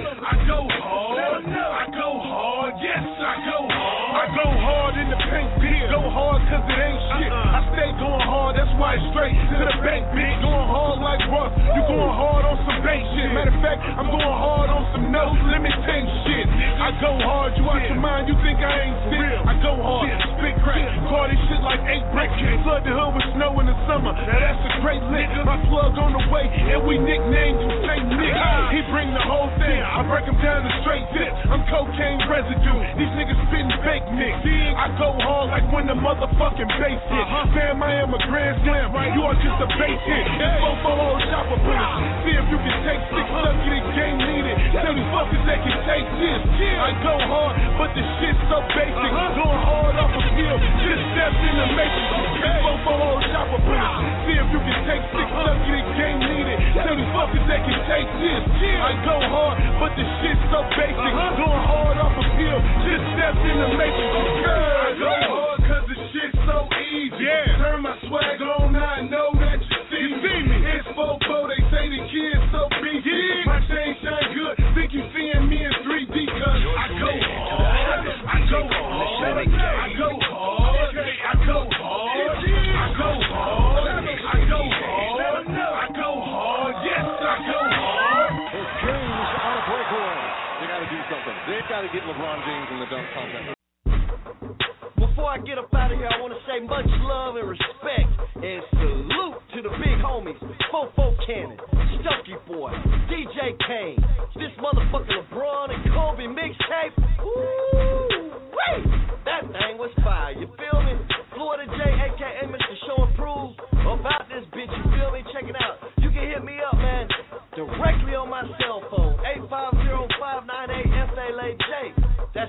I go hard in the paint, bitch. Go hard cause it ain't shit. I stay going hard, that's why it's straight to the bank, bitch. Going hard like Russ, you going hard on some bank shit. Matter of fact, I'm going hard on some no limit 10 shit. I go hard, you out your mind, you think I ain't sick. I go hard, spit crack, call this shit like 8 bricks. Flood the hood with snow in the summer, now that's a great lick. My plug on the way, and we nicknamed you Saint Nick. He bring the whole thing, I break him down to straight tip. I'm cocaine residue, these niggas spitting fake mix. I go hard like when the motherfucking bass hit. Fam, I am a grand slam, you are just a base hit. It's 4-4 chopper bullets. See if you can take 6 lucky, the game needed. Tell these fuckers they can take this. I go hard, but the shit's so basic. Going hard off the field, just steps in the matrix. It's 4-4 chopper bullets. See if you can take 6 lucky, the game needed. Tell these fuckers they can take this. I go hard, but the shit's so basic. Going hard off the field, just steps in the matrix. I go hard cause the shit's so easy. Yeah. Turn my swag on, I know that you see me. It's 4-4, they say the kid's so beefy. Yeah. My chain shine good, think you seeing me in 3D cause I go hard. I go hard. I go hard. I go hard. I go hard. I go hard. I go hard. Yes, I go hard. It's James on a breakaway. They gotta do something. They've gotta get LeBron James in the dunk contest. Before I get up out of here, I want to say much love and respect and salute to the big homies, 4-4 Cannon, Stucky Boy, DJ Kane, this motherfucking LeBron and Kobe mixtape. Ooh, wait, that thing was fire, you feel me? Florida J, a.k.a. Mr. Show and Prove, about this bitch, you feel me? Check it out. You can hit me up, man, directly on my cell phone, 850-598-FLAJ. That's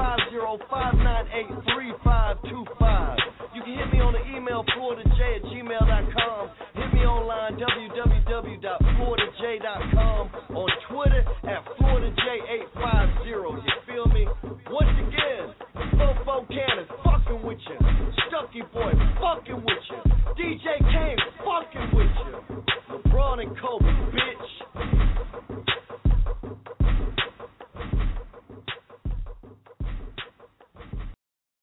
850-598-3525. You can hit me on the email, floridaj@gmail.com. Hit me online, www.floridaj.com. On Twitter, @FloridaJ850. You feel me? Once again, 4-4 Cannon, fucking with you. Stucky Boy, fucking with you. DJ Kane, fucking with you. LeBron and Kobe, bitch.